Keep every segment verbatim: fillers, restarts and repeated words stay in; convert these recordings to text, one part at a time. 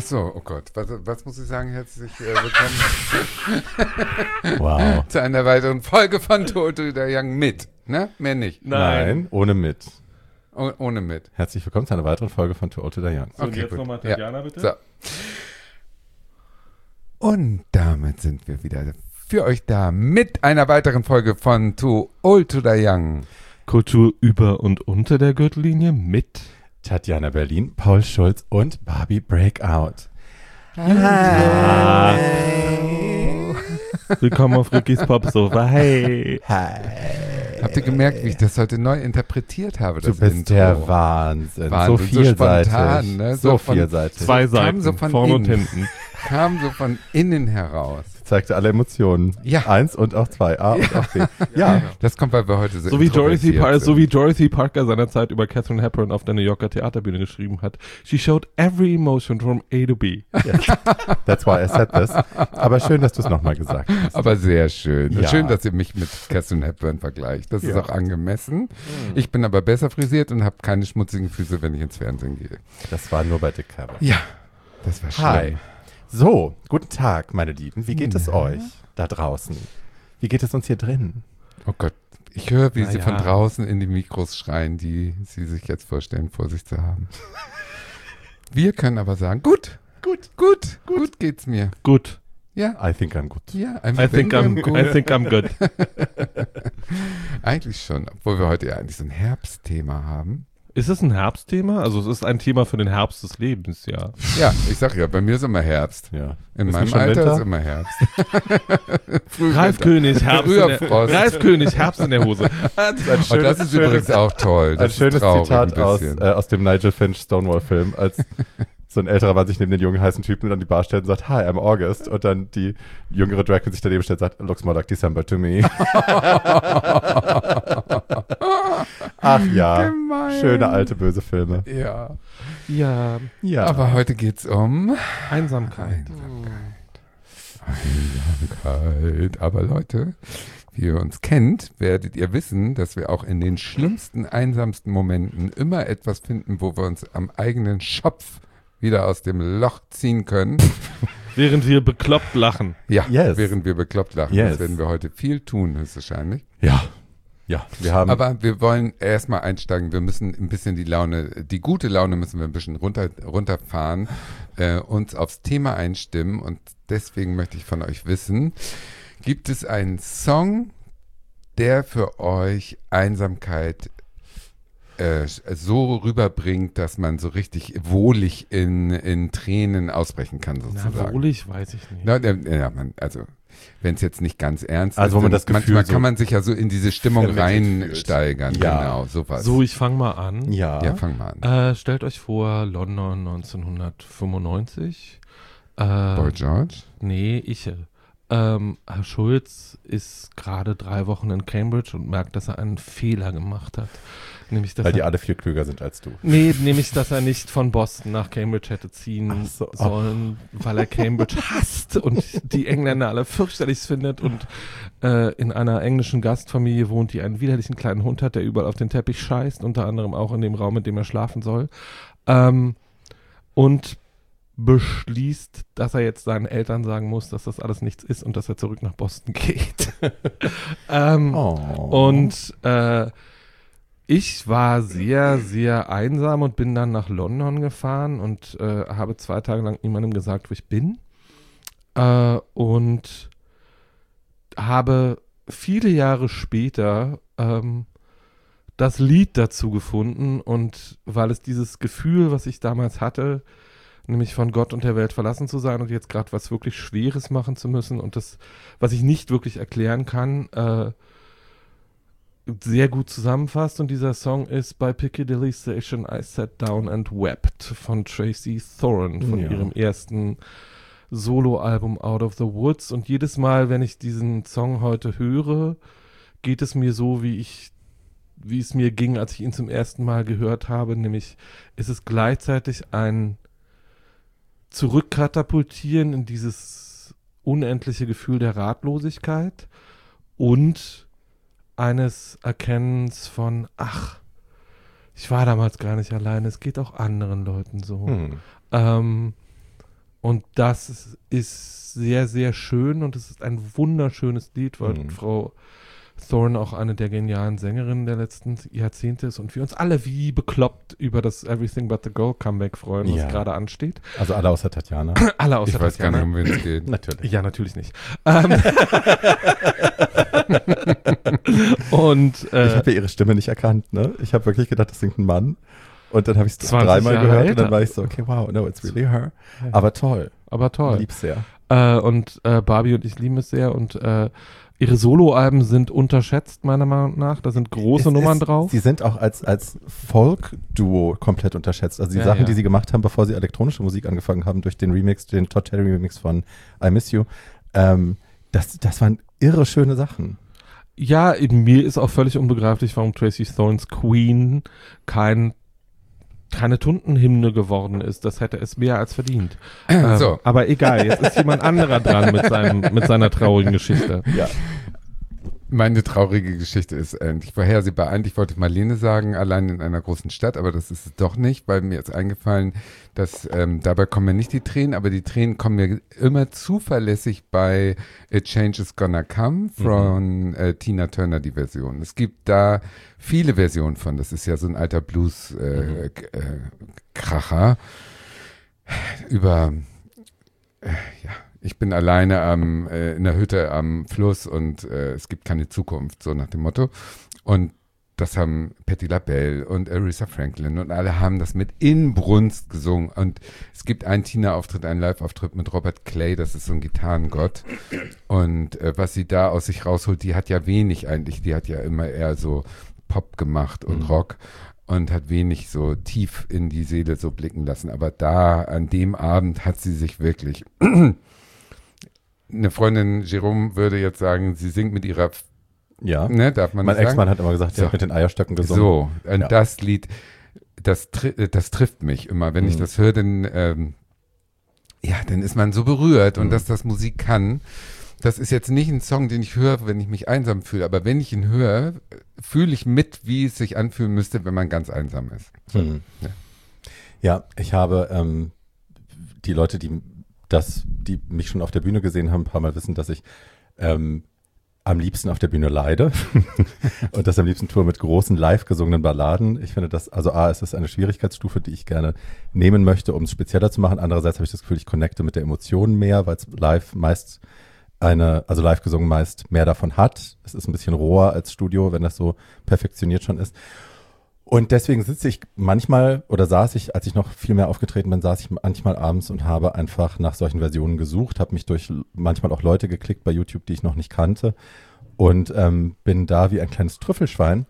so, oh Gott. Was, was muss ich sagen? Herzlich äh, willkommen Wow. zu einer weiteren Folge von Total der Young mit. Ne? Mehr nicht. Nein, Nein ohne mit. Oh, ohne mit. Herzlich willkommen zu einer weiteren Folge von Too Old to Die Young. So, okay, und jetzt nochmal Tatjana, ja. bitte. So. Und damit sind wir wieder für euch da mit einer weiteren Folge von Too Old to Die Young. Kultur über und unter der Gürtellinie mit Tatjana Berlin, Paul Schulz und Barbie Breakout. Hi. Hi. Willkommen auf Ricky's Popsofa. Hey. Hi. Habt ihr gemerkt, wie ich das heute neu interpretiert habe? Das du bist Intro? der Wahnsinn. Wahnsinn. So vielseitig. So, spontan, ne? so, so von, vielseitig. Zwei Seiten, so von vorne innen. und hinten. Kam so von innen heraus. Zeigte alle Emotionen. Ja. Eins und auch zwei. A ja. und auch B. Ja. Das kommt, weil wir heute so So wie, Dorothy Par- sind. so wie Dorothy Parker seinerzeit über Catherine Hepburn auf der New Yorker Theaterbühne geschrieben hat. She showed every emotion from A to B. Yes. That's why I said this. Aber schön, dass du es nochmal gesagt hast. Aber sehr schön. Ja. Schön, dass ihr mich mit Catherine Hepburn vergleicht. Das ja. ist auch angemessen. Mhm. Ich bin aber besser frisiert und habe keine schmutzigen Füße, wenn ich ins Fernsehen gehe. Das war nur bei Dick Cavett. Ja, das war schön. Hi. So, guten Tag, meine Lieben. Wie geht ja. es euch da draußen? Wie geht es uns hier drin? Oh Gott, ich höre, wie Na sie ja. von draußen in die Mikros schreien, die sie sich jetzt vorstellen, vor sich zu haben. Wir können aber sagen, gut, gut, gut, gut, gut geht's mir. Gut. Ja. I think I'm good. Ja, I think I'm, gut. I think I'm good. Eigentlich schon, obwohl wir heute ja eigentlich so ein Herbstthema haben. Ist es ein Herbstthema? Also es ist ein Thema für den Herbst des Lebens, ja. Ja, ich sag ja, bei mir ist immer Herbst. Ja. In Ist meinem nicht schon Alter Winter? ist immer Herbst. Ralf König, Herbst in der, Frühjahrsfrost. Ralf König, Herbst in der Hose. Das ist, ein Und schönes, das ist übrigens auch toll. Das ein schönes ist traurig, Zitat ein aus, bisschen. äh, aus dem Nigel Finch Stonewall-Film, als so ein älterer Mann sich neben den jungen heißen Typen an die Bar stellt und sagt, hi, I'm August. Und dann die jüngere Drag Queen sich daneben stellt und sagt, looks more like December to me. Ach ja, Gemein. schöne alte böse Filme. Ja. Ja, Ja. Aber heute geht's um Einsamkeit. Einsamkeit. Aber Leute, wie ihr uns kennt, werdet ihr wissen, dass wir auch in den schlimmsten, einsamsten Momenten immer etwas finden, wo wir uns am eigenen Schopf wieder aus dem Loch ziehen können. Während wir bekloppt lachen. Ja, Yes. während wir bekloppt lachen. Yes. Das werden wir heute viel tun, höchstwahrscheinlich. Ja. Ja, wir haben. Aber wir wollen erstmal einsteigen. Wir müssen ein bisschen die Laune, die gute Laune müssen wir ein bisschen runter, runterfahren, äh, uns aufs Thema einstimmen. Und deswegen möchte ich von euch wissen, gibt es einen Song, der für euch Einsamkeit äh, so rüberbringt, dass man so richtig wohlig in, in Tränen ausbrechen kann, sozusagen? Na, wohlig, weiß ich nicht. Na, äh, ja, man, also wenn es jetzt nicht ganz ernst Also, ist, wo man dann das Gefühl manchmal so kann man sich ja so in diese Stimmung vermittelt reinsteigern. fühlt. Ja. Genau, sowas. So, ich fange mal an. ja. Ja, fang mal an. Äh, stellt euch vor, London neunzehnhundertfünfundneunzig. Äh, Boy George? Nee, ich. Ähm, Herr Schulz ist gerade drei Wochen in Cambridge und merkt, dass er einen Fehler gemacht hat. Nämlich, dass Weil die er, alle viel klüger sind als du. nee, nämlich, dass er nicht von Boston nach Cambridge hätte ziehen Ach so. sollen, weil er Cambridge hasst und die Engländer alle fürchterlich findet und äh, in einer englischen Gastfamilie wohnt, die einen widerlichen kleinen Hund hat, der überall auf den Teppich scheißt, unter anderem auch in dem Raum, in dem er schlafen soll. Ähm, und beschließt, dass er jetzt seinen Eltern sagen muss, dass das alles nichts ist und dass er zurück nach Boston geht. ähm, Oh. Und äh, ich war sehr, sehr einsam und bin dann nach London gefahren und äh, habe zwei Tage lang niemandem gesagt, wo ich bin. Äh, und habe viele Jahre später ähm, das Lied dazu gefunden und weil es dieses Gefühl, was ich damals hatte, nämlich von Gott und der Welt verlassen zu sein und jetzt gerade was wirklich Schweres machen zu müssen und das, was ich nicht wirklich erklären kann, äh, sehr gut zusammenfasst. Und dieser Song ist bei Piccadilly Station I Sat Down and Wept von Tracy Thoran, von Ja. ihrem ersten Soloalbum Out of the Woods. Und jedes Mal, wenn ich diesen Song heute höre, geht es mir so, wie ich wie es mir ging, als ich ihn zum ersten Mal gehört habe, nämlich ist es gleichzeitig ein Zurückkatapultieren in dieses unendliche Gefühl der Ratlosigkeit und eines Erkennens von, ach, ich war damals gar nicht alleine, es geht auch anderen Leuten so. Hm. Ähm, Und das ist sehr, sehr schön und es ist ein wunderschönes Lied, weil Mhm. Frau Thorne auch eine der genialen Sängerinnen der letzten Jahrzehnte ist und wir uns alle wie bekloppt über das Everything But the Girl Comeback freuen, was Ja. gerade ansteht. Also alle außer Tatjana. Alle außer Ich weiß gar Tatjana. nicht, um wen es geht. Natürlich. Ja, natürlich nicht. Ähm und äh, Ich habe ja ihre Stimme nicht erkannt, ne? Ich habe wirklich gedacht, das singt ein Mann. Und dann habe ich es zwanzig dreimal Jahre gehört und älter. dann war ich so, okay, wow, no, it's really her. Ja. Aber toll. aber toll. Lieb's sehr. Äh, und äh, Barbie und ich lieben es sehr und äh, ihre Soloalben sind unterschätzt, meiner Meinung nach. Da sind große Es Nummern ist, drauf. Sie sind auch als, als Folk-Duo komplett unterschätzt. Also die Ja, Sachen, ja. die sie gemacht haben, bevor sie elektronische Musik angefangen haben, durch den Remix, den Todd Terry Remix von I Miss You, ähm, das, das waren irre schöne Sachen. Ja, eben, mir ist auch völlig unbegreiflich, warum Tracy Thorns Queen kein keine Tuntenhymne geworden ist. Das hätte es mehr als verdient. Ähm, So. Aber egal, jetzt ist jemand anderer dran mit, seinem, mit seiner traurigen Geschichte. Ja. Meine traurige Geschichte ist endlich vorhersehbar. Eigentlich wollte ich Marlene sagen, allein in einer großen Stadt, aber das ist es doch nicht, weil mir ist eingefallen, dass ähm, dabei kommen mir nicht die Tränen, aber die Tränen kommen mir immer zuverlässig bei A Change Is Gonna Come von äh, Tina Turner, die Version. Es gibt da viele Versionen von, das ist ja so ein alter Blues-Kracher äh, k- äh, Kracher über, äh, ja, ich bin alleine am, äh, in der Hütte am Fluss und äh, es gibt keine Zukunft, so nach dem Motto. Und das haben Patti LaBelle und Aretha Franklin und alle haben das mit Inbrunst gesungen. Und es gibt einen Tina-Auftritt, einen Live-Auftritt mit Robert Clay, das ist so ein Gitarrengott. Und äh, was sie da aus sich rausholt, die hat ja wenig eigentlich, die hat ja immer eher so Pop gemacht und Mhm. Rock. Und hat wenig so tief in die Seele so blicken lassen. Aber da, an dem Abend hat sie sich wirklich eine Freundin, Jerome, würde jetzt sagen, sie singt mit ihrer, Ja. ne, darf man Mein nicht sagen? Ex-Mann hat immer gesagt, sie So. hat mit den Eierstöcken gesungen. So, und Ja. das Lied, das, tri- das trifft mich immer. Wenn ich Mhm. das höre, dann, ähm, ja, dann ist man so berührt und Mhm. dass das Musik kann. Das ist jetzt nicht ein Song, den ich höre, wenn ich mich einsam fühle, aber wenn ich ihn höre, fühle ich mit, wie es sich anfühlen müsste, wenn man ganz einsam ist. Mhm. Ja. Ja, ich habe ähm, die Leute, die das, die mich schon auf der Bühne gesehen haben, ein paar Mal wissen, dass ich ähm, am liebsten auf der Bühne leide und das am liebsten tue mit großen live gesungenen Balladen. Ich finde das, also A, es ist eine Schwierigkeitsstufe, die ich gerne nehmen möchte, um es spezieller zu machen. Andererseits habe ich das Gefühl, ich connecte mit der Emotion mehr, weil es live meist eine, also live gesungen meist mehr davon hat. Es ist ein bisschen roher als Studio, wenn das so perfektioniert schon ist. Und deswegen sitze ich manchmal oder saß ich, als ich noch viel mehr aufgetreten bin, saß ich manchmal abends und habe einfach nach solchen Versionen gesucht, habe mich durch manchmal auch Leute geklickt bei YouTube, die ich noch nicht kannte und ähm, bin da wie ein kleines Trüffelschwein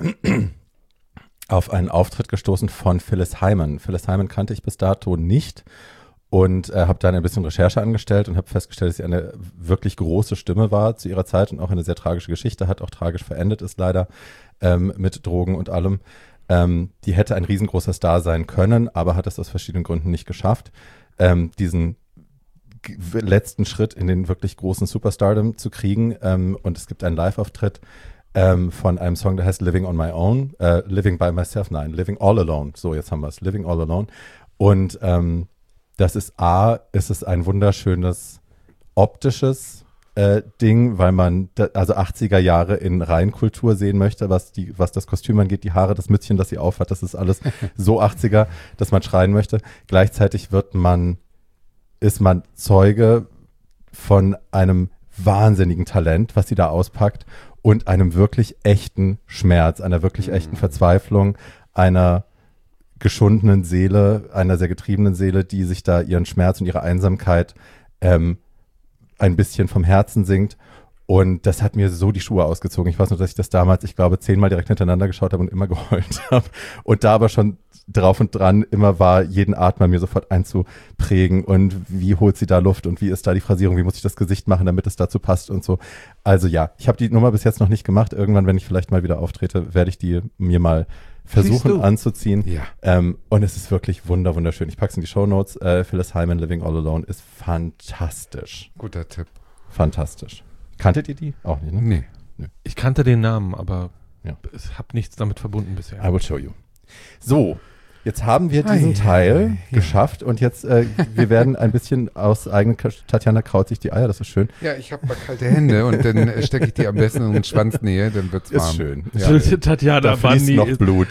auf einen Auftritt gestoßen von Phyllis Hyman. Phyllis Hyman kannte ich bis dato nicht und äh, habe dann ein bisschen Recherche angestellt und habe festgestellt, dass sie eine wirklich große Stimme war zu ihrer Zeit und auch eine sehr tragische Geschichte hat, auch tragisch verendet ist leider ähm, mit Drogen und allem. Ähm, die hätte ein riesengroßer Star sein können, aber hat es aus verschiedenen Gründen nicht geschafft, ähm, diesen g- letzten Schritt in den wirklich großen Superstardom zu kriegen. Ähm, und es gibt einen Live-Auftritt ähm, von einem Song, der heißt Living on My Own, äh, Living by Myself, nein, Living All Alone. So, jetzt haben wir es, Living All Alone. Und ähm, das ist A, ist es ein wunderschönes optisches äh, Ding, weil man da, also achtziger Jahre in Reinkultur sehen möchte, was die, was das Kostüm angeht, die Haare, das Mützchen, das sie aufhat, das ist alles so achtziger, dass man schreien möchte. Gleichzeitig wird man, ist man Zeuge von einem wahnsinnigen Talent, was sie da auspackt und einem wirklich echten Schmerz, einer wirklich Mhm. echten Verzweiflung, einer geschundenen Seele, einer sehr getriebenen Seele, die sich da ihren Schmerz und ihre Einsamkeit ähm, ein bisschen vom Herzen singt. Und das hat mir so die Schuhe ausgezogen. Ich weiß nur, dass ich das damals, ich glaube, zehnmal direkt hintereinander geschaut habe und immer geheult habe. Und da aber schon drauf und dran immer war, jeden Atmer mir sofort einzuprägen. Und wie holt sie da Luft und wie ist da die Phrasierung? Wie muss ich das Gesicht machen, damit es dazu passt und so. Also ja, ich habe die Nummer bis jetzt noch nicht gemacht. Irgendwann, wenn ich vielleicht mal wieder auftrete, werde ich die mir mal versuchen du. anzuziehen. Ja. Ähm, und es ist wirklich wunder, wunderschön. Ich packe es in die Shownotes. Äh, Phyllis Hyman, Living All Alone, ist fantastisch. Guter Tipp. Fantastisch. Kanntet ihr die? Auch nicht, ne? Nee. Ich kannte den Namen, aber Ja. ich habe nichts damit verbunden bisher. I will show you. So, Jetzt haben wir diesen Ei, Teil ja. geschafft und jetzt, äh, wir werden ein bisschen aus eigener Tatjana kraut sich die Eier, das ist schön. Ja, ich habe mal kalte Hände und dann äh, stecke ich die am besten in den Schwanznähe, dann wird's warm. Ist schön. Ja. Tatjana Da fließt Bundy noch ist, Blut.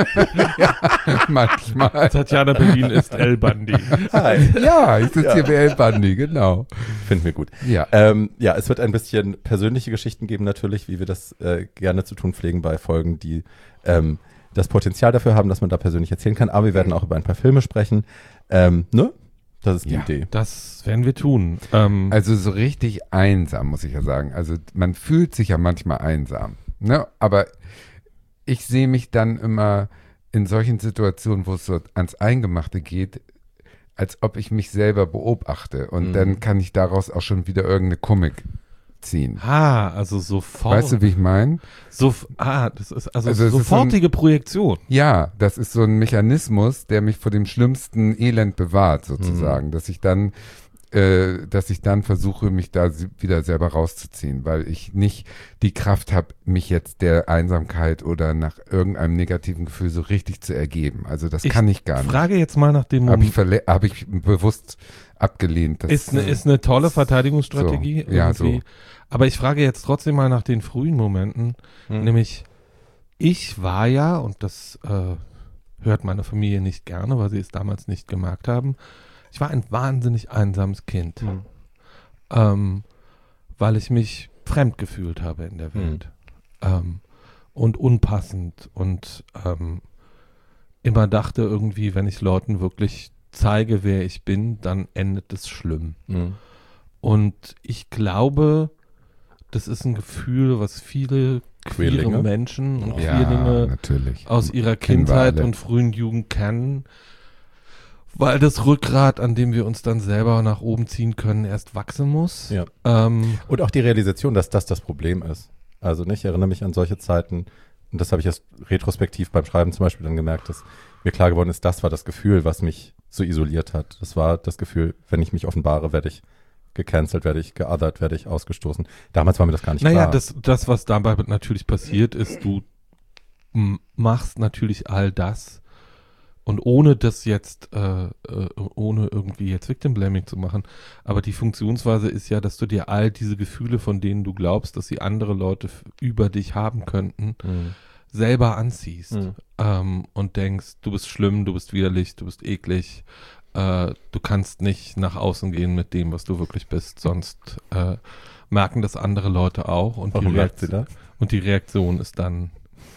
Manchmal. Tatjana Berlin ist El Bundy. Hi. Ja, ich sitze Ja. hier bei El Bundy, genau. Finden wir gut. Ja. Ähm, ja, es wird ein bisschen persönliche Geschichten geben natürlich, wie wir das äh, gerne zu tun pflegen bei Folgen, die ähm, das Potenzial dafür haben, dass man da persönlich erzählen kann. Aber wir werden auch über ein paar Filme sprechen. Ähm, ne? Das ist die Ja. Idee. Das werden wir tun. Ähm, Also so richtig einsam, muss ich ja sagen. Also man fühlt sich ja manchmal einsam. Ne? Aber ich sehe mich dann immer in solchen Situationen, wo es so ans Eingemachte geht, als ob ich mich selber beobachte. Und Mhm. dann kann ich daraus auch schon wieder irgendeine Comic ziehen. ah, also sofort. Weißt du, wie ich meine? So, ah, das ist also, Also es ist sofortige Projektion. Ja, das ist so ein Mechanismus, der mich vor dem schlimmsten Elend bewahrt, sozusagen. Mhm. Dass ich dann, äh, dass ich dann versuche, mich da si- wieder selber rauszuziehen, weil ich nicht die Kraft habe, mich jetzt der Einsamkeit oder nach irgendeinem negativen Gefühl so richtig zu ergeben. Also das Ich kann ich gar nicht. Frage jetzt mal nach dem Habe ich, Moment. verle- hab ich bewusst abgelehnt. Das, Ist eine, ist eine tolle Verteidigungsstrategie. So, ja, irgendwie. so. Aber ich frage jetzt trotzdem mal nach den frühen Momenten. Mhm. Nämlich, ich war ja, und das äh, hört meine Familie nicht gerne, weil sie es damals nicht gemerkt haben, ich war ein wahnsinnig einsames Kind. Mhm. Ähm, weil ich mich fremd gefühlt habe in der Welt. Ähm, und unpassend und ähm, immer dachte irgendwie, wenn ich Leuten wirklich zeige, wer ich bin, dann endet es schlimm. Mhm. Und ich glaube, das ist ein Gefühl, was viele queere Queerlinge? Menschen und ja, Queerlinge natürlich. aus ihrer Kennen wir Kindheit alle. und frühen Jugend kennen, weil das Rückgrat, an dem wir uns dann selber nach oben ziehen können, erst wachsen muss. Ja. Ähm, Und auch die Realisation, dass das das Problem ist. Also nicht, ich erinnere mich an solche Zeiten, und das habe ich erst retrospektiv beim Schreiben zum Beispiel dann gemerkt, dass mir klar geworden ist, das war das Gefühl, was mich so isoliert hat. Das war das Gefühl, wenn ich mich offenbare, werde ich gecancelt, werde ich geothert, werde ich ausgestoßen. Damals war mir das gar nicht naja, klar. das, das, was dabei natürlich passiert ist, du m- machst natürlich all das und ohne das jetzt, äh, äh, ohne irgendwie jetzt Victim Blaming zu machen, aber die Funktionsweise ist ja, dass du dir all diese Gefühle, von denen du glaubst, dass sie andere Leute f- über dich haben könnten, Mhm. selber anziehst Mhm. ähm, und denkst, du bist schlimm, du bist widerlich, du bist eklig, äh, du kannst nicht nach außen gehen mit dem, was du wirklich bist, sonst äh, merken das andere Leute auch und, die, Warum merkt sie Reaktion, das? und die Reaktion ist dann,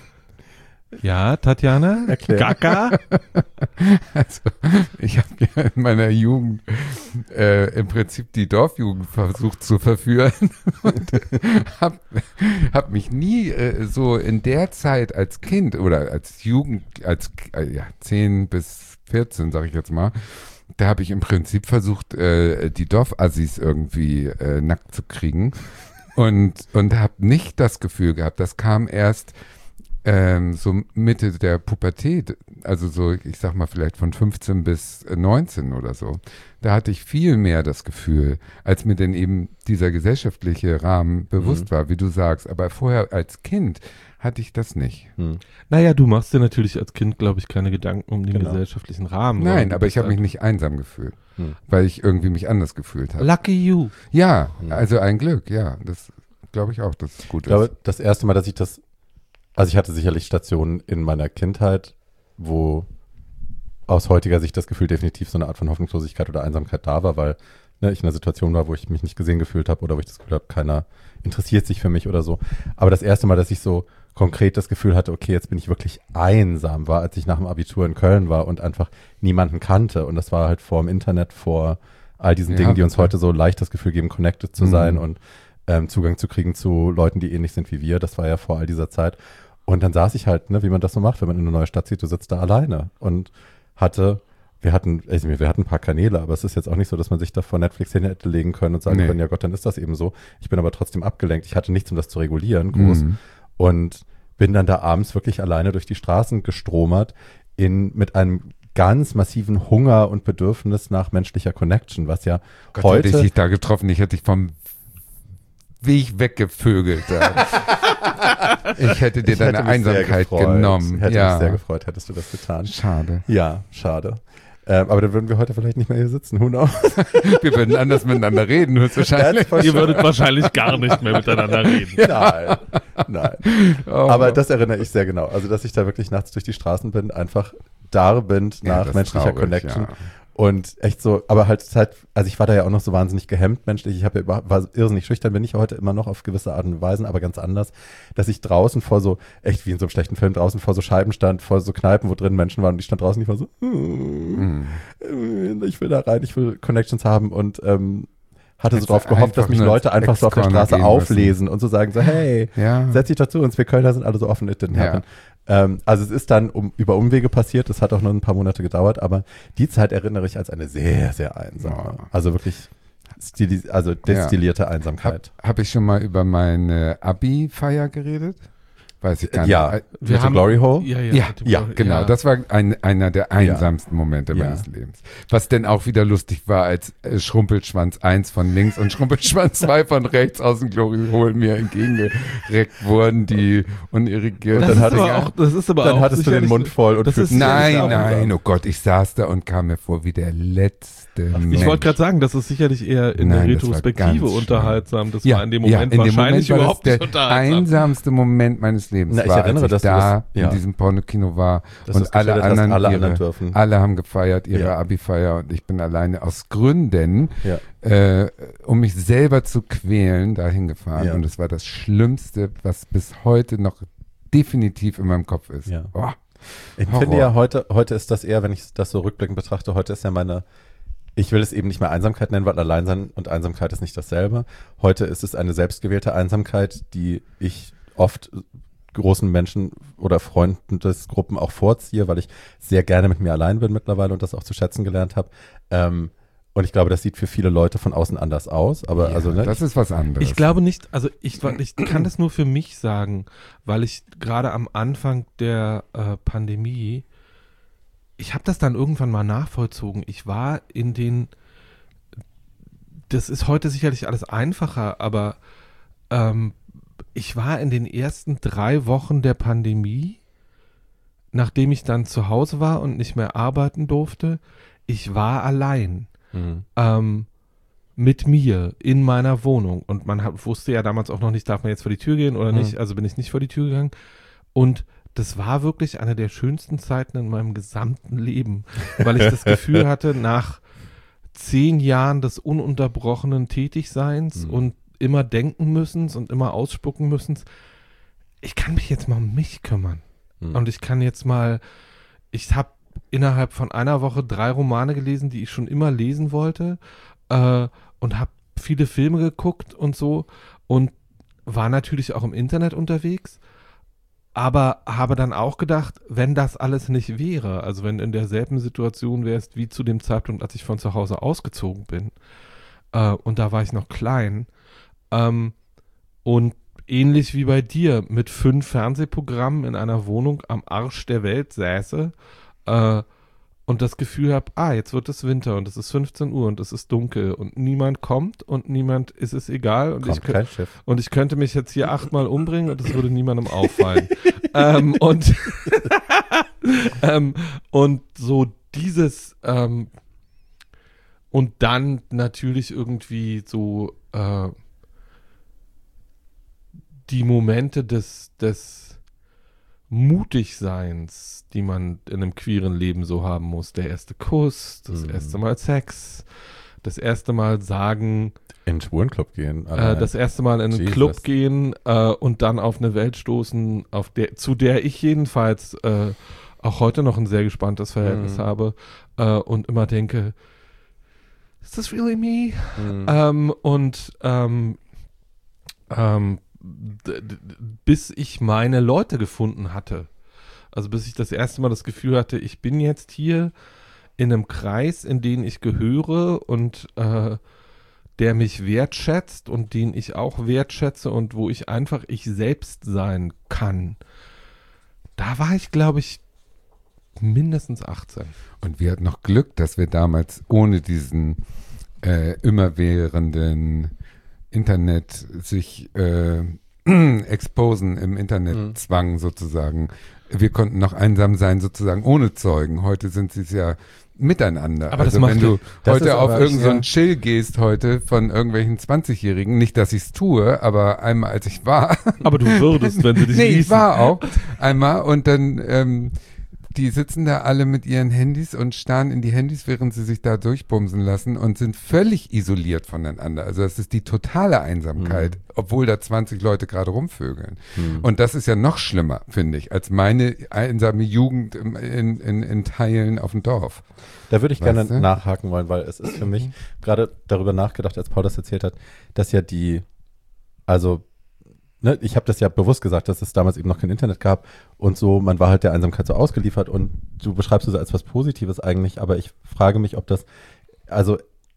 ja, Tatjana? Erklär. Gaga? Also, ich habe ja in meiner Jugend äh, im Prinzip die Dorfjugend versucht zu verführen und habe hab mich nie äh, so in der Zeit als Kind oder als Jugend, als äh, ja, zehn bis vierzehn, sage ich jetzt mal, da habe ich im Prinzip versucht, äh, die Dorfassis irgendwie äh, nackt zu kriegen und, und habe nicht das Gefühl gehabt, das kam erst ähm, so Mitte der Pubertät, also so, ich sag mal vielleicht von fünfzehn bis neunzehn oder so, da hatte ich viel mehr das Gefühl, als mir denn eben dieser gesellschaftliche Rahmen bewusst Mhm. war, wie du sagst. Aber vorher als Kind hatte ich das nicht. Mhm. Naja, du machst dir natürlich als Kind, glaube ich, keine Gedanken um den Genau. gesellschaftlichen Rahmen. Nein, sondern du aber ich bist habe mich halt- nicht einsam gefühlt, Mhm. weil ich irgendwie mich anders gefühlt habe. Lucky you. Ja, Mhm. also ein Glück, ja. Das glaube ich auch, dass es gut Ich glaube, ist. das erste Mal, dass ich das, also ich hatte sicherlich Stationen in meiner Kindheit, wo aus heutiger Sicht das Gefühl definitiv so eine Art von Hoffnungslosigkeit oder Einsamkeit da war, weil ne, ich in einer Situation war, wo ich mich nicht gesehen gefühlt habe oder wo ich das Gefühl habe, keiner interessiert sich für mich oder so. Aber das erste Mal, dass ich so konkret das Gefühl hatte, okay, jetzt bin ich wirklich einsam, war, als ich nach dem Abitur in Köln war und einfach niemanden kannte. Und das war halt vor dem Internet, vor all diesen Ja, Dingen, die uns ja. heute so leicht das Gefühl geben, connected zu Mhm. sein und ähm, Zugang zu kriegen zu Leuten, die ähnlich sind wie wir. Das war ja vor all dieser Zeit. Und dann saß ich halt, ne, wie man das so macht, wenn man in eine neue Stadt zieht, du sitzt da alleine und hatte, wir hatten, also wir hatten ein paar Kanäle, aber es ist jetzt auch nicht so, dass man sich da vor Netflix hin hätte legen können und sagen Nee. können, ja Gott, dann ist das eben so. Ich bin aber trotzdem abgelenkt. Ich hatte nichts, um das zu regulieren, groß. Mhm. Und bin dann da abends wirklich alleine durch die Straßen gestromert in, mit einem ganz massiven Hunger und Bedürfnis nach menschlicher Connection, was ja Gott, heute, hätte ich dich da getroffen, ich hätte dich vom wie ich weggevögelt habe. Ich hätte dir Ich deine hätte mich sehr Einsamkeit gefreut. genommen. Hätte ja. mich sehr gefreut, hättest du das getan. Schade. Ja, schade. Ähm, aber dann würden wir heute vielleicht nicht mehr hier sitzen. Who knows? Wir würden anders miteinander reden, höchstwahrscheinlich. Ihr würdet wahrscheinlich gar nicht mehr miteinander reden. Nein, nein. Oh. Aber das erinnere ich sehr genau. Also, dass ich da wirklich nachts durch die Straßen bin, einfach darbind Ja, nach das ist menschlicher traurig, Connection. ja. Und echt so, aber halt, halt, also ich war da ja auch noch so wahnsinnig gehemmt menschlich. Ich habe ja über, war irrsinnig schüchtern, bin ich heute immer noch auf gewisse Art und Weisen, aber ganz anders, dass ich draußen vor so, echt wie in so einem schlechten Film, draußen vor so Scheiben stand, vor so Kneipen, wo drin Menschen waren und ich stand draußen, ich war so, hm, Mhm. ich will da rein, ich will Connections haben und ähm, hatte so Hättest drauf du gehofft, dass einfach mich nur Leute ins einfach so auf der Ex-Corner Straße gehen auflesen und so sagen so, hey, Ja. setz dich dazu, uns, wir Kölner sind alle so offen, it didn't Ja. happen. Ähm, also es ist dann um, über Umwege passiert, das hat auch nur ein paar Monate gedauert, aber die Zeit erinnere ich als eine sehr, sehr einsame. Ja. Also wirklich stilis also destillierte Einsamkeit. Habe hab ich schon mal über meine Abi-Feier geredet? Weiß ich gar nicht. Ja, Äh, mit dem Glory Hole. Ja, ja, Ja, mit dem ja, Glory- genau. ja. Das war ein, einer der einsamsten Momente Ja. meines Lebens. Was denn auch wieder lustig war, als äh, Schrumpelschwanz eins von links und Schrumpelschwanz zwei von rechts aus dem Glory Hole mir entgegengereckt wurden, die unirrigiert. Das, dann ist hatte aber ich- auch, das ist aber Dann auch hattest du den sicherlich- Mund voll und das fühlst ist- dich Nein, einsam. nein, oh Gott, ich saß da und kam mir vor wie der letzte Mensch. Ich wollte gerade sagen, das ist sicherlich eher in Nein, der das war Retrospektive ganz unterhaltsam. Das ja, war in dem ja, Moment in dem wahrscheinlich Moment war überhaupt das nicht der unterhaltsam. einsamste Moment meines Lebens Na, ich war, erinnere, als dass ich du da das- ja. in diesem Pornokino war Dass du und es alle geschildert hast, anderen, alle ihre, anderen dürfen. alle haben gefeiert, ihre Ja. Abi-Feier und ich bin alleine aus Gründen, Ja. äh, um mich selber zu quälen, dahin gefahren Ja. und es war das Schlimmste, was bis heute noch definitiv in meinem Kopf ist. Ja. Oh, Ich Horror. finde ja, heute, heute ist das eher, wenn ich das so rückblickend betrachte, heute ist ja meine, ich will es eben nicht mehr Einsamkeit nennen, weil Alleinsein und Einsamkeit ist nicht dasselbe. Heute ist es eine selbstgewählte Einsamkeit, die ich oft großen Menschen oder Freundesgruppen auch vorziehe, weil ich sehr gerne mit mir allein bin mittlerweile und das auch zu schätzen gelernt habe. Ähm, und ich glaube, das sieht für viele Leute von außen anders aus, aber ja, also, ne, das ist was anderes. Ich glaube nicht, also ich, wa- ich kann das nur für mich sagen, weil ich gerade am Anfang der äh, Pandemie, ich habe das dann irgendwann mal nachvollzogen. Ich war in den, das ist heute sicherlich alles einfacher, aber ähm, ich war in den ersten drei Wochen der Pandemie, nachdem ich dann zu Hause war und nicht mehr arbeiten durfte, ich war allein. Mhm. ähm, mit mir in meiner Wohnung. Und man hat, wusste ja damals auch noch nicht, darf man jetzt vor die Tür gehen oder Mhm. nicht. Also bin ich nicht vor die Tür gegangen. Und das war wirklich eine der schönsten Zeiten in meinem gesamten Leben, weil ich das Gefühl hatte, nach zehn Jahren des ununterbrochenen Tätigseins Mhm. und immer denken müssens und immer ausspucken müssens, ich kann mich jetzt mal um mich kümmern. Mhm. Und ich kann jetzt mal, ich habe innerhalb von einer Woche drei Romane gelesen, die ich schon immer lesen wollte, äh, und habe viele Filme geguckt und so und war natürlich auch im Internet unterwegs, aber habe dann auch gedacht, wenn das alles nicht wäre, also wenn du in derselben Situation wärst wie zu dem Zeitpunkt, als ich von zu Hause ausgezogen bin, äh, und da war ich noch klein, ähm, und ähnlich wie bei dir mit fünf Fernsehprogrammen in einer Wohnung am Arsch der Welt säße, äh, und das Gefühl habe, ah, jetzt wird es Winter und es ist fünfzehn Uhr und es ist dunkel und niemand kommt und niemand ist es egal und, Kommt ich, kö- kein Schiff. und ich könnte mich jetzt hier achtmal umbringen und es würde niemandem auffallen. ähm, und, ähm, und so dieses ähm, und dann natürlich irgendwie so äh, die Momente des, des Mutigseins, die man in einem queeren Leben so haben muss. Der erste Kuss, das Mhm. erste Mal Sex, das erste Mal sagen, In den Schwulenclub gehen. äh, allein. das erste Mal in einen Jesus. Club gehen äh, und dann auf eine Welt stoßen, auf der, zu der ich jedenfalls äh, auch heute noch ein sehr gespanntes Verhältnis Mhm. habe äh, und immer denke, is this really me? Mhm. Ähm, und ähm, ähm, d- d- bis ich meine Leute gefunden hatte. Also bis ich das erste Mal das Gefühl hatte, ich bin jetzt hier in einem Kreis, in den ich gehöre und äh, der mich wertschätzt und den ich auch wertschätze und wo ich einfach ich selbst sein kann. Da war ich, glaube ich, mindestens achtzehn. Und wir hatten noch Glück, dass wir damals ohne diesen äh, immerwährenden Internet sich äh, exposen, im Internetzwang Mhm. sozusagen. Wir konnten noch einsam sein sozusagen ohne Zeugen. Heute sind sie es ja miteinander. Aber das also macht wenn du das heute ist auf aber irgendeinen so sehr- einen Chill gehst heute von irgendwelchen zwanzigjährigen, nicht, dass ich es tue, aber einmal als ich war, Aber du würdest, wenn sie dich nee, ich ließen. war auch einmal und dann ähm, die sitzen da alle mit ihren Handys und starren in die Handys, während sie sich da durchbumsen lassen und sind völlig isoliert voneinander. Also das ist die totale Einsamkeit, Mhm. obwohl da zwanzig Leute gerade rumvögeln. Mhm. Und das ist ja noch schlimmer, finde ich, als meine einsame Jugend im, in, in, in Teilen auf dem Dorf. Da würde ich Weißt gerne du? nachhaken wollen, weil es ist für mich gerade darüber nachgedacht, als Paul das erzählt hat, dass ja die, also ne, ich habe das ja bewusst gesagt, dass es damals eben noch kein Internet gab und so, man war halt der Einsamkeit so ausgeliefert und du beschreibst es als was Positives eigentlich, aber ich frage mich, ob das, also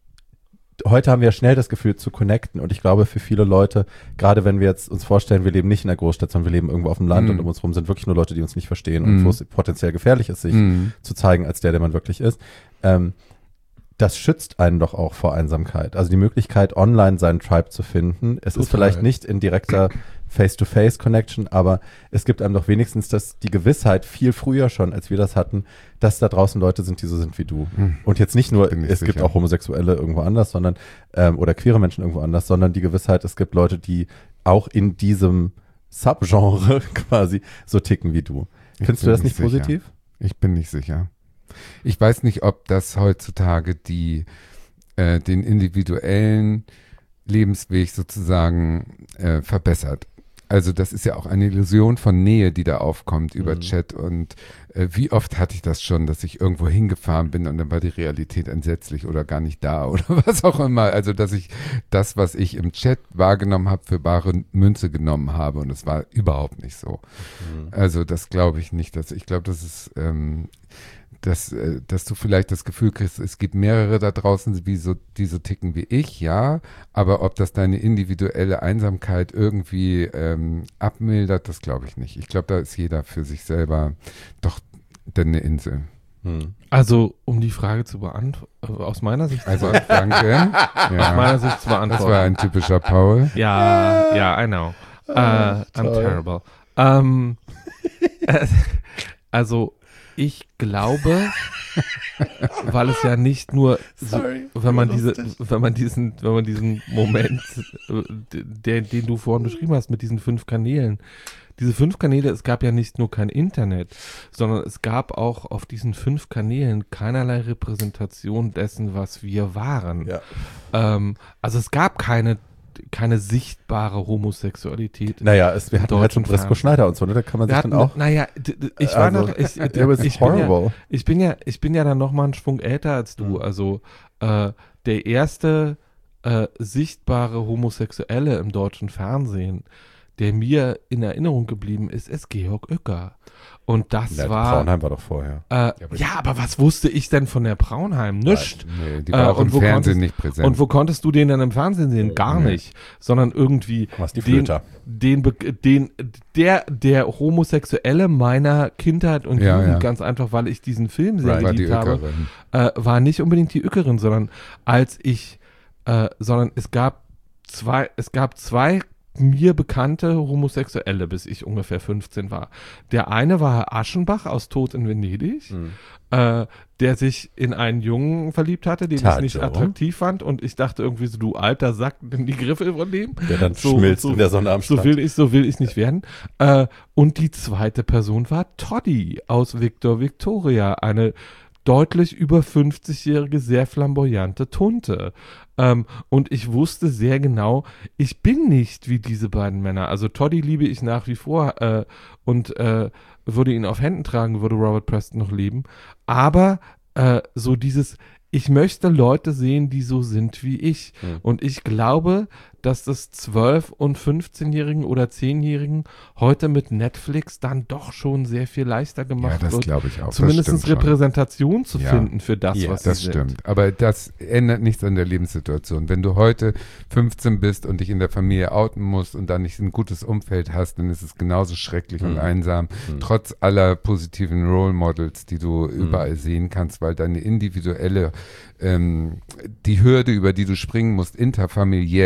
heute haben wir ja schnell das Gefühl zu connecten und ich glaube für viele Leute, gerade wenn wir jetzt uns vorstellen, wir leben nicht in der Großstadt, sondern wir leben irgendwo auf dem Land Mhm. und um uns rum sind wirklich nur Leute, die uns nicht verstehen und Mhm. wo es potenziell gefährlich ist, sich Mhm. zu zeigen als der, der man wirklich ist. Ähm, das schützt einen doch auch vor Einsamkeit. Also die Möglichkeit, online seinen Tribe zu finden. Es ist Total. vielleicht nicht in direkter Face-to-Face-Connection, aber es gibt einem doch wenigstens das, die Gewissheit viel früher schon, als wir das hatten, dass da draußen Leute sind, die so sind wie du. Hm. Und jetzt nicht nur, Bin ich es gibt sicher. auch Homosexuelle irgendwo anders, sondern ähm, oder queere Menschen irgendwo anders, sondern die Gewissheit, es gibt Leute, die auch in diesem Subgenre quasi so ticken wie du. Ich Findest du bin das nicht sicher. positiv? Ich bin nicht sicher. Ich weiß nicht, ob das heutzutage die, äh, den individuellen Lebensweg sozusagen äh, verbessert. Also das ist ja auch eine Illusion von Nähe, die da aufkommt über Mhm. Chat und äh, wie oft hatte ich das schon, dass ich irgendwo hingefahren bin und dann war die Realität entsetzlich oder gar nicht da oder was auch immer. Also dass ich das, was ich im Chat wahrgenommen habe, für bare Münze genommen habe und es war überhaupt nicht so. Mhm. Also das glaube ich nicht. Dass, ich glaube, das ist, ähm, dass, äh, dass du vielleicht das Gefühl kriegst, es gibt mehrere da draußen, wie so, die so ticken wie ich, ja. Aber ob das deine individuelle Einsamkeit irgendwie ähm, abmildert, das glaube ich nicht. Ich glaube, da ist jeder für sich selber doch denn eine Insel. Mhm. Also, um die Frage zu beantworten, aus meiner Sicht Also zu beantworten. danke. Aus Ja, meiner Sicht zu das war beantworten. ein typischer Paul. Ja, ja, I know. Uh, I'm toll. terrible. Ähm, äh, also, ich glaube, weil es ja nicht nur, so, wenn man diese, wenn man diesen, wenn man diesen Moment, äh, der, den du vorhin beschrieben hast, mit diesen fünf Kanälen, diese fünf Kanäle, es gab ja nicht nur kein Internet, sondern es gab auch auf diesen fünf Kanälen keinerlei Repräsentation dessen, was wir waren. Ja. Ähm, also es gab keine, keine sichtbare Homosexualität. Naja, es, wir Im hatten halt schon deutschen Brisco Fernsehen. Schneider und so, ne? Da kann man Wir sich hatten, dann auch. naja, d- d- ich war also, noch, ich, it was ich, bin ja, horrible. ich bin ja, ich bin ja dann noch mal einen Schwung älter als du. Mhm. Also äh, der erste äh, sichtbare Homosexuelle im deutschen Fernsehen, der mir in Erinnerung geblieben ist, ist Georg Uecker. Und das Ja, war, Braunheim war doch vorher. äh, aber ja, aber was wusste ich denn von der Braunheim? Nischt. Nee, die Äh, war auch und im wo Fernsehen konntest- nicht präsent. Und wo konntest du den dann im Fernsehen sehen? Gar Nee. nicht. Sondern irgendwie Was die den, Flöter. den, Be- den, der, der Homosexuelle meiner Kindheit und Ja, Jugend, ja. ganz einfach, weil ich diesen Film sehr war die geliebt habe, Öckerin. äh, war nicht unbedingt die Ückerin, sondern als ich, äh, sondern es gab zwei, es gab zwei mir bekannte Homosexuelle, bis ich ungefähr fünfzehn war. Der eine war Herr Aschenbach aus Tod in Venedig, Mhm. äh, der sich in einen Jungen verliebt hatte, den ich Tajo. nicht attraktiv fand und ich dachte irgendwie so, du alter Sack, nimm die Griffel von dem. Der dann So- schmilzt so- in der Sonne am So Strand. will ich, so will ich nicht werden. Äh, und die zweite Person war Toddy aus Victor Victoria, eine deutlich über fünfzigjährige, sehr flamboyante Tunte. Ähm, und ich wusste sehr genau, ich bin nicht wie diese beiden Männer. Also Toddy liebe ich nach wie vor äh, und äh, würde ihn auf Händen tragen, würde Robert Preston noch leben. Aber äh, so dieses, ich möchte Leute sehen, die so sind wie ich. Mhm. Und ich glaube, dass das zwölf- und fünfzehnjährigen oder zehnjährigen heute mit Netflix dann doch schon sehr viel leichter Ja, gemacht das wird. glaube ich auch. Das Zumindest stimmt schon. Repräsentation zu Ja. finden für das, Ja, was Das sie stimmt, aber das ändert nichts an der Lebenssituation. Wenn du heute fünfzehn bist und dich in der Familie outen musst und dann nicht ein gutes Umfeld hast, dann ist es genauso schrecklich und Mhm. einsam, Mhm. trotz aller positiven Role Models, die du überall sehen kannst, weil deine individuelle, ähm, die Hürde, über die du springen musst, interfamiliär, die ist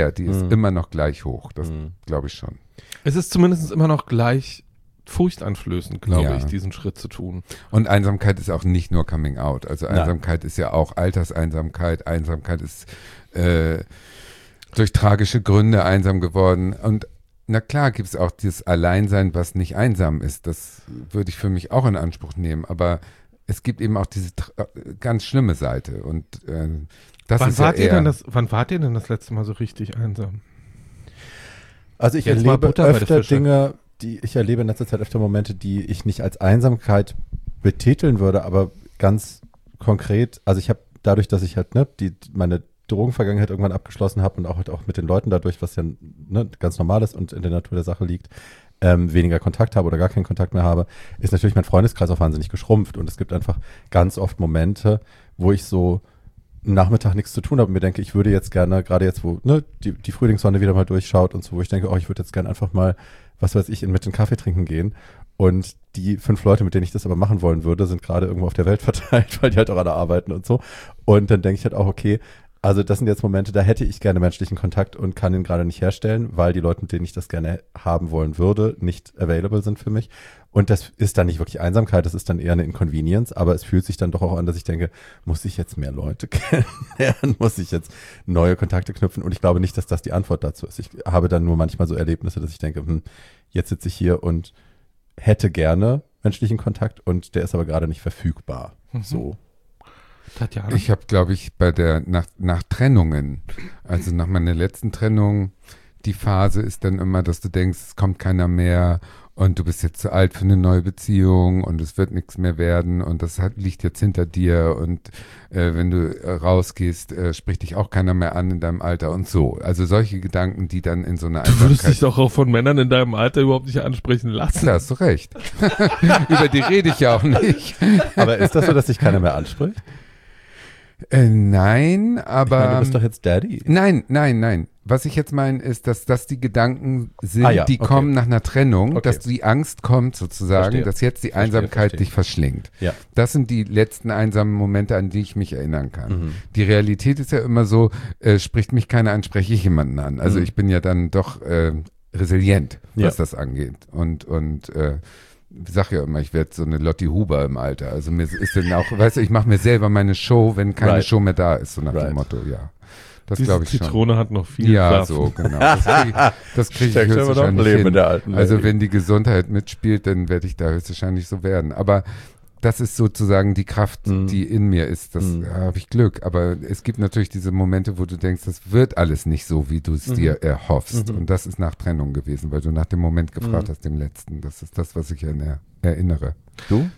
mhm. immer noch gleich hoch. Das Mhm. glaube ich schon. Es ist zumindest immer noch gleich furchteinflößend, glaube Ja. ich, diesen Schritt zu tun. Und Einsamkeit ist auch nicht nur Coming Out. Also Nein. Einsamkeit ist ja auch Alterseinsamkeit. Einsamkeit ist äh, durch tragische Gründe einsam geworden. Und na klar gibt es auch dieses Alleinsein, was nicht einsam ist. Das würde ich für mich auch in Anspruch nehmen. Aber es gibt eben auch diese tra- ganz schlimme Seite. Und äh, das Wann ist ja wart, ihr eher, denn das, wann wart ihr denn das letzte Mal so richtig einsam? Also ich Jetzt mal erlebe Butter bei der öfter Fische. Dinge, die ich erlebe in letzter Zeit öfter Momente, die ich nicht als Einsamkeit betiteln würde, aber ganz konkret, also ich habe dadurch, dass ich halt ne, die meine Drogenvergangenheit irgendwann abgeschlossen habe und auch halt auch mit den Leuten dadurch, was ja ne, ganz normal ist und in der Natur der Sache liegt, ähm, weniger Kontakt habe oder gar keinen Kontakt mehr habe, ist natürlich mein Freundeskreis auch wahnsinnig geschrumpft und es gibt einfach ganz oft Momente, wo ich so am Nachmittag nichts zu tun habe und mir denke, ich würde jetzt gerne, gerade jetzt, wo ne, die, die Frühlingssonne wieder mal durchschaut und so, wo ich denke, oh, ich würde jetzt gerne einfach mal, was weiß ich, in mit den Kaffee trinken gehen. Und die fünf Leute, mit denen ich das aber machen wollen würde, sind gerade irgendwo auf der Welt verteilt, weil die halt auch alle arbeiten und so. Und dann denke ich halt auch, okay, also das sind jetzt Momente, da hätte ich gerne menschlichen Kontakt und kann ihn gerade nicht herstellen, weil die Leute, mit denen ich das gerne haben wollen würde, nicht available sind für mich. Und das ist dann nicht wirklich Einsamkeit, das ist dann eher eine Inconvenience, aber es fühlt sich dann doch auch an, dass ich denke, muss ich jetzt mehr Leute kennenlernen, muss ich jetzt neue Kontakte knüpfen? Und ich glaube nicht, dass das die Antwort dazu ist. Ich habe dann nur manchmal so Erlebnisse, dass ich denke, hm, jetzt sitze ich hier und hätte gerne menschlichen Kontakt und der ist aber gerade nicht verfügbar. Mhm. So. Tatjana? ich habe, glaube ich, bei der, nach, nach Trennungen, also nach meiner letzten Trennung, die Phase ist dann immer, dass du denkst, es kommt keiner mehr und du bist jetzt zu alt für eine neue Beziehung und es wird nichts mehr werden und das hat, liegt jetzt hinter dir und äh, wenn du äh, rausgehst, äh, spricht dich auch keiner mehr an in deinem Alter und so. Also solche Gedanken, die dann in so einer Du würdest dich Einsamkeit... doch auch von Männern in deinem Alter überhaupt nicht ansprechen lassen. Da hast du recht. Über die rede ich ja auch nicht. Aber ist das so, dass sich keiner mehr anspricht? Äh, nein, Ich aber... meine, du bist doch jetzt Daddy. Nein, nein, nein. Was ich jetzt meine, ist, dass das die Gedanken sind, Ah ja, die okay. kommen nach einer Trennung, Okay. dass die Angst kommt sozusagen, Verstehe. dass jetzt die Verstehe, Einsamkeit verstehe. dich verschlingt. Ja. Das sind die letzten einsamen Momente, an die ich mich erinnern kann. Mhm. Die Realität ist ja immer so, äh, spricht mich keiner an, spreche ich jemanden an. Also Mhm. ich bin ja dann doch äh, resilient, was Ja. das angeht. Und, und äh, ich sag ja immer, ich werde so eine Lotti Huber im Alter. Also mir ist dann auch, weißt du, ich mache mir selber meine Show, wenn keine Right. Show mehr da ist, so nach Right. dem Motto, ja. Das Diese glaube ich schon. Zitrone hat noch viel Ja, Kraft. so, genau. Das kriege das krieg ich Steckt immer noch höchstwahrscheinlich Leben hin. in der alten Also Lady. wenn die Gesundheit mitspielt, dann werde ich da höchstwahrscheinlich so werden. Aber das ist sozusagen die Kraft, Mhm. die in mir ist. Das Mhm. ja, habe ich Glück. Aber es gibt natürlich diese Momente, wo du denkst, das wird alles nicht so, wie du es Mhm. dir erhoffst. Mhm. Und das ist nach Trennung gewesen, weil du nach dem Moment gefragt Mhm. hast, dem letzten. Das ist das, was ich erinner erinnere. Du?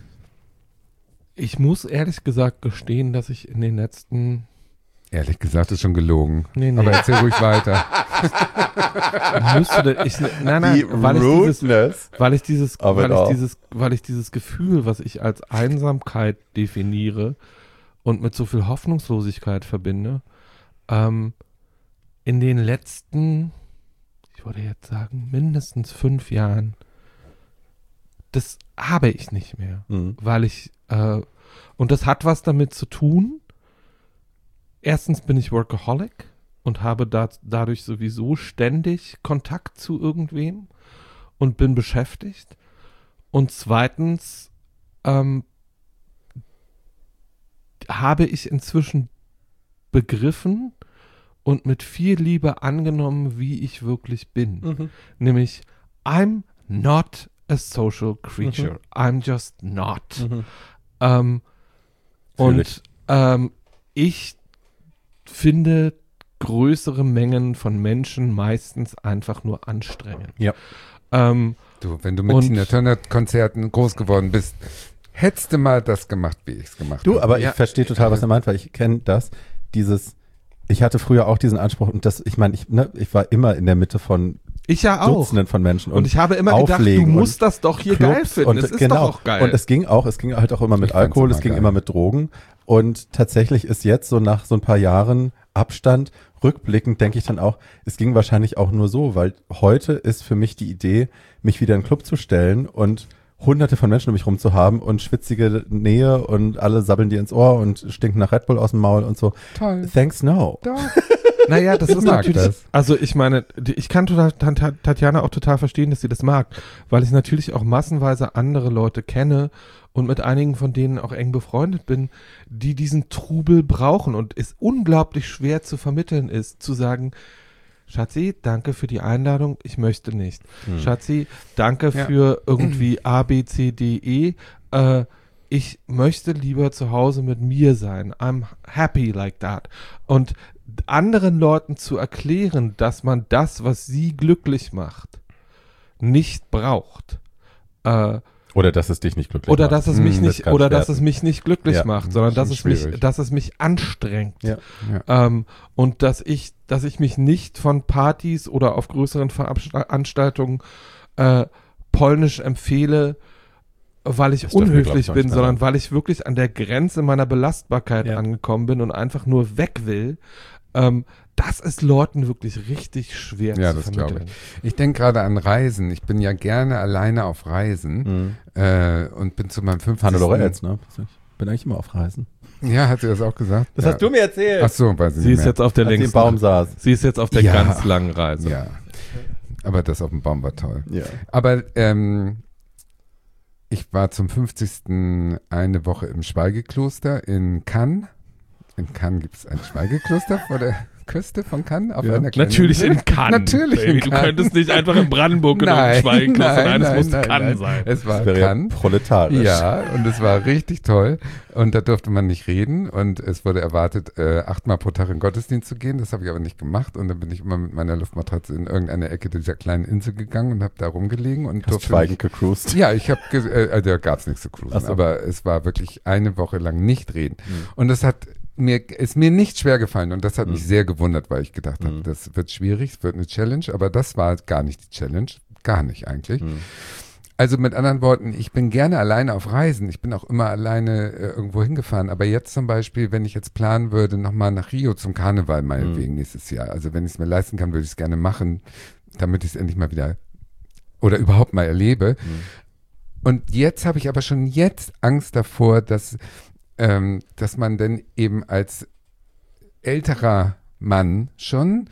Ich muss ehrlich gesagt gestehen, dass ich in den letzten... Ehrlich gesagt, ist schon gelogen. Nee, nee. Aber erzähl ruhig weiter. müsste da- ich, nein, nein, Die weil ich dieses, Rudeness. weil ich dieses, Of it weil ich all. dieses, weil ich dieses Gefühl, was ich als Einsamkeit definiere und mit so viel Hoffnungslosigkeit verbinde, ähm, in den letzten, ich würde jetzt sagen, mindestens fünf Jahren, das habe ich nicht mehr, Mhm. weil ich, äh, und das hat was damit zu tun. Erstens bin ich Workaholic und habe da, dadurch sowieso ständig Kontakt zu irgendwem und bin beschäftigt. Und zweitens ähm, habe ich inzwischen begriffen und mit viel Liebe angenommen, wie ich wirklich bin. Mhm. Nämlich, I'm not a social creature. I'm just not. Mhm. Ähm, Fühl und ich. ähm, ich finde größere Mengen von Menschen meistens einfach nur anstrengend. Ja. Ähm, Du, wenn du mit Und- Tina Turner Konzerten groß geworden bist, hättest du mal das gemacht, wie ich es gemacht Du, habe. aber Ja. ich verstehe total, was er meint, weil ich kenne das, dieses, ich hatte früher auch diesen Anspruch und das, ich meine, ich, ne, ich war immer in der Mitte von ich ja auch. Dutzenden von Menschen. Und ich habe immer gedacht, du Auflegen musst das doch hier geil Clubs finden. und Es ist genau. doch auch geil. Und es ging auch, es ging halt auch immer mit Ich fand's Alkohol, immer es ging geil. immer mit Drogen. Und tatsächlich ist jetzt so nach so ein paar Jahren Abstand, rückblickend denke ich dann auch, es ging wahrscheinlich auch nur so, weil heute ist für mich die Idee, mich wieder in den Club zu stellen und hunderte von Menschen um mich rum zu haben und schwitzige Nähe und alle sabbeln dir ins Ohr und stinken nach Red Bull aus dem Maul und so. Toll. Thanks, no. Doch. naja, das Ich ist mag natürlich, das. also ich meine, die- ich kann total, Tat- Tatjana auch total verstehen, dass sie das mag, weil ich natürlich auch massenweise andere Leute kenne und mit einigen von denen auch eng befreundet bin, die diesen Trubel brauchen und es unglaublich schwer zu vermitteln ist, zu sagen, Schatzi, danke für die Einladung, ich möchte nicht. Hm. Schatzi, danke Ja. für irgendwie A, B, C, D, E. Äh, ich möchte lieber zu Hause mit mir sein. I'm happy like that. Und anderen Leuten zu erklären, dass man das, was sie glücklich macht, nicht braucht. Äh, Oder dass es dich nicht glücklich oder macht. dass es mich Hm, das nicht, kann oder schwer dass es mich nicht glücklich Ja, macht, sondern dass schon es mich, schwierig. dass es mich anstrengt. Ja. Ja. Ähm, und dass ich, dass ich mich nicht von Partys oder auf größeren Veranstaltungen äh, polnisch empfehle, weil ich Das dürfen wir, glaub unhöflich ich, noch bin, nicht sondern sagen. weil ich wirklich an der Grenze meiner Belastbarkeit Ja. angekommen bin und einfach nur weg will. Ähm, das ist Leuten wirklich richtig schwer Ja, zu das glaube vermitteln. Ich denke gerade an Reisen. Ich bin ja gerne alleine auf Reisen Mhm. äh, und bin zu meinem fünfzigsten Hannelore Elz, ne? Ich bin eigentlich immer auf Reisen. Ja, hat sie das auch gesagt? Das ja. hast du mir erzählt. Ach so, weiß ich Sie nicht ist mehr. jetzt auf der Als sie im längsten Baum saß. Sie ist jetzt auf der Ja. ganz langen Reise. Ja, aber das auf dem Baum war toll. Ja. Aber ähm, ich war zum fünfzigsten eine Woche im Schweigekloster in Cannes. In Cannes gibt es ein Schweigekloster vor der Küste von Cannes auf Ja. einer kleinen Natürlich Insel. in Cannes. Natürlich Baby. in Du Cannes. könntest nicht einfach in Brandenburg in Nein, einem Schweigekloster nein, sein, es nein, muss nein, Cannes nein. sein. Es war Das wäre ja Cannes. proletarisch. Ja, und es war richtig toll. Und da durfte man nicht reden. Und es wurde erwartet, äh, achtmal pro Tag in Gottesdienst zu gehen. Das habe ich aber nicht gemacht. Und dann bin ich immer mit meiner Luftmatratze in irgendeine Ecke dieser kleinen Insel gegangen und habe da rumgelegen. Und Hast durfte schweigend gecruised. Ja, ich habe, äh, also da gab es nichts zu cruisen. Ach so. Aber es war wirklich eine Woche lang nicht reden. Mhm. Und das hat mir, ist mir nicht schwer gefallen. Und das hat Mhm. mich sehr gewundert, weil ich gedacht habe, Mhm. das wird schwierig, es wird eine Challenge. Aber das war gar nicht die Challenge. Gar nicht eigentlich. Mhm. Also mit anderen Worten, ich bin gerne alleine auf Reisen. Ich bin auch immer alleine äh, irgendwo hingefahren. Aber jetzt zum Beispiel, wenn ich jetzt planen würde, nochmal nach Rio zum Karneval meinetwegen Mhm. nächstes Jahr. Also wenn ich es mir leisten kann, würde ich es gerne machen, damit ich es endlich mal wieder oder überhaupt mal erlebe. Mhm. Und jetzt habe ich aber schon jetzt Angst davor, dass, ähm, dass man denn eben als älterer Mann schon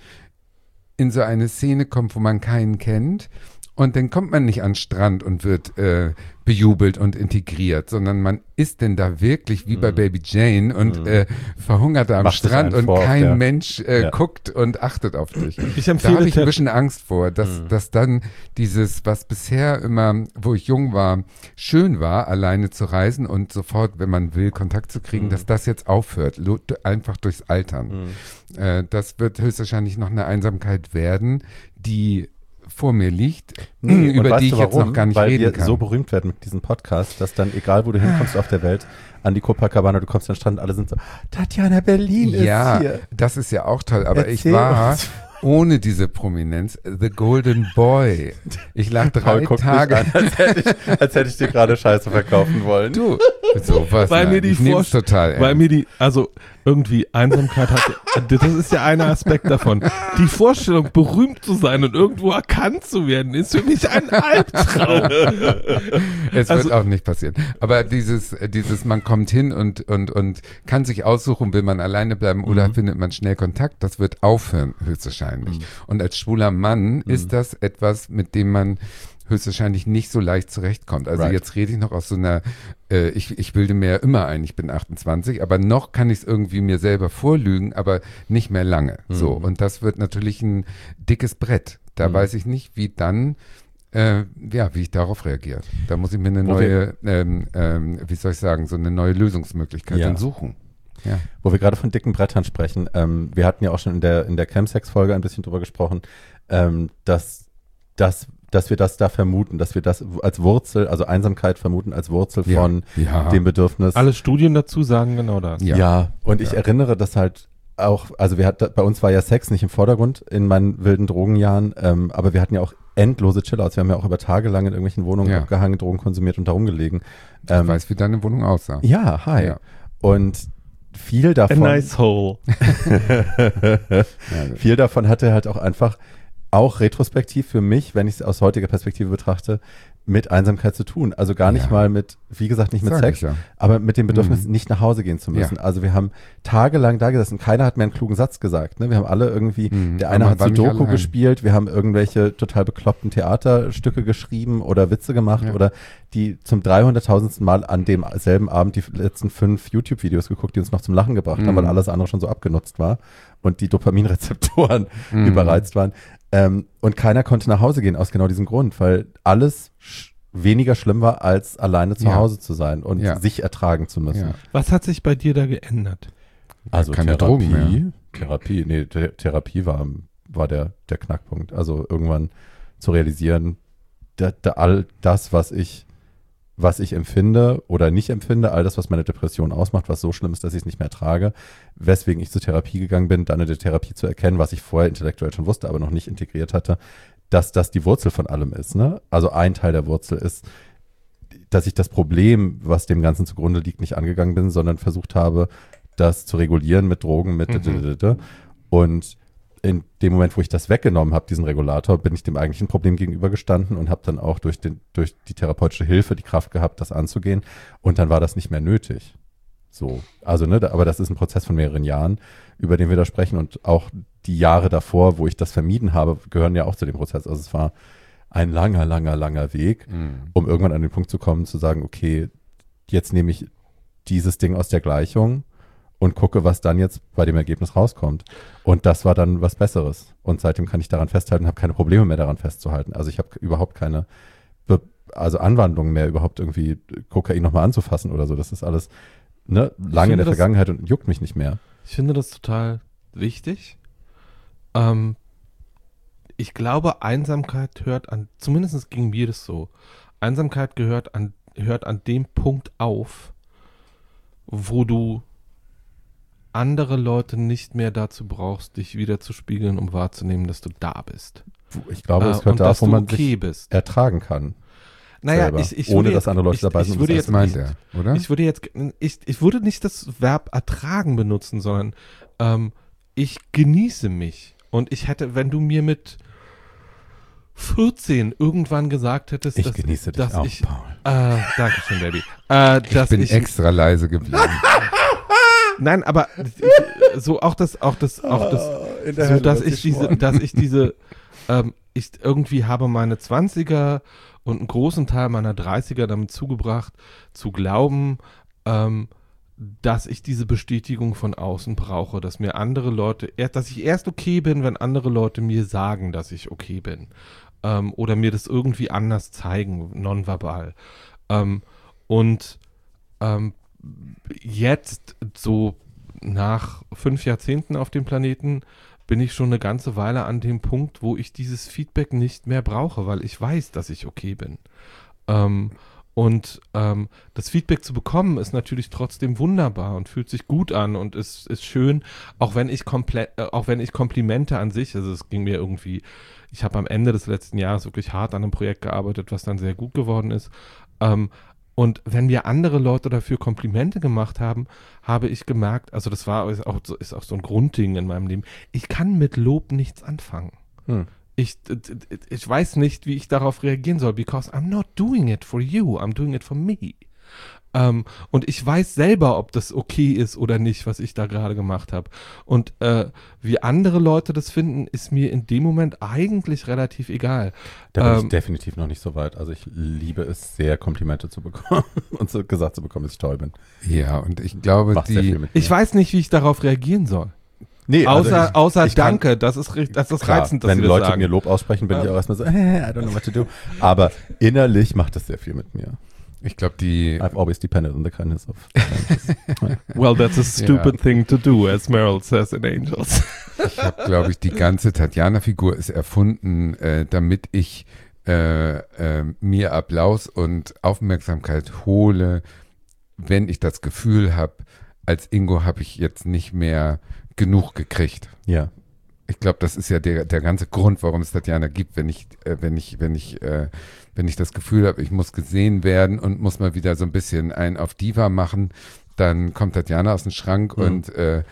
in so eine Szene kommt, wo man keinen kennt. Und dann kommt man nicht an den Strand und wird äh, bejubelt und integriert, sondern man ist denn da wirklich wie bei Mhm. Baby Jane und Mhm. äh, verhungert da am Macht sich Strand einen und vor, kein ja. Mensch äh, Ja. guckt und achtet auf dich. Ich Da empfehle habe ich ein Tat- bisschen Angst vor, dass, Mhm. dass dann dieses, was bisher immer, wo ich jung war, schön war, alleine zu reisen und sofort, wenn man will, Kontakt zu kriegen, Mhm. dass das jetzt aufhört, lo- einfach durchs Altern. Mhm. Äh, das wird höchstwahrscheinlich noch eine Einsamkeit werden, die vor mir liegt, Nee, und über weißt die du ich jetzt warum? noch gar nicht Weil reden wir kann. so berühmt werden mit diesem Podcast, dass dann, egal wo du hinkommst auf der Welt, an die Copacabana, du kommst an den Strand, alle sind so, Tatjana Berlin ja, ist hier. das ist ja auch toll, aber Erzähl ich war uns. ohne diese Prominenz the Golden Boy. Ich lag drei Paul guckt Tage. mich an, als hätte ich, als hätte ich dir gerade Scheiße verkaufen wollen. Du, sowas. Weil nein, mir die ich nehm's Vorst- total Weil ernst. mir die, also irgendwie Einsamkeit hat, das ist ja einer Aspekt davon. Die Vorstellung, berühmt zu sein und irgendwo erkannt zu werden, ist für mich ein Albtraum. Es Also- wird auch nicht passieren. Aber dieses, äh, dieses, man kommt hin und, und, und kann sich aussuchen, will man alleine bleiben oder Mhm. findet man schnell Kontakt, das wird aufhören, höchstwahrscheinlich. Und als schwuler Mann ist das etwas, mit dem man höchstwahrscheinlich nicht so leicht zurechtkommt. Also Right. jetzt rede ich noch aus so einer, äh, ich, ich bilde mir ja immer ein, ich bin achtundzwanzig, aber noch kann ich es irgendwie mir selber vorlügen, aber nicht mehr lange. So, Mhm. und das wird natürlich ein dickes Brett. Da Mhm. weiß ich nicht, wie dann äh, ja, wie ich darauf reagiere. Da muss ich mir eine Wo neue, ähm, ähm, wie soll ich sagen, so eine neue Lösungsmöglichkeit Ja. dann suchen. Ja. Wo wir gerade von dicken Brettern sprechen, ähm, wir hatten ja auch schon in der, in der Chemsex-Folge ein bisschen drüber gesprochen, ähm, dass, dass, dass wir das da vermuten, dass wir das als Wurzel, also Einsamkeit vermuten als Wurzel Ja. von Ja. dem Bedürfnis. Alle Studien dazu sagen genau das. Ja. Ja, und ich Ja. erinnere das halt auch, also wir hatten, bei uns war ja Sex nicht im Vordergrund in meinen wilden Drogenjahren, ähm, aber wir hatten ja auch endlose Chillouts. Wir haben ja auch über Tage lang in irgendwelchen Wohnungen Ja. abgehangen, Drogen konsumiert und darum gelegen. Ich Ähm, weiß, wie deine Wohnung aussah. ja, hi. Ja. Und viel A davon, nice hole. Ja, viel davon hatte halt auch einfach, auch retrospektiv für mich, wenn ich es aus heutiger Perspektive betrachte, mit Einsamkeit zu tun. Also gar nicht Ja. mal mit, wie gesagt, nicht mit Sag Sex, ich ja. aber mit dem Bedürfnis, Mhm. nicht nach Hause gehen zu müssen. Ja. Also wir haben tagelang da gesessen, keiner hat mir einen klugen Satz gesagt. Ne? Wir haben alle irgendwie, Mhm. der Aber eine man hat war nicht Sudoku allein. gespielt, wir haben irgendwelche total bekloppten Theaterstücke geschrieben oder Witze gemacht Ja. oder die zum dreihunderttausendsten Mal an demselben Abend die letzten fünf YouTube-Videos geguckt, die uns noch zum Lachen gebracht haben, Mhm. weil alles andere schon so abgenutzt war und die Dopaminrezeptoren Mhm. überreizt waren. Ähm, und keiner konnte nach Hause gehen aus genau diesem Grund, weil alles sch weniger schlimm war, als alleine zu Ja. Hause zu sein und Ja. sich ertragen zu müssen. Ja. Was hat sich bei dir da geändert? Also Keine Therapie, Drogen mehr. Therapie, nee, Th Therapie war, war der, der Knackpunkt. Also irgendwann zu realisieren, da, da all das, was ich, was ich empfinde oder nicht empfinde, all das, was meine Depression ausmacht, was so schlimm ist, dass ich es nicht mehr trage, weswegen ich zur Therapie gegangen bin, dann in der Therapie zu erkennen, was ich vorher intellektuell schon wusste, aber noch nicht integriert hatte, dass das die Wurzel von allem ist. Ne? Also ein Teil der Wurzel ist, dass ich das Problem, was dem Ganzen zugrunde liegt, nicht angegangen bin, sondern versucht habe, das zu regulieren mit Drogen, mit Mhm. und in dem Moment, wo ich das weggenommen habe, diesen Regulator, bin ich dem eigentlichen Problem gegenübergestanden und habe dann auch durch, den, durch die therapeutische Hilfe die Kraft gehabt, das anzugehen. Und dann war das nicht mehr nötig. So, also, ne, da, aber das ist ein Prozess von mehreren Jahren, über den wir da sprechen. Und auch die Jahre davor, wo ich das vermieden habe, gehören ja auch zu dem Prozess. Also es war ein langer, langer, langer Weg, Mhm. um irgendwann an den Punkt zu kommen, zu sagen, okay, jetzt nehme ich dieses Ding aus der Gleichung und gucke, was dann jetzt bei dem Ergebnis rauskommt. Und das war dann was Besseres. Und seitdem kann ich daran festhalten, habe keine Probleme mehr daran festzuhalten. Also ich habe überhaupt keine, Be also Anwandlungen mehr, überhaupt irgendwie Kokain nochmal anzufassen oder so. Das ist alles ne, lange in der das- Vergangenheit und juckt mich nicht mehr. Ich finde das total wichtig. Ähm, ich glaube, Einsamkeit hört an, zumindest ging mir das so, Einsamkeit gehört an, hört an dem Punkt auf, wo du andere Leute nicht mehr dazu brauchst, dich wieder zu spiegeln, um wahrzunehmen, dass du da bist. Ich glaube, Äh, es gehört und da, dass wo du man okay sich bist. ertragen kann. Naja, selber, ich, ich ohne würde dass jetzt, andere Leute ich, dabei ich sind, um würde es jetzt, Das meint ich, er, oder? Ich würde jetzt, ich, ich würde nicht das Verb ertragen benutzen, sondern ähm, ich genieße mich. Und ich hätte, wenn du mir mit vierzehn irgendwann gesagt hättest, Ich dass, genieße dich dass auch, ich, Paul. äh, danke schön, Baby, äh, Ich dass bin ich, extra leise geblieben. nein, aber ich, so auch das, auch das, auch das, In der so Hölle dass wird sie ich diese, schmoren. dass ich diese, ähm, ich irgendwie habe meine zwanziger und einen großen Teil meiner dreißiger damit zugebracht, zu glauben, ähm, dass ich diese Bestätigung von außen brauche, dass mir andere Leute, erst, dass ich erst okay bin, wenn andere Leute mir sagen, dass ich okay bin. Ähm, oder mir das irgendwie anders zeigen, nonverbal. Ähm, und ähm, jetzt, so nach fünf Jahrzehnten auf dem Planeten, bin ich schon eine ganze Weile an dem Punkt, wo ich dieses Feedback nicht mehr brauche, weil ich weiß, dass ich okay bin. Ähm, und ähm, das Feedback zu bekommen ist natürlich trotzdem wunderbar und fühlt sich gut an und ist, ist schön, auch wenn ich komplett, äh, auch wenn ich Komplimente an sich, also es ging mir irgendwie, ich habe am Ende des letzten Jahres wirklich hart an einem Projekt gearbeitet, was dann sehr gut geworden ist. Ähm, und wenn mir andere Leute dafür Komplimente gemacht haben, habe ich gemerkt, also das war ist auch, so, ist auch so ein Grundding in meinem Leben, ich kann mit Lob nichts anfangen. Hm. Ich, ich weiß nicht, wie ich darauf reagieren soll, because I'm not doing it for you, I'm doing it for me. Ähm, und ich weiß selber, ob das okay ist oder nicht, was ich da gerade gemacht habe. Und äh, wie andere Leute das finden, ist mir in dem Moment eigentlich relativ egal. Da bin Ähm, ich definitiv noch nicht so weit. Also ich liebe es sehr, Komplimente zu bekommen und so gesagt zu bekommen, dass ich toll bin. Ja, und ich glaube, Macht sehr viel die, mit mir. Ich weiß nicht, wie ich darauf reagieren soll. Nee, also Außer, ich, außer ich kann- Danke, das ist, richtig- das ist Klar, reizend, dass wenn sie das Leute sagen. mir Lob aussprechen, bin ich auch erstmal so, hey, I don't know what to do. Aber innerlich macht das sehr viel mit mir. ich glaube, die, I've always depended on the kindness of Well, that's a stupid thing to do, as Meryl says in Angels. ich habe, glaube ich, die ganze Tatjana-Figur ist erfunden, äh, damit ich äh, äh, mir Applaus und Aufmerksamkeit hole, wenn ich das Gefühl habe, als Ingo habe ich jetzt nicht mehr genug gekriegt. Ja. Ich glaube, das ist ja der, der ganze Grund, warum es Tatjana gibt, wenn ich, äh, wenn ich, wenn ich, äh, wenn ich das Gefühl habe, ich muss gesehen werden und muss mal wieder so ein bisschen einen auf Diva machen, dann kommt Tatjana aus dem Schrank Mhm. und äh,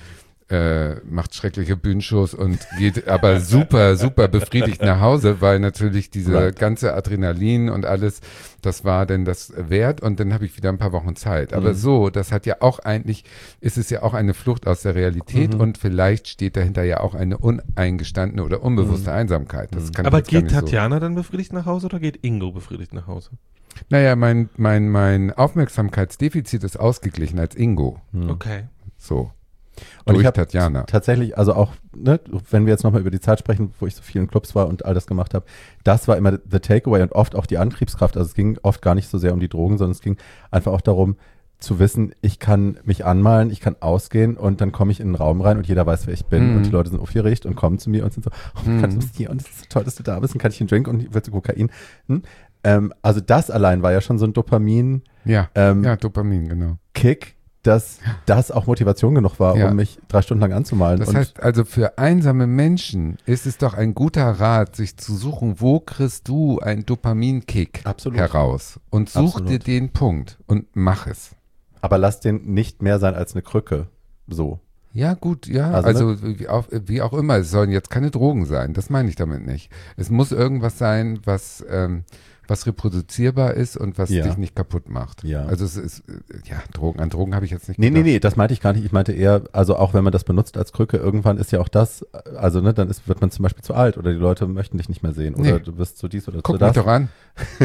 äh, macht schreckliche Bühnenshows und geht aber super, super befriedigt nach Hause, weil natürlich diese Right. ganze Adrenalin und alles, das war denn das wert und dann habe ich wieder ein paar Wochen Zeit. Aber Mhm. so, das hat ja auch eigentlich, ist es ja auch eine Flucht aus der Realität Mhm. und vielleicht steht dahinter ja auch eine uneingestandene oder unbewusste Einsamkeit. Das kann ich Aber jetzt gar geht nicht Tatjana dann befriedigt nach Hause oder geht Ingo befriedigt nach Hause? so. Naja, mein, mein, mein Aufmerksamkeitsdefizit ist ausgeglichen als Ingo. Mhm. Okay. So. Und Durch ich habe Tatjana. tatsächlich, also auch, ne, wenn wir jetzt nochmal über die Zeit sprechen, wo ich so viel in Clubs war und all das gemacht habe, das war immer the takeaway und oft auch die Antriebskraft. Also es ging oft gar nicht so sehr um die Drogen, sondern es ging einfach auch darum, zu wissen, ich kann mich anmalen, ich kann ausgehen und dann komme ich in einen Raum rein und jeder weiß, wer ich bin Mhm. und die Leute sind aufgeregt und kommen zu mir und sind so, oh, Mhm. kannst du bist hier und es ist so toll, dass du da bist und kann ich einen Drink und willst du Kokain? Hm? Ähm, also das allein war ja schon so ein Dopamin-Kick, Ja, ähm, ja, Dopamin, genau. dass das auch Motivation genug war, Ja. um mich drei Stunden lang anzumalen. Das und heißt also, für einsame Menschen ist es doch ein guter Rat, sich zu suchen, wo kriegst du einen Dopaminkick Absolut. heraus und such Absolut. dir den Punkt und mach es. aber lass den nicht mehr sein als eine Krücke. So. Ja, gut, ja, Also, also, wie, auch, wie auch immer, es sollen jetzt keine Drogen sein, das meine ich damit nicht. Es muss irgendwas sein, was, ähm, was reproduzierbar ist und was Ja. dich nicht kaputt macht. Ja. Also es ist, äh, ja, Drogen, an Drogen habe ich jetzt nicht Nee, nee, gedacht. nee, das meinte ich gar nicht. Ich meinte eher, also auch wenn man das benutzt als Krücke, irgendwann ist ja auch das, also ne, dann ist, wird man zum Beispiel zu alt oder die Leute möchten dich nicht mehr sehen oder Nee. du wirst zu dies oder Guck zu mich das. doch an.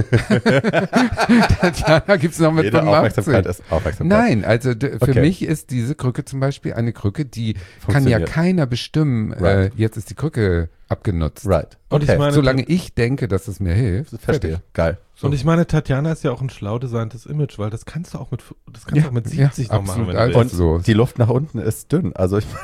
Tatjana gibt's noch mit Jede Aufmerksamkeit fünfundachtzig. ist Aufmerksamkeit. Nein, also d- für Okay. mich ist diese Krücke zum Beispiel eine Krücke, die kann ja Funktioniert. keiner bestimmen, Right. äh, jetzt ist die Krücke abgenutzt. Right. Und ich Okay. meine- Solange ich denke, dass es mir hilft, Verstehe. fertig. Geil. So. Und ich meine, Tatjana ist ja auch ein schlau designtes Image, weil das kannst du auch mit, das kannst Ja, du auch mit ja, siebzig noch machen, absolut. wenn du Also- willst. Und so. die Luft nach unten ist dünn. Also ich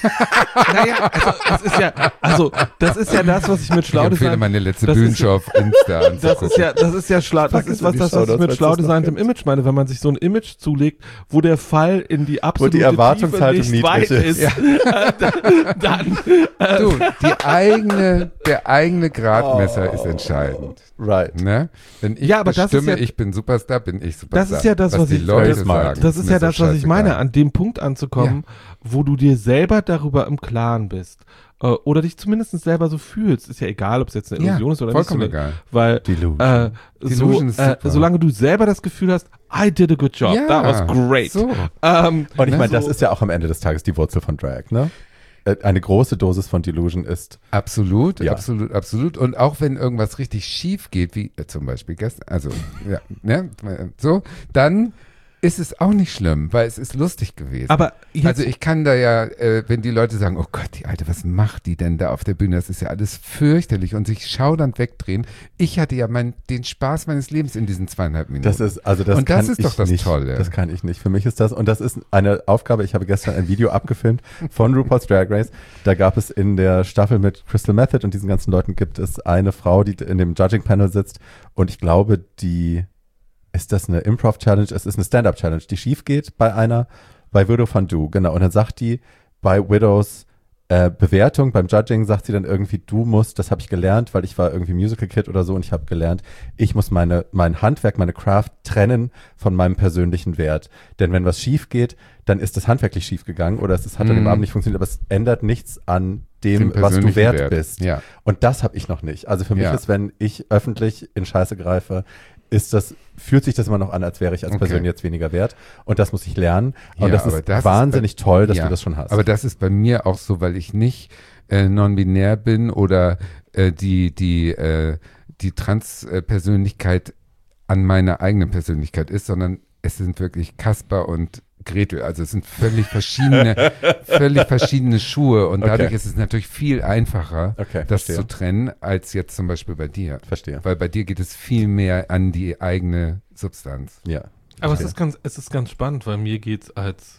Naja, also das ist ja, also das ist ja das, was ich mit Ich schlau empfehle design, meine letzte das ist- Bühnenshow auf Insta das anzugucken. ist ja, das ist ja schlau, das Pack ist es in was, die das, Show was ich Notes, mit falls schlau es noch designtem gibt. Image meine, wenn man sich so ein Image zulegt, wo der Fall in die absolute Erwartungshaltung Tiefe nicht weit niedrig ist, ist. äh, dann, äh, Du, die eigene, der eigene Gradmesser Oh. ist entscheidend. right. Ne? Wenn ich Ja, aber das ist bestimme, ja- ich bin Superstar, bin ich Superstar. Das ist ja das, was die ich- Leute Very smart. sagen. das ist mir ja so das, was ich scheißegal. meine, an dem Punkt anzukommen, wo du dir selber darüber im Klaren bist. Äh, oder dich zumindest selber so fühlst. Ist ja egal, ob es jetzt eine Ja, Illusion ist oder vollkommen nicht. egal. Weil Delusion. äh, so, Delusion ist äh, super. solange du selber das Gefühl hast, I did a good job, Ja, that was great. so. Ähm, Und ich Ne, meine, das so- ist ja auch am Ende des Tages die Wurzel von Drag, ne? Äh, Eine große Dosis von Delusion ist, Absolut, Ja. absolut, absolut. Und auch wenn irgendwas richtig schief geht, wie äh, zum Beispiel gestern, also, ja, ne, äh, so, dann ist es auch nicht schlimm, weil es ist lustig gewesen. aber jetzt, Also ich kann da ja, äh, wenn die Leute sagen, oh Gott, die Alte, was macht die denn da auf der Bühne? Das ist ja alles fürchterlich und sich schaudernd wegdrehen. Ich hatte ja mein, den Spaß meines Lebens in diesen zweieinhalb Minuten. das ist, also das Und das kann ist ich doch das nicht. Tolle. Das kann ich nicht. Für mich ist das, und das ist eine Aufgabe, ich habe gestern ein Video abgefilmt von RuPaul's Drag Race. Da gab es in der Staffel mit Crystal Method und diesen ganzen Leuten gibt es eine Frau, die in dem Judging Panel sitzt und ich glaube, die ist das eine Improv-Challenge? Es ist eine Stand-Up-Challenge, die schief geht bei einer, bei Widow Van Du, genau. Und dann sagt die bei Widows äh, Bewertung, beim Judging sagt sie dann irgendwie, du musst, das habe ich gelernt, weil ich war irgendwie Musical-Kid oder so und ich habe gelernt, ich muss meine, mein Handwerk, meine Craft trennen von meinem persönlichen Wert. Denn wenn was schief geht, dann ist das handwerklich schief gegangen oder es ist, hat an dem Mhm. Abend nicht funktioniert, aber es ändert nichts an dem, Den was du persönlichen wert, Wert. bist. Ja. Und das habe ich noch nicht. Also für mich Ja. ist, wenn ich öffentlich in Scheiße greife, ist das, fühlt sich das immer noch an, als wäre ich als Okay. Person jetzt weniger wert. Und das muss ich lernen. Und Ja, das aber ist das ist wahnsinnig bei- toll, dass Ja, du das schon hast. Aber das ist bei mir auch so, weil ich nicht äh, non-binär bin oder äh, die, die, äh, die Trans-Persönlichkeit an meiner eigenen Persönlichkeit ist, sondern es sind wirklich Kasper und Gretel. Also es sind völlig verschiedene, völlig verschiedene Schuhe und Okay. dadurch ist es natürlich viel einfacher, Okay, das verstehe. zu trennen, als jetzt zum Beispiel bei dir. Verstehe. Weil bei dir geht es viel mehr an die eigene Substanz. Ja. aber es verstehe. ist ganz, es ist ganz spannend, weil mir geht's als,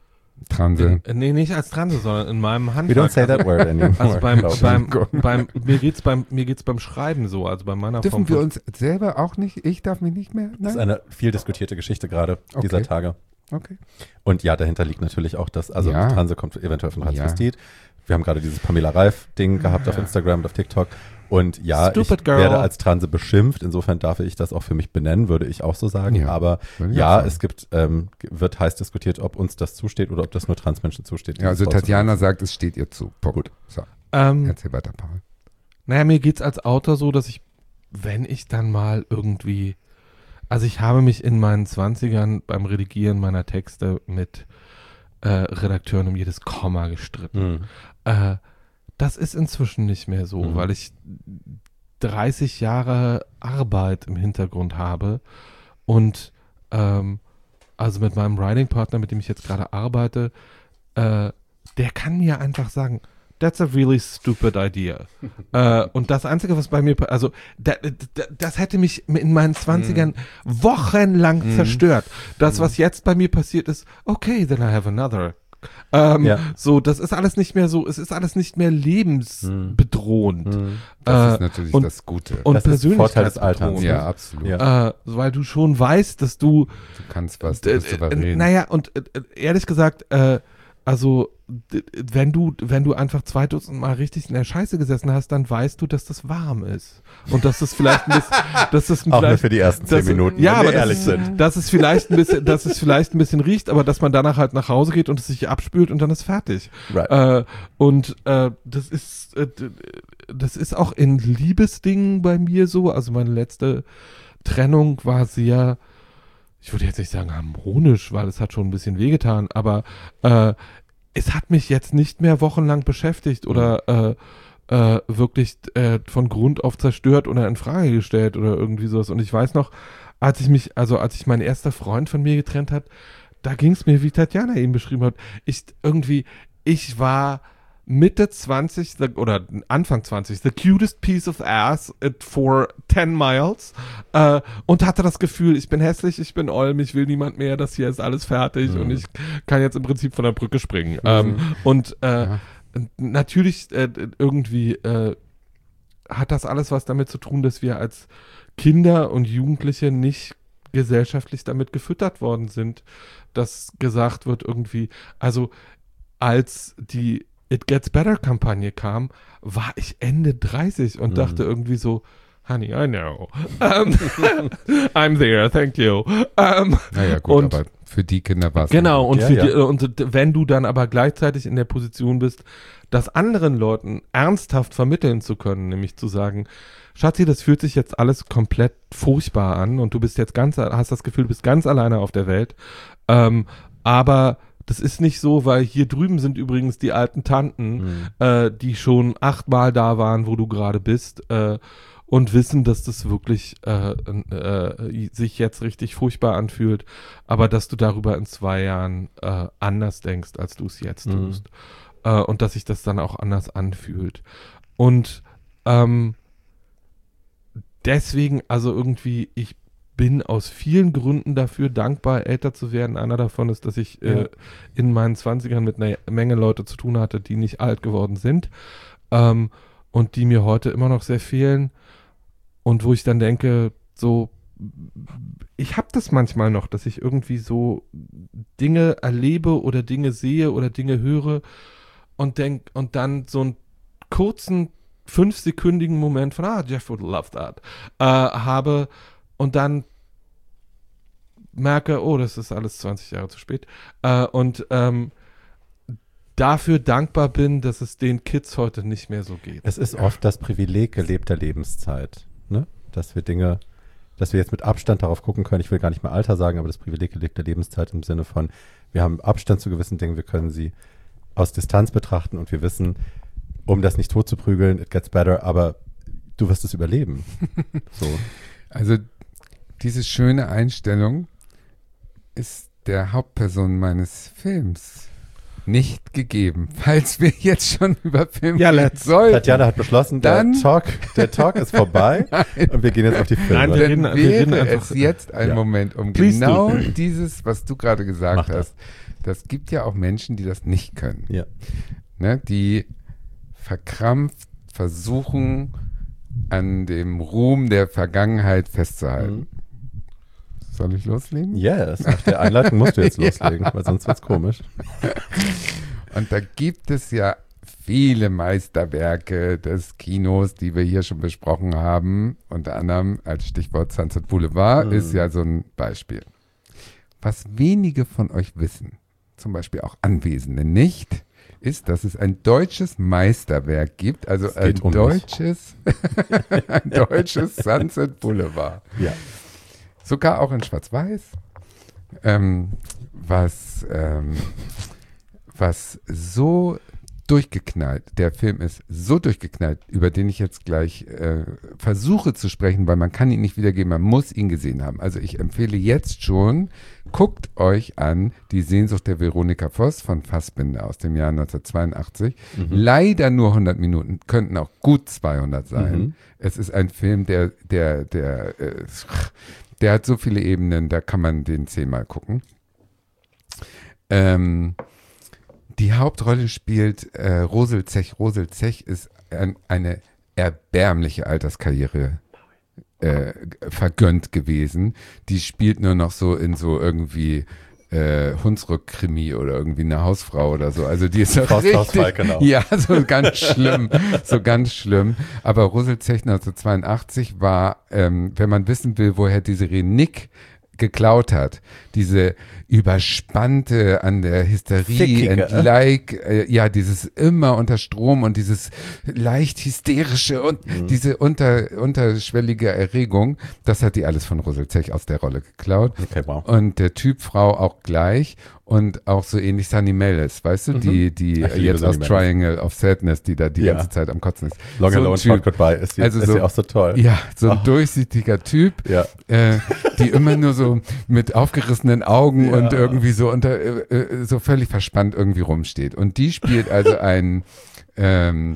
Transe. in, nee, nicht als Transe, sondern in meinem We Handwerk. don't say that word anymore. Also beim, glaub ich. beim, beim, mir geht's beim, mir geht's beim Schreiben so, also bei meiner Form Dürfen wir von- uns selber auch nicht, ich darf mich nicht mehr? Das ist Nein? eine viel diskutierte Geschichte gerade Okay. dieser Tage. Okay. Und ja, dahinter liegt natürlich auch das, also Ja. Transe kommt eventuell von Ja. Transvestit. Wir haben gerade dieses Pamela Reif-Ding gehabt auf Ja. Instagram und auf TikTok. Und ja, Stupid ich girl. werde als Transe beschimpft, insofern darf ich das auch für mich benennen, würde ich auch so sagen. Ja, Aber würde ich ja, auch sagen. es gibt, ähm, wird heiß diskutiert, ob uns das zusteht oder ob das nur Transmenschen zusteht. Ja, also dieses Wort zu Tatjana benutzen. sagt, es steht ihr zu. Punkt. Gut. So, Ähm, erzähl weiter, Paul. Naja, mir geht's als Autor so, dass ich, wenn ich dann mal irgendwie, also ich habe mich in meinen Zwanzigern beim Redigieren meiner Texte mit äh, Redakteuren um jedes Komma gestritten. Mhm. Äh, das ist inzwischen nicht mehr so, Mhm. weil ich dreißig Jahre Arbeit im Hintergrund habe und ähm, also mit meinem Writing-Partner, mit dem ich jetzt gerade arbeite, äh, der kann mir einfach sagen, that's a really stupid idea. äh, und das Einzige, was bei mir, pa- also da, da, das hätte mich in meinen zwanzigern wochenlang Mhm. zerstört. Das, was jetzt bei mir passiert ist, okay, then I have another. Ähm, Ja. So, das ist alles nicht mehr so, es ist alles nicht mehr lebensbedrohend. Mhm. Das Äh, ist natürlich und- das Gute. und Das ist Vorteil des persönlichkeitsbedrohend. Alterns. ja, absolut. Ja. Äh, weil du schon weißt, dass du Du kannst was, du äh, bist äh, souverän. naja, und äh, äh, ehrlich gesagt, äh, also d- wenn du, wenn du einfach zwei Dutzend Mal richtig in der Scheiße gesessen hast, dann weißt du, dass das warm ist. Und dass das vielleicht ein bisschen, dass das Auch nur vielleicht, für die ersten zehn das- Minuten, ja, wenn aber wir das ehrlich ist, sind. dass es vielleicht ein bisschen, dass es vielleicht ein bisschen riecht, aber dass man danach halt nach Hause geht und es sich abspült und dann ist fertig. Right. Äh, und äh, das ist äh, d- das ist auch in Liebesdingen bei mir so. Also meine letzte Trennung war sehr, ich würde jetzt nicht sagen harmonisch, weil es hat schon ein bisschen wehgetan, aber äh, es hat mich jetzt nicht mehr wochenlang beschäftigt oder äh, äh, wirklich äh, von Grund auf zerstört oder in Frage gestellt oder irgendwie sowas. Und ich weiß noch, als ich mich, also als ich mein erster Freund von mir getrennt hat, da ging es mir, wie Tatjana eben beschrieben hat, ich irgendwie, ich war Mitte zwanzig the, oder Anfang zwanzig, the cutest piece of ass at for ten miles äh, und hatte das Gefühl, ich bin hässlich, ich bin olm, ich will niemand mehr, das hier ist alles fertig Mhm. und ich kann jetzt im Prinzip von der Brücke springen. Ähm, und äh, Ja. natürlich äh, irgendwie äh, hat das alles was damit zu tun, dass wir als Kinder und Jugendliche nicht gesellschaftlich damit gefüttert worden sind, dass gesagt wird irgendwie, also als die It Gets Better Kampagne kam, war ich Ende dreißig und Mhm. dachte irgendwie so, honey, I know. Um, I'm there, thank you. Um, Naja, gut, und- aber für die Kinder war es. Genau, und, Ja, für ja. Die, und wenn du dann aber gleichzeitig in der Position bist, das anderen Leuten ernsthaft vermitteln zu können, nämlich zu sagen, Schatzi, das fühlt sich jetzt alles komplett furchtbar an und du bist jetzt ganz, hast das Gefühl, du bist ganz alleine auf der Welt, ähm, aber das ist nicht so, weil hier drüben sind übrigens die alten Tanten, Mhm. äh, die schon achtmal da waren, wo du gerade bist, äh, und wissen, dass das wirklich äh, äh, sich jetzt richtig furchtbar anfühlt, aber dass du darüber in zwei Jahren äh, anders denkst, als du es jetzt Mhm. tust. Äh, und dass sich das dann auch anders anfühlt. Und ähm, deswegen, also irgendwie, ich bin aus vielen Gründen dafür dankbar, älter zu werden. Einer davon ist, dass ich äh, Ja. in meinen zwanzigern mit einer Menge Leute zu tun hatte, die nicht alt geworden sind ähm, und die mir heute immer noch sehr fehlen. Und wo ich dann denke, so, ich habe das manchmal noch, dass ich irgendwie so Dinge erlebe oder Dinge sehe oder Dinge höre und denk und dann so einen kurzen, fünfsekündigen Moment von, ah, Jeff would love that, äh, habe und dann merke, oh, das ist alles zwanzig Jahre zu spät. Äh, und ähm, dafür dankbar bin, dass es den Kids heute nicht mehr so geht. Es ist oft das Privileg gelebter Lebenszeit, ne? Dass wir Dinge, dass wir jetzt mit Abstand darauf gucken können. Ich will gar nicht mehr Alter sagen, aber das Privileg gelebter Lebenszeit im Sinne von, wir haben Abstand zu gewissen Dingen, wir können sie aus Distanz betrachten und wir wissen, um das nicht tot zu prügeln, it gets better, aber du wirst es überleben. So. Also diese schöne Einstellung ist der Hauptperson meines Films nicht gegeben. Falls wir jetzt schon über Film Ja, reden let's. sollten, Tatjana hat beschlossen, Dann- der Talk, der Talk ist vorbei und wir gehen jetzt auf die Filme. Nein, wir reden- dann wir reden wäre einfach- es jetzt ein Ja. Moment, um Please genau dieses, was du gerade gesagt Mach das. hast. Das gibt ja auch Menschen, die das nicht können. Ja. Ne? Die verkrampft versuchen, an dem Ruhm der Vergangenheit festzuhalten. Mhm. Soll ich loslegen? Yes, nach der Einleitung musst du jetzt Ja. loslegen, weil sonst wird's komisch. Und da gibt es ja viele Meisterwerke des Kinos, die wir hier schon besprochen haben. Unter anderem als Stichwort Sunset Boulevard mhm. ist ja so ein Beispiel. Was wenige von euch wissen, zum Beispiel auch Anwesende nicht, ist, dass es ein deutsches Meisterwerk gibt, also ein um deutsches, ein deutsches Sunset Boulevard. Ja. Sogar auch in Schwarz-Weiß, ähm, was, ähm, was so durchgeknallt, der Film ist so durchgeknallt, über den ich jetzt gleich äh, versuche zu sprechen, weil man kann ihn nicht wiedergeben, man muss ihn gesehen haben. Also ich empfehle jetzt schon, guckt euch an Die Sehnsucht der Veronika Voss von Fassbinder aus dem Jahr neunzehnhundertzweiundachtzig. Mhm. Leider nur hundert Minuten, könnten auch gut zweihundert sein. Mhm. Es ist ein Film, der, der, der, äh, der hat so viele Ebenen, da kann man den zehnmal gucken. Ähm, Die Hauptrolle spielt äh, Rosel Zech. Rosel Zech ist ein, eine erbärmliche Alterskarriere äh, vergönnt gewesen. Die spielt nur noch so in so irgendwie äh, Hunsrück-Krimi oder irgendwie eine Hausfrau oder so. Also die ist so richtig, genau. ja, so ganz schlimm, so ganz schlimm. Aber Rosel Zech neunzehnhundertzweiundachtzig war, ähm, wenn man wissen will, woher diese Renick geklaut hat, diese überspannte, an der Hysterie Fickige, entleik, äh, ja, dieses immer unter Strom und dieses leicht hysterische und mhm. diese unter, unterschwellige Erregung, das hat die alles von Rosel Zech aus der Rolle geklaut. Okay, wow. Und der Typ Frau auch gleich und auch so ähnlich Sunny Mellis, weißt du, mhm. die, die Ach, jetzt aus Sunny Triangle of Sadness, die da die ja. ganze Zeit am Kotzen ist. Long so Hello and Short Goodbye ist, die, also ist so, ja auch so toll. Ja, so ein oh. durchsichtiger Typ, ja. äh, die immer nur so mit aufgerissenen Augen ja. und irgendwie so unter, äh, so völlig verspannt irgendwie rumsteht. Und die spielt also ein, ähm,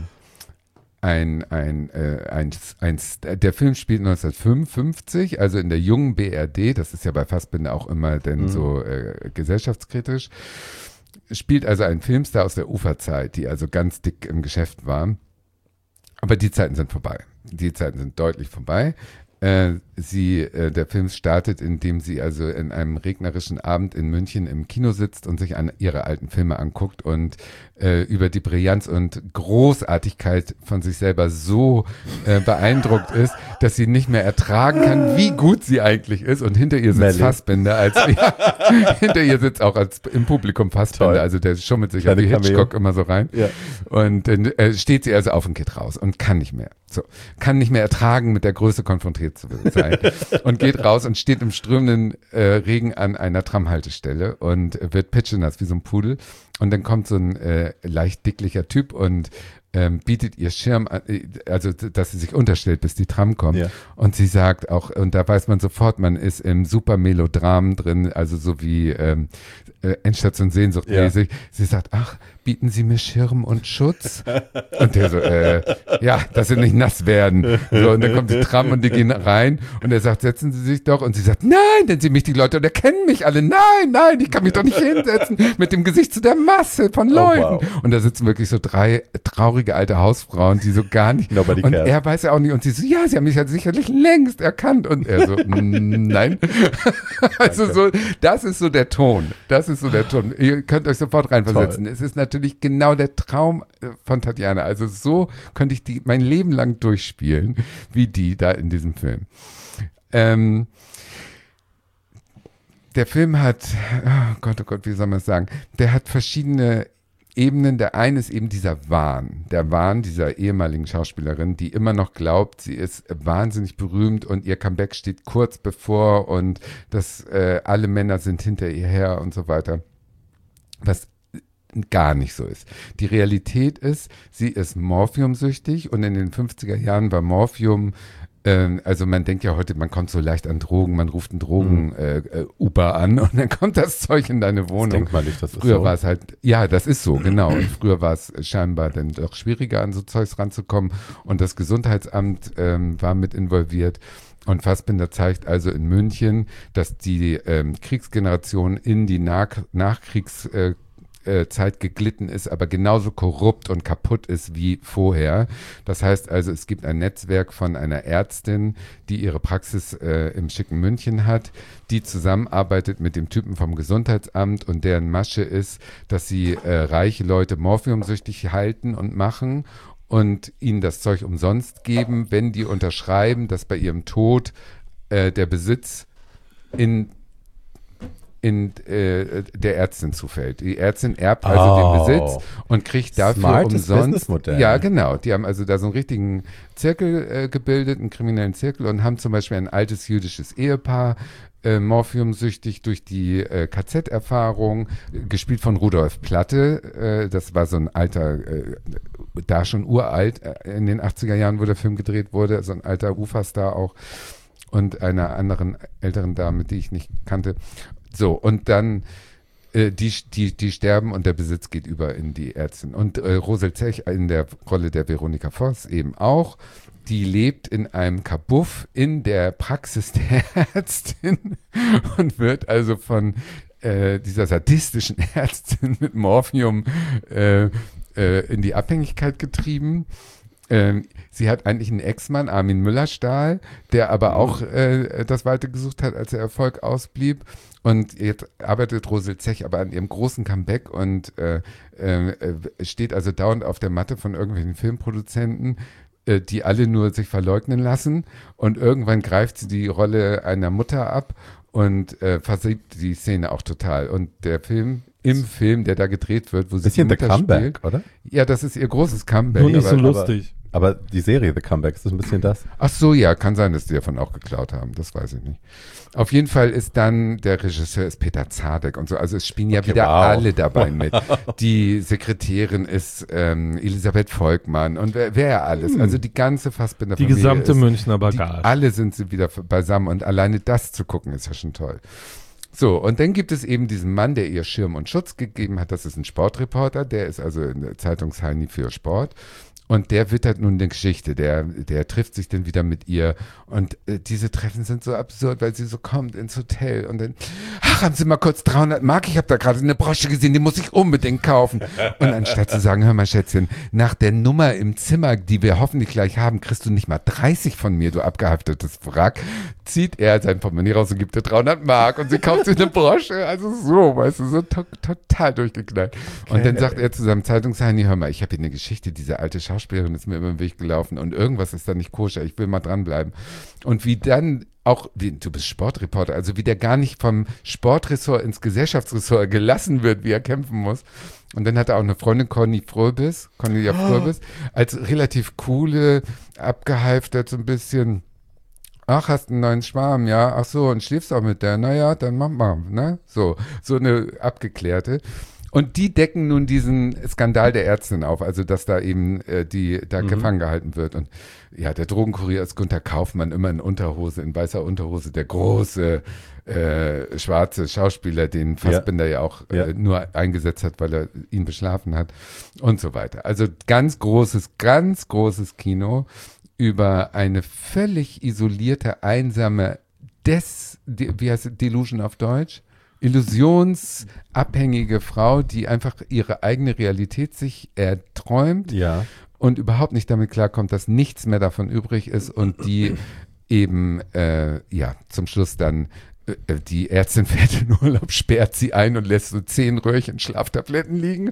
ein, ein, äh, ein, ein, der Film spielt neunzehnhundertfünfundfünfzig, also in der jungen B R D, das ist ja bei Fassbinder auch immer denn mhm. so äh, gesellschaftskritisch, spielt also ein Filmstar aus der Uferzeit, die also ganz dick im Geschäft war. Aber die Zeiten sind vorbei. Die Zeiten sind deutlich vorbei. Äh, sie, äh, der Film startet, indem sie also in einem regnerischen Abend in München im Kino sitzt und sich an ihre alten Filme anguckt und äh, über die Brillanz und Großartigkeit von sich selber so äh, beeindruckt ist, dass sie nicht mehr ertragen kann, wie gut sie eigentlich ist. Und hinter ihr sitzt Melly. Fassbinder, als ja, hinter ihr sitzt auch als im Publikum Fassbinder, Toll. also der schummelt sich Kleine auf wie Hitchcock Cameo. immer so rein. Ja. Und dann äh, steht sie also auf und geht raus und kann nicht mehr. So, kann nicht mehr ertragen, mit der Größe konfrontiert zu sein. Und geht raus und steht im strömenden äh, Regen an einer Tramhaltestelle und wird pitschenass wie so ein Pudel. Und dann kommt so ein äh, leicht dicklicher Typ und ähm, bietet ihr Schirm an, also dass sie sich unterstellt, bis die Tram kommt. Ja. Und sie sagt auch, und da weiß man sofort, man ist im super Melodram drin, also so wie ähm, äh, Endstation Sehnsucht mäßig. Ja. Sie sagt, ach, bieten Sie mir Schirm und Schutz? Und der so, äh, ja, dass sie nicht nass werden. So, und dann kommt die Tram und die gehen rein und er sagt, setzen Sie sich doch. Und sie sagt, nein, denn Sie mich die Leute und erkennen mich alle. Nein, nein, ich kann mich doch nicht hinsetzen mit dem Gesicht zu der Masse von Leuten. Oh, wow. Und da sitzen wirklich so drei traurige alte Hausfrauen, die so gar nicht. Nobody und cares. er weiß ja auch nicht. Und sie so, ja, Sie haben mich ja sicherlich längst erkannt. Und er so, nein. Also so, das ist so der Ton. Das ist so der Ton. Ihr könnt euch sofort reinversetzen. Toll. Es ist natürlich genau der Traum von Tatjana. Also so könnte ich die mein Leben lang durchspielen, wie die da in diesem Film. Ähm, der Film hat, oh Gott, oh Gott, wie soll man es sagen? Der hat verschiedene Ebenen. Der eine ist eben dieser Wahn. Der Wahn dieser ehemaligen Schauspielerin, die immer noch glaubt, sie ist wahnsinnig berühmt und ihr Comeback steht kurz bevor und dass äh, alle Männer sind hinter ihr her und so weiter. Was gar nicht so ist. Die Realität ist, sie ist morphiumsüchtig und in den fünfziger Jahren war Morphium, äh, also man denkt ja heute, man kommt so leicht an Drogen, man ruft einen Drogen-Uber mhm. äh, an und dann kommt das Zeug in deine Wohnung. Das denkt man nicht, das ist früher so. war es halt, ja, das ist so, genau. Und früher war es scheinbar dann doch schwieriger, an so Zeugs ranzukommen und das Gesundheitsamt ähm, war mit involviert. Und Fassbinder zeigt also in München, dass die ähm, Kriegsgeneration in die Nach- Nachkriegs- äh, äh, Zeit geglitten ist, aber genauso korrupt und kaputt ist wie vorher. Das heißt also, es gibt ein Netzwerk von einer Ärztin, die ihre Praxis äh, im schicken München hat, die zusammenarbeitet mit dem Typen vom Gesundheitsamt und deren Masche ist, dass sie äh, reiche Leute morphiumsüchtig halten und machen und ihnen das Zeug umsonst geben, wenn die unterschreiben, dass bei ihrem Tod äh, der Besitz in in äh, der Ärztin zufällt. Die Ärztin erbt also Oh. den Besitz und kriegt dafür Smartes umsonst. Businessmodell. Ja, genau. Die haben also da so einen richtigen Zirkel äh, gebildet, einen kriminellen Zirkel und haben zum Beispiel ein altes jüdisches Ehepaar, äh, morphiumsüchtig durch die äh, K Z-Erfahrung, äh, gespielt von Rudolf Platte. Äh, das war so ein alter, äh, da schon uralt, äh, in den achtziger Jahren, wo der Film gedreht wurde, so ein alter Ufa-Star auch. Und einer anderen älteren Dame, die ich nicht kannte. So, und dann äh, die, die, die sterben und der Besitz geht über in die Ärztin. Und äh, Rosel Zech in der Rolle der Veronika Voss eben auch. Die lebt in einem Kabuff in der Praxis der Ärztin und wird also von äh, dieser sadistischen Ärztin mit Morphium äh, äh, in die Abhängigkeit getrieben. Ähm, sie hat eigentlich einen Ex-Mann, Armin Müller-Stahl, der aber auch äh, das Weite gesucht hat, als der Erfolg ausblieb. Und jetzt arbeitet Rosel Zech aber an ihrem großen Comeback und äh, äh, steht also dauernd auf der Matte von irgendwelchen Filmproduzenten, äh, die alle nur sich verleugnen lassen. Und irgendwann greift sie die Rolle einer Mutter ab und äh, versiebt die Szene auch total. Und der Film, im Film, der da gedreht wird, wo sie Bisschen die The Mutter Comeback, spielt, oder? ja, das ist ihr großes Comeback. Nur nicht so aber, lustig. Aber die Serie The Comeback, ist das ein bisschen das? ach so, ja, kann sein, dass die davon auch geklaut haben. Das weiß ich nicht. Auf jeden Fall ist dann, der Regisseur ist Peter Zadek und so. Also es spielen ja Okay, wieder wow. alle dabei mit. Die Sekretärin ist ähm, Elisabeth Volkmann und wer, wer alles. Also die ganze Fassbinder Die Familie gesamte ist, Münchner die, Bagage. alle sind sie wieder beisammen und alleine das zu gucken ist ja schon toll. So, und dann gibt es eben diesen Mann, der ihr Schirm und Schutz gegeben hat. Das ist ein Sportreporter, der ist also in der Zeitungsheini für Sport. Und der wittert nun eine Geschichte, der, der trifft sich dann wieder mit ihr und äh, diese Treffen sind so absurd, weil sie so kommt ins Hotel und dann, ach, haben Sie mal kurz dreihundert Mark, ich habe da gerade eine Brosche gesehen, die muss ich unbedingt kaufen. Und anstatt zu sagen, hör mal Schätzchen, nach der Nummer im Zimmer, die wir hoffentlich gleich haben, kriegst du nicht mal dreißig von mir, du abgehaftetes Wrack, zieht er sein Portemonnaie raus und gibt dir dreihundert Mark und sie kauft sich eine Brosche, also so, weißt du, so to- total durchgeknallt. Und dann sagt er zu seinem Zeitungsheini, hör mal, ich habe hier eine Geschichte, diese alte Schauspielerin ist mir über den Weg gelaufen und irgendwas ist da nicht koscher, ich will mal dranbleiben. Und wie dann auch, wie, du bist Sportreporter, also wie der gar nicht vom Sportressort ins Gesellschaftsressort gelassen wird, wie er kämpfen muss. Und dann hat er auch eine Freundin, Conny Fröbis, Cornelia Fröbis, als relativ coole, abgehalftert so ein bisschen, ach, hast einen neuen Schwarm, ja, ach so, und schläfst auch mit der, naja, dann mach mal, ne, so, so eine abgeklärte. Und die decken nun diesen Skandal der Ärztin auf, also dass da eben äh, die da Mhm. gefangen gehalten wird. Und ja, der Drogenkurier ist Gunther Kaufmann, immer in Unterhose, in weißer Unterhose, der große äh, schwarze Schauspieler, den Fassbinder ja, ja auch äh, Ja. nur eingesetzt hat, weil er ihn beschlafen hat und so weiter. Also ganz großes, ganz großes Kino über eine völlig isolierte, einsame Des, die, wie heißt es, Delusion auf Deutsch? Illusionsabhängige Frau, die einfach ihre eigene Realität sich erträumt Ja. und überhaupt nicht damit klarkommt, dass nichts mehr davon übrig ist und die eben, äh, ja, zum Schluss dann, äh, die Ärztin fährt in Urlaub, sperrt sie ein und lässt so zehn Röhrchen Schlaftabletten liegen.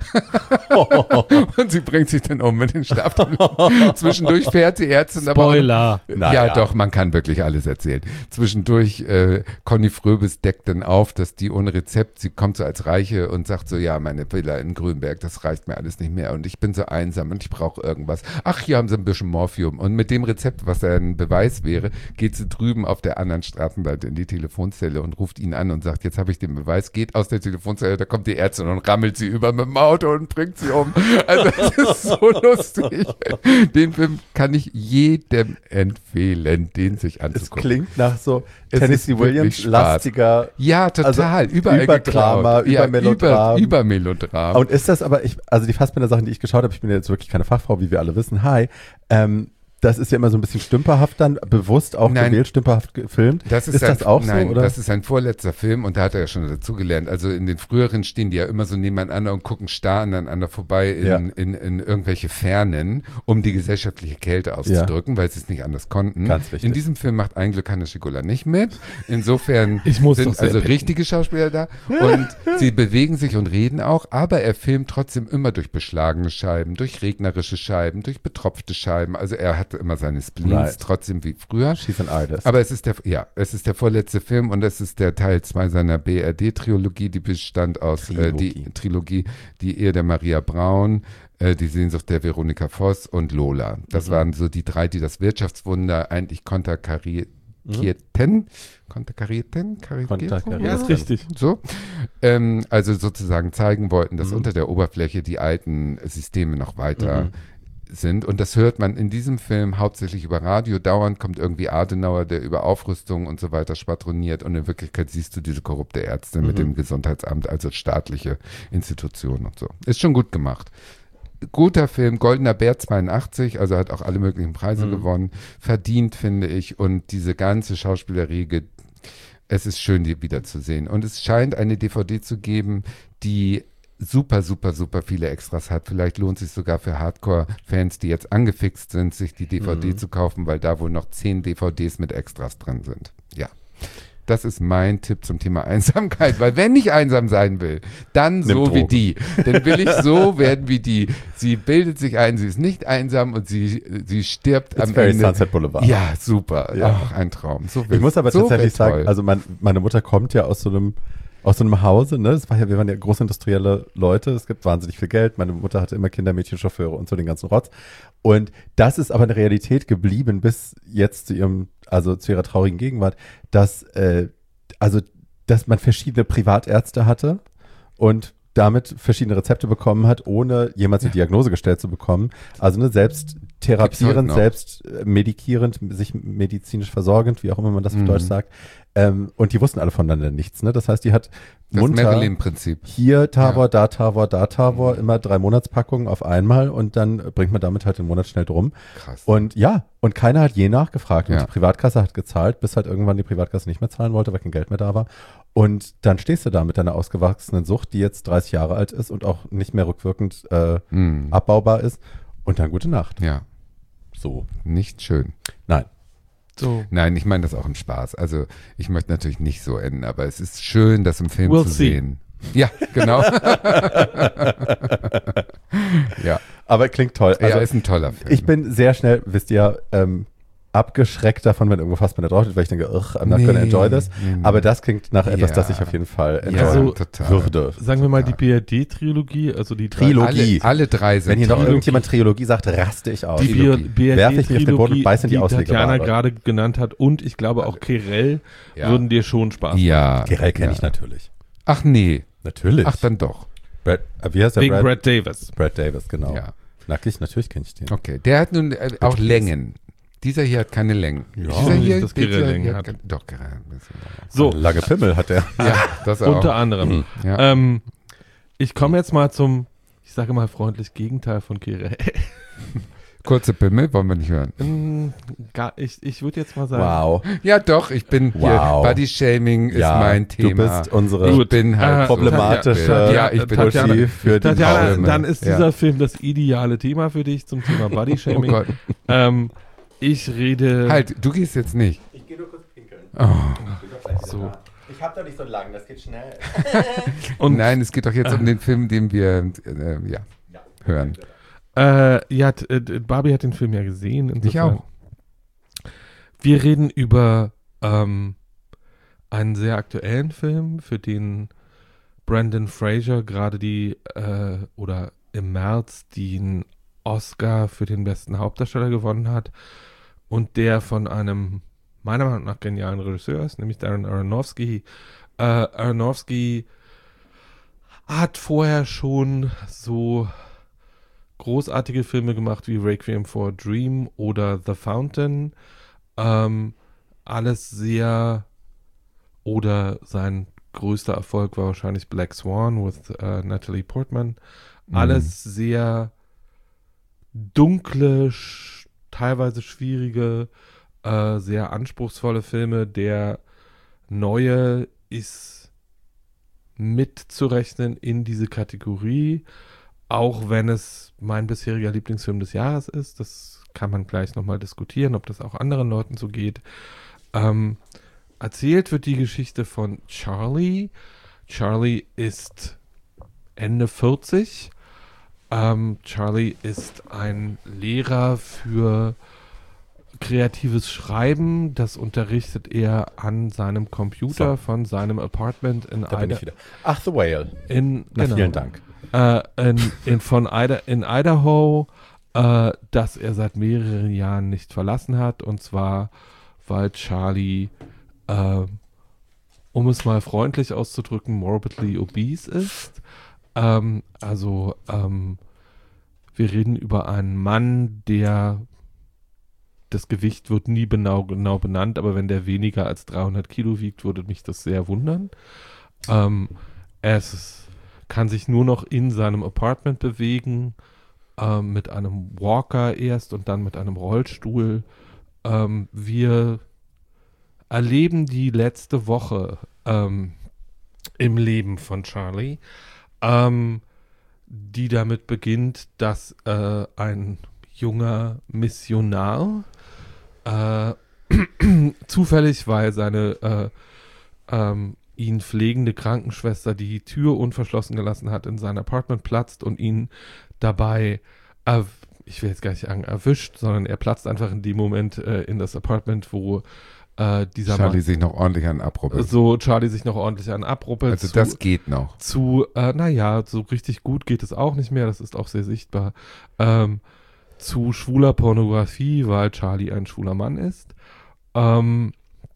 Und sie bringt sich dann um mit den Schlaftabletten. Zwischendurch fährt die Ärztin aber auch, Spoiler. ja, Naja. doch, man kann wirklich alles erzählen. Zwischendurch, äh, Conny Fröbis deckt dann auf, dass die ohne Rezept, sie kommt so als Reiche und sagt so, ja, meine Villa in Grünberg, das reicht mir alles nicht mehr und ich bin so einsam und ich brauche irgendwas. Ach, hier haben sie ein bisschen Morphium. Und mit dem Rezept, was ja ein Beweis wäre, geht sie drüben auf der anderen Straßenseite in die Telefonzelle und ruft ihn an und sagt, jetzt habe ich den Beweis, geht aus der Telefonzelle, da kommt die Ärztin und rammelt sie über mit dem Auto und bringt sie um. Also das ist so lustig. Den Film kann ich jedem empfehlen, den sich Es anzugucken. klingt nach so Es Tennessee ist wirklich Williams Spaß. lastiger. Ja, total. Also Überall über Drama, geklaut. über ja, Melodram. Über, über Melodram. Und ist das aber, ich, also die Fassbinder-Sachen, die ich geschaut habe, ich bin jetzt wirklich keine Fachfrau, wie wir alle wissen, hi, ähm, das ist ja immer so ein bisschen stümperhaft dann, bewusst auch Nein. gewählt, stümperhaft gefilmt. Das ist, ist sein, das auch nein, so, oder? das ist sein vorletzter Film und da hat er ja schon dazugelernt. Also in den früheren stehen die ja immer so nebeneinander und gucken starr aneinander vorbei in, Ja. in, in irgendwelche Fernen, um die gesellschaftliche Kälte auszudrücken, weil sie es nicht anders konnten. Ganz wichtig. In diesem Film macht ein Glück Hannes Schigula nicht mit. Insofern Ich muss doch sind sehr also picken. richtige Schauspieler da und sie bewegen sich und reden auch, aber er filmt trotzdem immer durch beschlagene Scheiben, durch regnerische Scheiben, durch betropfte Scheiben. Also er hatte immer seine Spleens, Right. trotzdem wie früher. She's an artist. Aber es ist der, ja, es ist der vorletzte Film und es ist der Teil zwei seiner B R D-Trilogie, die bestand aus äh, die Trilogie. Trilogie, die Ehe der Maria Braun, äh, die Sehnsucht der Veronika Voss und Lola. Das Mhm. waren so die drei, die das Wirtschaftswunder eigentlich konterkarierten. Konterkarierten? Konterkarierten. Ja, ist richtig. So. Ähm, also sozusagen zeigen wollten, dass Mhm. unter der Oberfläche die alten Systeme noch weiter Mhm. sind. Und das hört man in diesem Film hauptsächlich über Radio. Dauernd kommt irgendwie Adenauer, der über Aufrüstung und so weiter schwadroniert. Und in Wirklichkeit siehst du diese korrupte Ärzte mit Mhm. dem Gesundheitsamt, also staatliche Institutionen und so. Ist schon gut gemacht. Guter Film, Goldener Bär zweiundachtzig, also hat auch alle möglichen Preise Mhm. gewonnen. Verdient, finde ich. Und diese ganze Schauspielerriege, es ist schön, die wiederzusehen. Und es scheint eine D V D zu geben, die super, super, super viele Extras hat. Vielleicht lohnt es sich sogar für Hardcore-Fans, die jetzt angefixt sind, sich die D V D Mhm. zu kaufen, weil da wohl noch zehn D V Ds mit Extras drin sind. Ja. Das ist mein Tipp zum Thema Einsamkeit, weil wenn ich einsam sein will, dann Nimm so wie Drogen. die. Dann will ich so werden wie die. Sie bildet sich ein, sie ist nicht einsam und sie, sie stirbt It's am very Ende. Sunset Boulevard. Ja, super. Ja. Ach, ein Traum. So Ich muss aber so tatsächlich wär sagen, toll. also mein, meine Mutter kommt ja aus so einem aus so einem Hause, ne? Das war ja, wir waren ja großindustrielle Leute, es gibt wahnsinnig viel Geld. Meine Mutter hatte immer Kinder, Mädchen, Chauffeure und so den ganzen Rotz. Und das ist aber eine Realität geblieben bis jetzt zu ihrem, also zu ihrer traurigen Gegenwart, dass äh, also dass man verschiedene Privatärzte hatte und damit verschiedene Rezepte bekommen hat, ohne jemals eine Diagnose gestellt zu bekommen. Also ne, selbst therapierend, noch. selbst äh, medikierend, sich medizinisch versorgend, wie auch immer man das auf Mhm. Deutsch sagt. Ähm, und die wussten alle voneinander nichts. Ne? Das heißt, die hat das munter Marilyn-Prinzip. hier Tavor, Ja. da Tavor, da Tavor, immer drei Monatspackungen auf einmal und dann bringt man damit halt den Monat schnell drum. Krass. Und ja, und keiner hat je nachgefragt. Und Ja. die Privatkasse hat gezahlt, bis halt irgendwann die Privatkasse nicht mehr zahlen wollte, weil kein Geld mehr da war. Und dann stehst du da mit deiner ausgewachsenen Sucht, die jetzt dreißig Jahre alt ist und auch nicht mehr rückwirkend äh, Mhm. abbaubar ist. Und dann gute Nacht. Ja, So. nicht schön. Nein. So. Nein, ich meine das auch im Spaß. Also ich möchte natürlich nicht so enden, aber es ist schön, das im Film We'll zu see. sehen. Ja, genau. ja, Aber klingt toll. Also ja, ist ein toller Film. ich bin sehr schnell, wisst ihr, ähm, abgeschreckt davon, wenn irgendwo Fassbinder drauf ist, weil ich denke, ugh, I'm not Nee, gonna enjoy this. nee, nee. Aber das klingt nach etwas, Ja. das ich auf jeden Fall ja, enjoyen Also, total. würde. Sagen wir mal die Ja. B R D-Trilogie, also die drei- Trilogie. Alle, alle drei sind Wenn hier noch toll. irgendjemand Trilogie sagt, raste ich aus. Die Trilogie. B R Werf ich mich auf den Boden und D-Trilogie, beiß in die die Tatjana Auslegeware. gerade genannt hat und ich glaube auch Kirell Ja. würden dir schon Spaß machen. Ja. Gerell kenne ja. ich natürlich. Ach nee. Natürlich. Ach, dann doch. Brad, äh, wie heißt der? Wegen Brad, Brad Davis. Brad Davis, genau. Ja. Nackig, natürlich kenne ich den. Okay. Der hat nun äh, auch Längen. Dieser hier hat keine Längen. Ja. Dieser Nicht, hier, dass dieser Gerell Längen hier hat. kein- Doch, Gerell. ein bisschen länger. So, Lange Pimmel hat der. Ja, das auch. unter anderem. Ja. Ähm, ich komme jetzt mal zum, ich sage mal freundlich Gegenteil von Kirell. Kurze Pimmel, wollen wir nicht hören. Ähm, gar, ich ich würde jetzt mal sagen, Wow. Ja, doch, ich bin hier. Wow. Body Shaming ist Ja, mein Thema. du bist unsere ich bin halt Äh, so. problematische Tatjana- Ja, ich bin Tatjana- Uschi für die Tatjana, Filme. dann ist Ja. dieser Film das ideale Thema für dich zum Thema Body Oh Shaming. Gott. ähm, ich rede. Halt, du gehst jetzt nicht. Ich gehe nur kurz pinkeln. Oh. So. Ich hab da nicht so lang, das geht schnell. Und Nein, es geht doch jetzt um den Film, den wir äh, ja, hören. Äh, ja, t- äh, t- Barbie hat den Film ja gesehen. Ich insofern. auch. Wir reden über ähm, einen sehr aktuellen Film, für den Brendan Fraser gerade die, äh, oder im März den Oscar für den besten Hauptdarsteller gewonnen hat und der von einem meiner Meinung nach genialen Regisseur ist, nämlich Darren Aronofsky. Äh, Aronofsky hat vorher schon so großartige Filme gemacht wie Requiem for a Dream oder The Fountain. Ähm, alles sehr, oder sein größter Erfolg war wahrscheinlich Black Swan with äh, Natalie Portman. Mhm. Alles sehr dunkle, teilweise schwierige, äh, sehr anspruchsvolle Filme. Der neue ist mitzurechnen in diese Kategorie, auch wenn es mein bisheriger Lieblingsfilm des Jahres ist. Das kann man gleich nochmal diskutieren, ob das auch anderen Leuten so geht. Ähm, erzählt wird die Geschichte von Charlie. Charlie ist Ende vierzig. Ähm, Charlie ist ein Lehrer für kreatives Schreiben. Das unterrichtet er an seinem Computer So. von seinem Apartment in Da bin Ida- ich wieder. Ach, The Whale. in, Na, genau. vielen Dank. äh, in, in, von Ida, in Idaho, äh, das er seit mehreren Jahren nicht verlassen hat. Und zwar, weil Charlie, äh, um es mal freundlich auszudrücken, morbidly obese ist. Ähm, also, ähm, wir reden über einen Mann, der, das Gewicht wird nie genau, genau benannt, aber wenn der weniger als dreihundert Kilo wiegt, würde mich das sehr wundern. Ähm, er ist, kann sich nur noch in seinem Apartment bewegen, ähm, mit einem Walker erst und dann mit einem Rollstuhl. Ähm, wir erleben die letzte Woche ähm, im Leben von Charlie, ähm, die damit beginnt, dass äh, ein junger Missionar äh, zufällig, weil seine äh, ähm, ihn pflegende Krankenschwester die Tür unverschlossen gelassen hat, in sein Apartment platzt und ihn dabei, äh, ich will jetzt gar nicht sagen erwischt, sondern er platzt einfach in dem Moment äh, in das Apartment, wo äh, dieser Charlie Mann, sich noch ordentlich an abruppelt. so Charlie sich noch ordentlich an abruppelt. Also zu, das geht noch. zu, äh, naja, so richtig gut geht es auch nicht mehr, das ist auch sehr sichtbar, ähm, zu schwuler Pornografie, weil Charlie ein schwuler Mann ist. Ähm,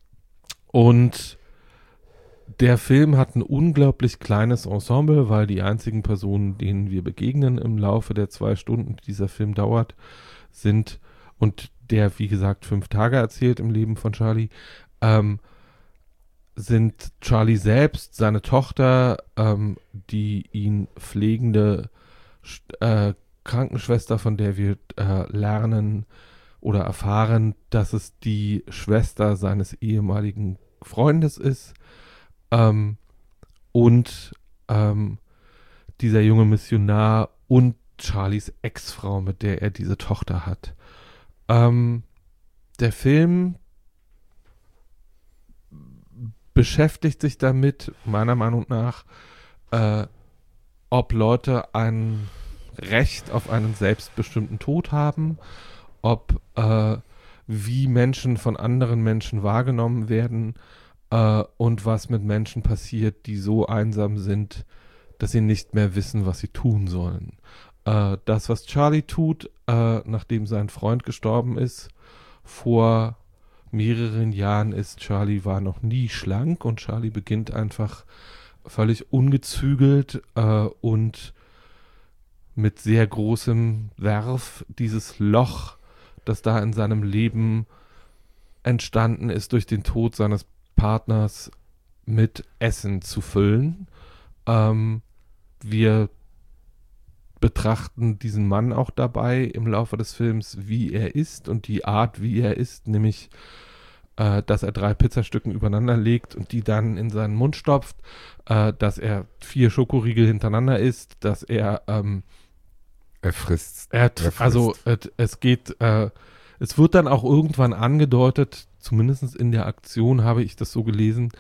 und der Film hat ein unglaublich kleines Ensemble, weil die einzigen Personen, denen wir begegnen im Laufe der zwei Stunden, die dieser Film dauert, sind, und der, wie gesagt, fünf Tage erzählt im Leben von Charlie, ähm, sind Charlie selbst, seine Tochter, ähm, die ihn pflegende äh, Krankenschwester, von der wir äh, lernen oder erfahren, dass es die Schwester seines ehemaligen Freundes ist, ähm, und ähm, dieser junge Missionar und Charlies Ex-Frau, mit der er diese Tochter hat. Ähm, der Film beschäftigt sich damit, meiner Meinung nach, äh, ob Leute ein Recht auf einen selbstbestimmten Tod haben, ob äh, wie Menschen von anderen Menschen wahrgenommen werden äh, und was mit Menschen passiert, die so einsam sind, dass sie nicht mehr wissen, was sie tun sollen. Äh, das, was Charlie tut, äh, nachdem sein Freund gestorben ist, vor mehreren Jahren ist, Charlie war noch nie schlank und Charlie beginnt einfach völlig ungezügelt äh, und mit sehr großem Werf dieses Loch, das da in seinem Leben entstanden ist, durch den Tod seines Partners mit Essen zu füllen. Ähm, wir betrachten diesen Mann auch dabei im Laufe des Films, wie er ist und die Art, wie er ist, nämlich, äh, dass er drei Pizzastücken übereinander legt und die dann in seinen Mund stopft, äh, dass er vier Schokoriegel hintereinander isst, dass er ähm, Er frisst. Er hat, Er frisst. also et, es geht, äh, es wird dann auch irgendwann angedeutet, zumindest in der Aktion habe ich das so gelesen,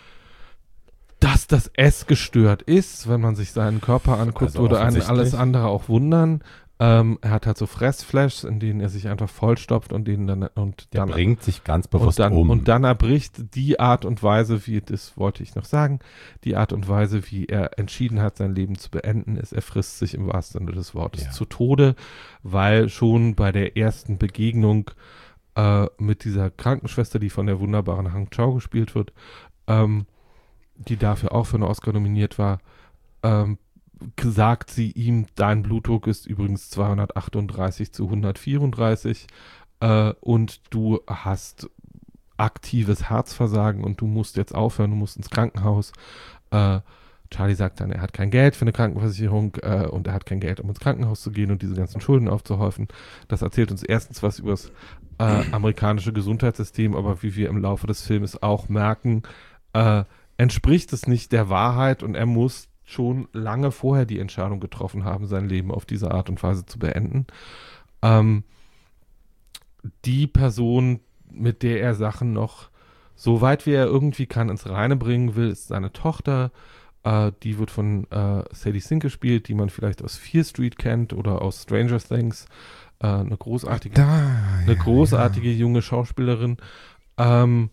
dass das Essgestört ist. Wenn man sich seinen Körper anguckt, Also würde einen offensichtlich. alles andere auch wundern. Ähm, er hat halt so Fressflashs, in denen er sich einfach vollstopft und denen dann und Der dann bringt sich ganz und bewusst dann, um. und dann erbricht die Art und Weise, wie, das wollte ich noch sagen, die Art und Weise, wie er entschieden hat, sein Leben zu beenden, ist, er frisst sich im wahrsten Sinne des Wortes Ja. zu Tode, weil schon bei der ersten Begegnung äh, mit dieser Krankenschwester, die von der wunderbaren Hang Chau gespielt wird, ähm, die dafür auch für einen Oscar nominiert war, ähm, sagt sie ihm, dein Blutdruck ist übrigens zweihundertachtunddreißig zu hundertvierunddreißig äh, und du hast aktives Herzversagen und du musst jetzt aufhören, du musst ins Krankenhaus. Äh, Charlie sagt dann, er hat kein Geld für eine Krankenversicherung äh, und er hat kein Geld, um ins Krankenhaus zu gehen und diese ganzen Schulden aufzuhäufen. Das erzählt uns erstens was über das äh, amerikanische Gesundheitssystem, aber wie wir im Laufe des Filmes auch merken, äh, entspricht es nicht der Wahrheit und er muss schon lange vorher die Entscheidung getroffen haben, sein Leben auf diese Art und Weise zu beenden. Ähm, die Person, mit der er Sachen noch so weit wie er irgendwie kann ins Reine bringen will, ist seine Tochter. Uh, die wird von uh, Sadie Sink gespielt, die man vielleicht aus Fear Street kennt oder aus Stranger Things. Uh, eine großartige, da, eine ja, großartige ja. junge Schauspielerin. Um,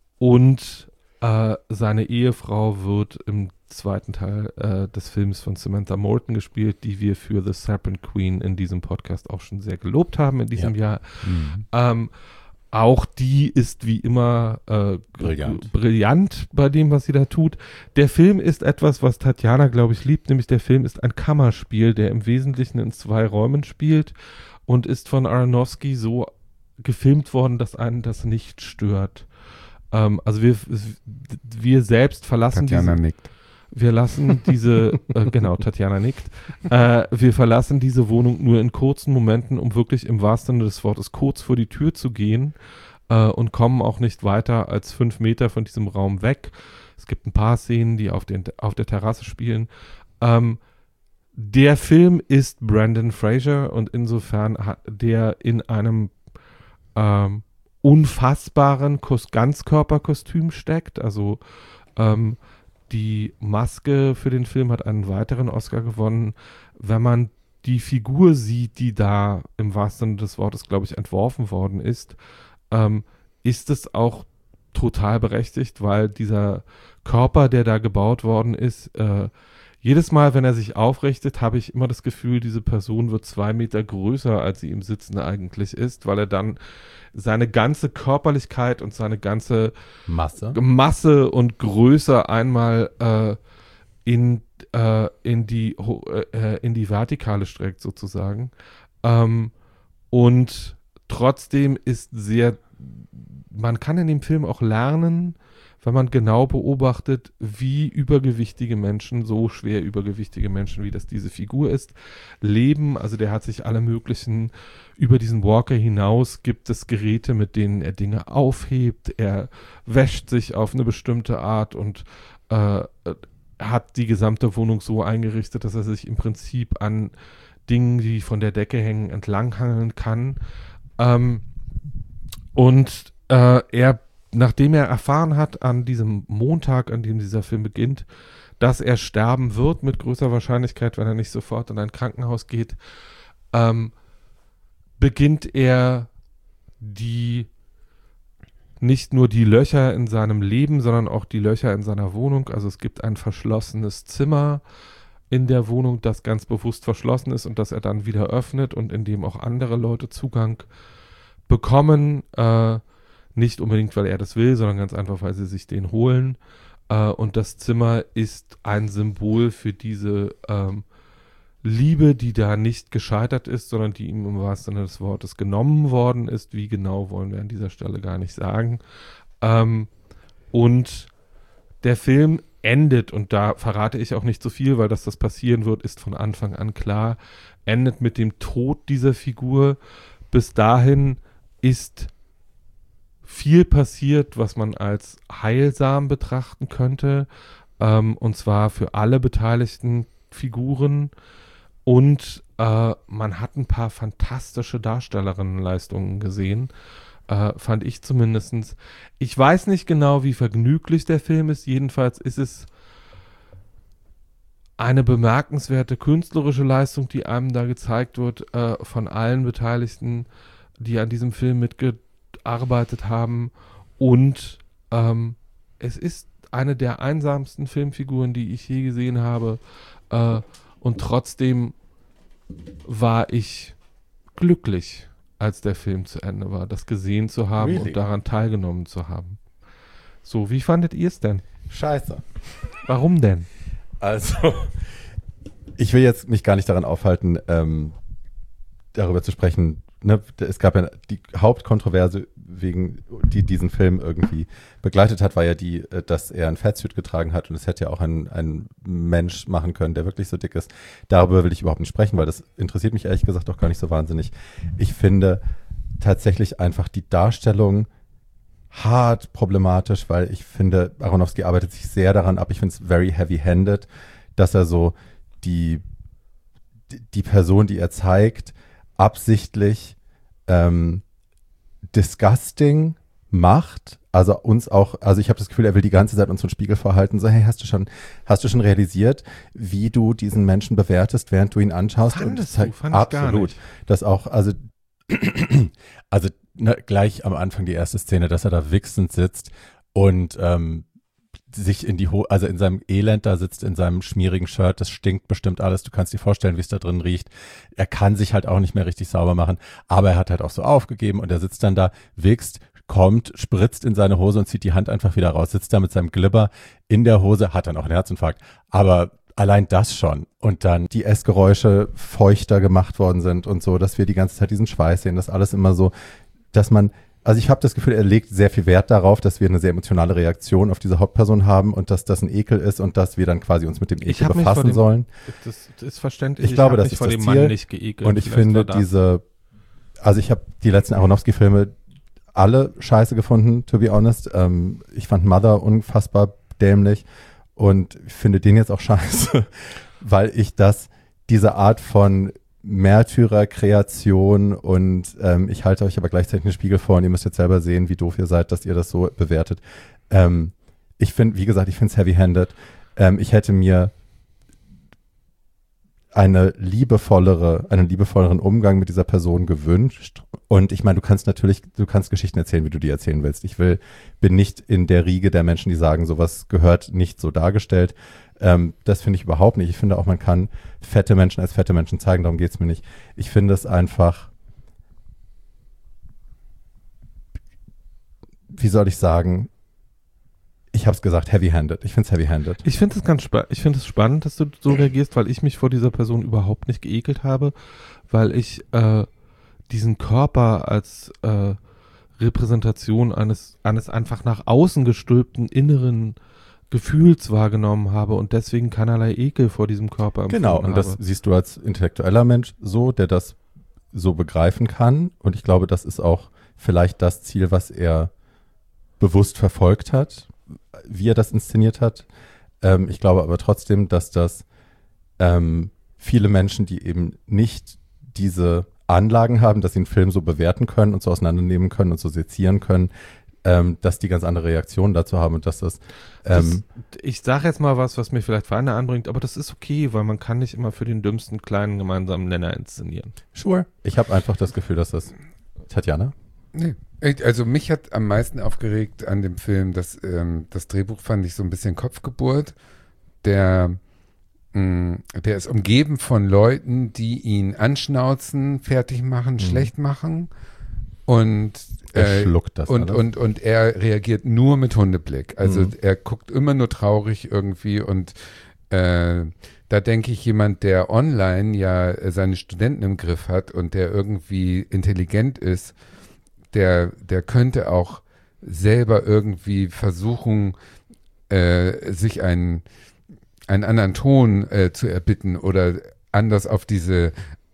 und uh, seine Ehefrau wird im zweiten Teil uh, des Films von Samantha Morton gespielt, die wir für The Serpent Queen in diesem Podcast auch schon sehr gelobt haben in diesem Ja. Jahr. Mhm. Um, Auch die ist wie immer äh, Brillant. g- brillant bei dem, was sie da tut. Der Film ist etwas, was Tatjana, glaube ich, liebt, nämlich der Film ist ein Kammerspiel, der im Wesentlichen in zwei Räumen spielt und ist von Aronofsky so gefilmt worden, dass einen das nicht stört. Ähm, also wir, wir selbst verlassen Tatjana diese, nickt. wir lassen diese, äh, genau, Tatjana nickt, äh, wir verlassen diese Wohnung nur in kurzen Momenten, um wirklich im wahrsten Sinne des Wortes kurz vor die Tür zu gehen äh, und kommen auch nicht weiter als fünf Meter von diesem Raum weg. Es gibt ein paar Szenen, die auf, den, auf der Terrasse spielen. Ähm, der Film ist Brendan Fraser und insofern hat der in einem ähm, unfassbaren Kos- Ganzkörperkostüm steckt, also ähm, die Maske für den Film hat einen weiteren Oscar gewonnen. Wenn man die Figur sieht, die da im wahrsten Sinne des Wortes, glaube ich, entworfen worden ist, ähm, ist es auch total berechtigt, weil dieser Körper, der da gebaut worden ist, äh, jedes Mal, wenn er sich aufrichtet, habe ich immer das Gefühl, diese Person wird zwei Meter größer, als sie im Sitzen eigentlich ist, weil er dann seine ganze Körperlichkeit und seine ganze Masse. Masse und Größe einmal äh, in, äh, in, die, ho- äh, in die Vertikale streckt sozusagen. Ähm, und trotzdem ist sehr, man kann in dem Film auch lernen, wenn man genau beobachtet, wie übergewichtige Menschen, so schwer übergewichtige Menschen, wie das diese Figur ist, leben. Also der hat sich alle möglichen, über diesen Walker hinaus gibt es Geräte, mit denen er Dinge aufhebt. Er wäscht sich auf eine bestimmte Art und äh, hat die gesamte Wohnung so eingerichtet, dass er sich im Prinzip an Dingen, die von der Decke hängen, entlanghangeln kann. Ähm, und äh, er Nachdem er erfahren hat an diesem Montag, an dem dieser Film beginnt, dass er sterben wird, mit größer Wahrscheinlichkeit, wenn er nicht sofort in ein Krankenhaus geht, ähm, beginnt er die, nicht nur die Löcher in seinem Leben, sondern auch die Löcher in seiner Wohnung. Also es gibt ein verschlossenes Zimmer in der Wohnung, das ganz bewusst verschlossen ist und das er dann wieder öffnet und in dem auch andere Leute Zugang bekommen, äh, nicht unbedingt, weil er das will, sondern ganz einfach, weil sie sich den holen. Äh, und das Zimmer ist ein Symbol für diese ähm, Liebe, die da nicht gescheitert ist, sondern die ihm im wahrsten Sinne des Wortes genommen worden ist. Wie genau, wollen wir an dieser Stelle gar nicht sagen. Ähm, und der Film endet, und da verrate ich auch nicht so viel, weil dass das passieren wird, ist von Anfang an klar, endet mit dem Tod dieser Figur. Bis dahin ist viel passiert, was man als heilsam betrachten könnte, ähm, und zwar für alle beteiligten Figuren, und äh, man hat ein paar fantastische Darstellerinnenleistungen gesehen, äh, fand ich zumindest. Ich weiß nicht genau, wie vergnüglich der Film ist, jedenfalls ist es eine bemerkenswerte künstlerische Leistung, die einem da gezeigt wird, äh, von allen Beteiligten, die an diesem Film mitgearbeitet arbeitet haben, und ähm, es ist eine der einsamsten Filmfiguren, die ich je gesehen habe, äh, und trotzdem war ich glücklich, als der Film zu Ende war, das gesehen zu haben Really? und daran teilgenommen zu haben. So, wie fandet ihr es denn? Scheiße. Warum denn? Also, ich will jetzt mich gar nicht daran aufhalten, ähm, darüber zu sprechen. Ne, es gab ja die Hauptkontroverse wegen die diesen Film irgendwie begleitet hat, war ja die, äh, dass er ein Fatsuit getragen hat und es hätte ja auch ein, ein Mensch machen können, der wirklich so dick ist. Darüber will ich überhaupt nicht sprechen, weil das interessiert mich ehrlich gesagt auch gar nicht so wahnsinnig. Ich finde tatsächlich einfach die Darstellung hart problematisch, weil ich finde, Aronofsky arbeitet sich sehr daran ab. Ich finde es very heavy-handed, dass er so die, die Person, die er zeigt, absichtlich ähm, disgusting macht. Also uns auch, also ich habe das Gefühl, er will die ganze Zeit uns so einen Spiegel vorhalten. So, hey, hast du schon, hast du schon realisiert, wie du diesen Menschen bewertest, während du ihn anschaust? Fandest und du? Fand ich gar absolut. nicht. Das auch, also, also ne, gleich am Anfang die erste Szene, dass er da wichsend sitzt und ähm, sich in die Ho- also in seinem Elend da sitzt, in seinem schmierigen Shirt, das stinkt bestimmt alles, du kannst dir vorstellen, wie es da drin riecht. Er kann sich halt auch nicht mehr richtig sauber machen, aber er hat halt auch so aufgegeben und er sitzt dann da, wichst, kommt, spritzt in seine Hose und zieht die Hand einfach wieder raus, sitzt da mit seinem Glibber in der Hose, hat dann auch einen Herzinfarkt, aber allein das schon und dann die Essgeräusche feuchter gemacht worden sind und so, dass wir die ganze Zeit diesen Schweiß sehen, das alles immer so, dass man Also ich habe das Gefühl, er legt sehr viel Wert darauf, dass wir eine sehr emotionale Reaktion auf diese Hauptperson haben und dass das ein Ekel ist und dass wir dann quasi uns mit dem Ekel befassen dem, sollen. Das ist verständlich. Ich, ich glaube, das ist vor das dem Ziel. Mann nicht geekelt. Und ich Vielleicht finde das. diese, also ich habe die letzten Aronofsky-Filme alle scheiße gefunden, to be honest. Ähm, ich fand Mother unfassbar dämlich und ich finde den jetzt auch scheiße, weil ich das, diese Art von Märtyrer-Kreation und ähm, ich halte euch aber gleichzeitig einen Spiegel vor und ihr müsst jetzt selber sehen, wie doof ihr seid, dass ihr das so bewertet. Ähm, ich finde, wie gesagt, ich finde es heavy-handed. Ähm, ich hätte mir eine liebevollere, einen liebevolleren Umgang mit dieser Person gewünscht. Und ich meine, du kannst natürlich, du kannst Geschichten erzählen, wie du die erzählen willst. Ich will, bin nicht in der Riege der Menschen, die sagen, sowas gehört nicht so dargestellt. Ähm, das finde ich überhaupt nicht. Ich finde auch, man kann fette Menschen als fette Menschen zeigen, darum geht es mir nicht. Ich finde es einfach, wie soll ich sagen, ich habe es gesagt, heavy-handed. Ich finde es heavy-handed. Ich finde es ganz spannend. Ich finde es spannend, dass du so reagierst, weil ich mich vor dieser Person überhaupt nicht geekelt habe, weil ich äh, diesen Körper als äh, Repräsentation eines, eines einfach nach außen gestülpten inneren Gefühls wahrgenommen habe und deswegen keinerlei Ekel vor diesem Körper empfunden Genau, und das habe. siehst du als intellektueller Mensch so, der das so begreifen kann. Und ich glaube, das ist auch vielleicht das Ziel, was er bewusst verfolgt hat, wie er das inszeniert hat. Ähm, ich glaube aber trotzdem, dass das ähm, viele Menschen, die eben nicht diese Anlagen haben, dass sie einen Film so bewerten können und so auseinandernehmen können und so sezieren können, ähm, dass die ganz andere Reaktionen dazu haben und dass das, ähm, das ich sage jetzt mal was, was mir vielleicht Feinde anbringt, aber das ist okay, weil man kann nicht immer für den dümmsten kleinen gemeinsamen Nenner inszenieren. Sure. Ich habe einfach das Gefühl, dass das Tatjana? Nee. Also mich hat am meisten aufgeregt an dem Film, dass ähm, das Drehbuch fand ich so ein bisschen Kopfgeburt. Der, mh, der ist umgeben von Leuten, die ihn anschnauzen, fertig machen, mhm. schlecht machen und er äh, schluckt das und, alles. und, und er reagiert nur mit Hundeblick. Also Mhm. er guckt immer nur traurig irgendwie und äh, da denke ich, jemand, der online ja seine Studenten im Griff hat und der irgendwie intelligent ist, der, der könnte auch selber irgendwie versuchen, äh, sich einen, einen anderen Ton äh, zu erbitten oder anders auf diese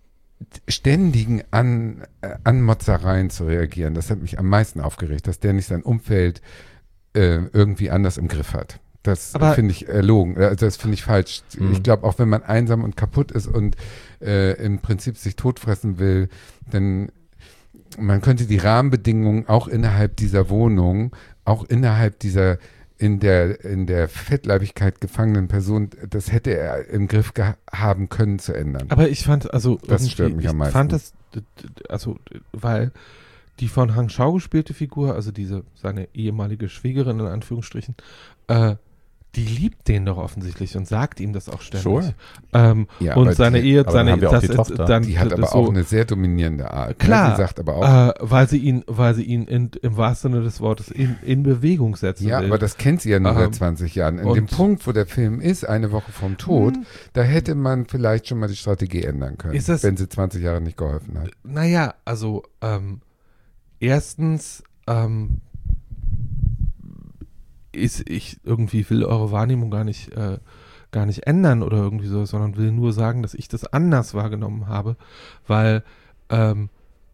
ständigen An, äh, Anmotzereien zu reagieren. Das hat mich am meisten aufgeregt, dass der nicht sein Umfeld äh, irgendwie anders im Griff hat. Das finde ich erlogen. Also das finde ich falsch. Mhm. Ich glaube, auch wenn man einsam und kaputt ist und äh, im Prinzip sich totfressen will, dann man könnte die Rahmenbedingungen auch innerhalb dieser Wohnung, auch innerhalb dieser in der in der Fettleibigkeit gefangenen Person, das hätte er im Griff haben können zu ändern. Aber ich fand, also das stört mich ich am meisten. fand das, also weil die von Hang Shao gespielte Figur, also diese seine ehemalige Schwägerin in Anführungsstrichen, äh, die liebt den doch offensichtlich und sagt ihm das auch ständig. Sure. Ähm, Ja, und aber seine die- Ehe, aber seine dann haben wir auch das die ist Tochter. dann Die hat das aber so, auch eine sehr dominierende Art. Klar, Ne? Die sagt aber auch, äh, weil sie ihn, weil sie ihn in, im wahrsten Sinne des Wortes in, in Bewegung setzen ja, will. aber das kennt sie ja nur Ähm, seit zwanzig Jahren. In und- dem Punkt, wo der Film ist, eine Woche vom Tod, Hm. da hätte man vielleicht schon mal die Strategie ändern können, Ist das- wenn sie zwanzig Jahre nicht geholfen hat. Naja, also ähm, erstens ähm, ist, ich irgendwie will eure Wahrnehmung gar nicht, äh, gar nicht ändern oder irgendwie so, sondern will nur sagen, dass ich das anders wahrgenommen habe, weil ähm,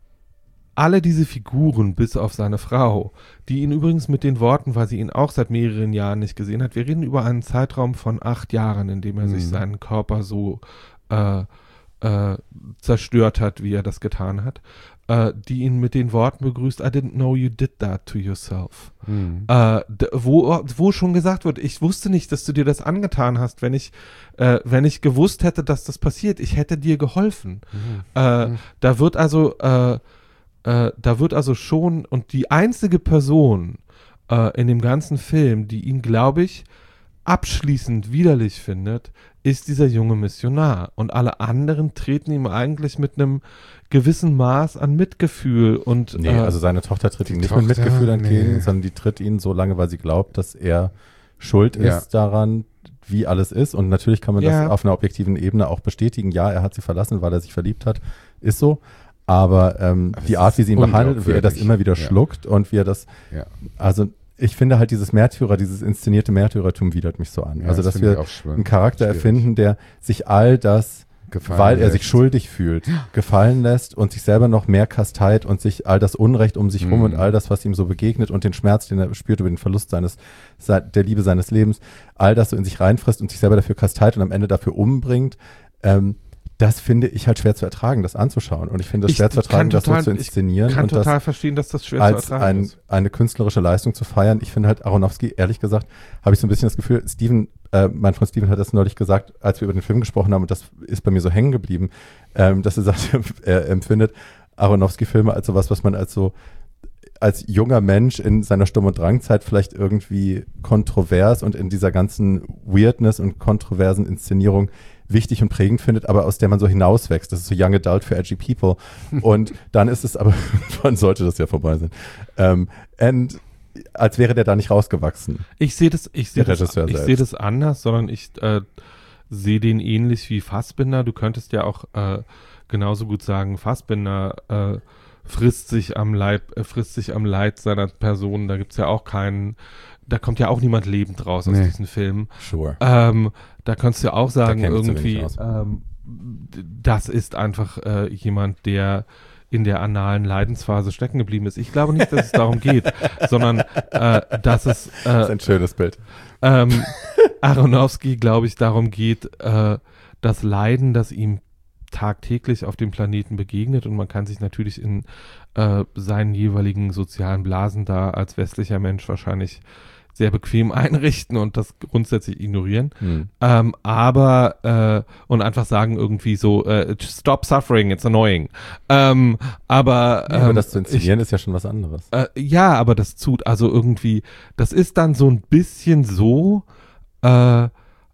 alle diese Figuren, bis auf seine Frau, die ihn übrigens mit den Worten, weil sie ihn auch seit mehreren Jahren nicht gesehen hat, wir reden über einen Zeitraum von acht Jahren, in dem er mhm. sich seinen Körper so äh, äh, zerstört hat, wie er das getan hat, äh, die ihn mit den Worten begrüßt, I didn't know you did that to yourself. Mhm. Äh, d- wo, wo schon gesagt wird, ich wusste nicht, dass du dir das angetan hast, wenn ich, äh, wenn ich gewusst hätte, dass das passiert, ich hätte dir geholfen. Mhm. Äh, mhm. Da wird also äh, Äh, da wird also schon, und die einzige Person äh, in dem ganzen Film, die ihn, glaube ich, abschließend widerlich findet, ist dieser junge Missionar. Und alle anderen treten ihm eigentlich mit einem gewissen Maß an Mitgefühl und Nee, äh, also seine Tochter tritt ihm nicht Tochter, mit Mitgefühl entgegen, nee. sondern die tritt ihn so lange, weil sie glaubt, dass er schuld Ja. ist daran, wie alles ist. Und natürlich kann man Ja. das auf einer objektiven Ebene auch bestätigen. Ja, er hat sie verlassen, weil er sich verliebt hat. Ist so. Aber ähm, Aber die es Art, wie ist sie ihn behandelt, wie er das unglaubwürdig. immer wieder Ja. schluckt und wie er das, Ja. also ich finde halt dieses Märtyrer, dieses inszenierte Märtyrertum widert mich so an. Ja, also das dass finde ich wir auch schwierig. einen Charakter Schwierig. erfinden, der sich all das, Gefallen weil er lässt. sich schuldig fühlt, gefallen lässt und sich selber noch mehr kasteit und sich all das Unrecht um sich rum Mhm. und all das, was ihm so begegnet und den Schmerz, den er spürt über den Verlust seines, se- der Liebe seines Lebens, all das so in sich reinfrisst und sich selber dafür kasteit und am Ende dafür umbringt, ähm, das finde ich halt schwer zu ertragen, das anzuschauen. Und ich finde es Ich schwer zu ertragen, kann das total- so zu inszenieren ich kann und total das verstehen, dass das schwer zu als ertragen ein, ist. eine künstlerische Leistung zu feiern. Ich finde halt Aronofsky, ehrlich gesagt, habe ich so ein bisschen das Gefühl, Steven, äh, mein Freund Steven hat das neulich gesagt, als wir über den Film gesprochen haben, und das ist bei mir so hängen geblieben, ähm, dass er sagt, er empfindet Aronofsky-Filme als sowas, was man als so als junger Mensch in seiner Sturm- und Drangzeit vielleicht irgendwie kontrovers und in dieser ganzen Weirdness und kontroversen Inszenierung wichtig und prägend findet, aber aus der man so hinauswächst. Das ist so Young Adult für edgy people. Und dann ist es aber, wann sollte das ja vorbei sein? Ähm, and als wäre der da nicht rausgewachsen. Ich sehe das, ich sehe Der das, Regisseur ich selbst. sehe das anders, sondern ich äh, sehe den ähnlich wie Fassbinder. Du könntest ja auch äh, genauso gut sagen, Fassbinder äh, frisst sich am Leib, äh, frisst sich am Leid seiner Person. Da gibt's ja auch keinen, da kommt ja auch niemand lebend raus aus Nee. diesen Filmen. Sure. Ähm, da kannst du ja auch sagen, käme ich zu irgendwie, wenig aus. ähm, d- das ist einfach äh, jemand, der in der analen Leidensphase stecken geblieben ist. Ich glaube nicht, dass es darum geht, sondern äh, dass es Das ist äh, ein schönes Bild. ähm, Aronofsky, glaube ich, darum geht, äh, das Leiden, das ihm tagtäglich auf dem Planeten begegnet, und man kann sich natürlich in äh, seinen jeweiligen sozialen Blasen da als westlicher Mensch wahrscheinlich sehr bequem einrichten und das grundsätzlich ignorieren. Hm. Ähm, aber äh, und einfach sagen irgendwie so, äh, stop suffering, it's annoying. Ähm, aber, Ja, aber ähm, das zu inszenieren ist ja schon was anderes. äh, ja, aber das tut also irgendwie, das ist dann so ein bisschen so, äh,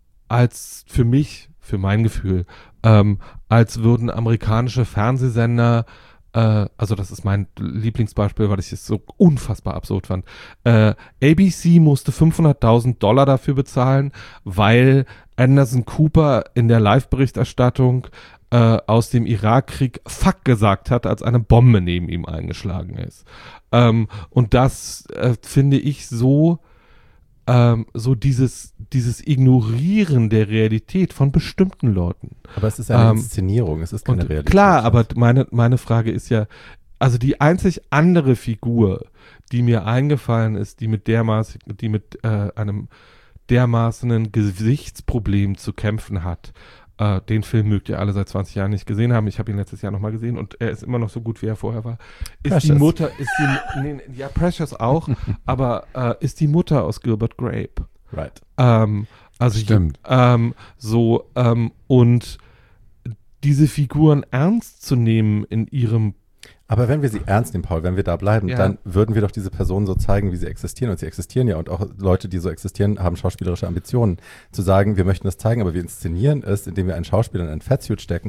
als für mich, für mein Gefühl, ähm, als würden amerikanische Fernsehsender, äh, also das ist mein Lieblingsbeispiel, weil ich es so unfassbar absurd fand. Äh, A B C musste fünfhunderttausend Dollar dafür bezahlen, weil Anderson Cooper in der Live-Berichterstattung äh, aus dem Irakkrieg Fuck gesagt hat, als eine Bombe neben ihm eingeschlagen ist. Ähm, und das äh, finde ich so, ähm, so dieses, dieses Ignorieren der Realität von bestimmten Leuten. Aber es ist eine Ähm, Inszenierung, es ist keine Und Realität. klar, aber meine, meine Frage ist ja, also die einzig andere Figur, die mir eingefallen ist, die mit dermaßen, die mit äh, einem dermaßenen Gesichtsproblem zu kämpfen hat. Äh, den Film mögt ihr alle seit zwanzig Jahren nicht gesehen haben. Ich habe ihn letztes Jahr nochmal gesehen und er ist immer noch so gut, wie er vorher war. Ist Precious. die Mutter, ist die, nee, ja, Precious auch, aber äh, ist die Mutter aus Gilbert Grape. Right. Ähm, also Stimmt. Ähm, so, ähm, und diese Figuren ernst zu nehmen in ihrem Aber wenn wir sie ernst nehmen, Paul, wenn wir da bleiben, Ja. dann würden wir doch diese Personen so zeigen, wie sie existieren. Und sie existieren ja. Und auch Leute, die so existieren, haben schauspielerische Ambitionen. Zu sagen, wir möchten das zeigen, aber wir inszenieren es, indem wir einen Schauspieler in einen Fettsuit stecken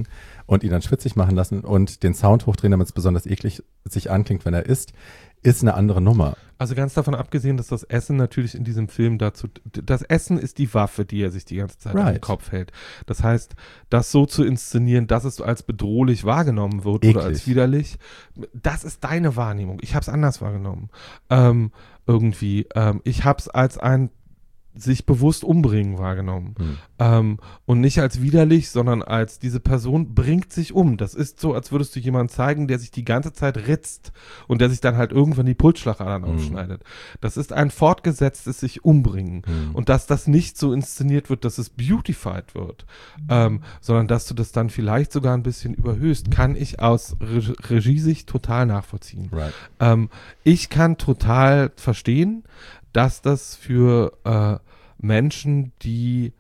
und ihn dann schwitzig machen lassen und den Sound hochdrehen, damit es besonders eklig sich anklingt, wenn er isst, ist eine andere Nummer. Also ganz davon abgesehen, dass das Essen natürlich in diesem Film dazu, das Essen ist die Waffe, die er sich die ganze Zeit right. im Kopf hält. Das heißt, das so zu inszenieren, dass es als bedrohlich wahrgenommen wird Eklig. oder als widerlich, das ist deine Wahrnehmung. Ich habe es anders wahrgenommen. Ähm, irgendwie. Ähm, ich habe es als ein sich bewusst umbringen wahrgenommen. Hm. Ähm, und nicht als widerlich, sondern als diese Person bringt sich um. Das ist so, als würdest du jemanden zeigen, der sich die ganze Zeit ritzt und der sich dann halt irgendwann die Pulsschlagadern hm. aufschneidet. Das ist ein fortgesetztes sich umbringen. Hm. Und dass das nicht so inszeniert wird, dass es beautified wird, ähm, sondern dass du das dann vielleicht sogar ein bisschen überhöhst, kann ich aus Re- Regiesicht total nachvollziehen. Right. Ähm, ich kann total verstehen, dass das für äh, Menschen, die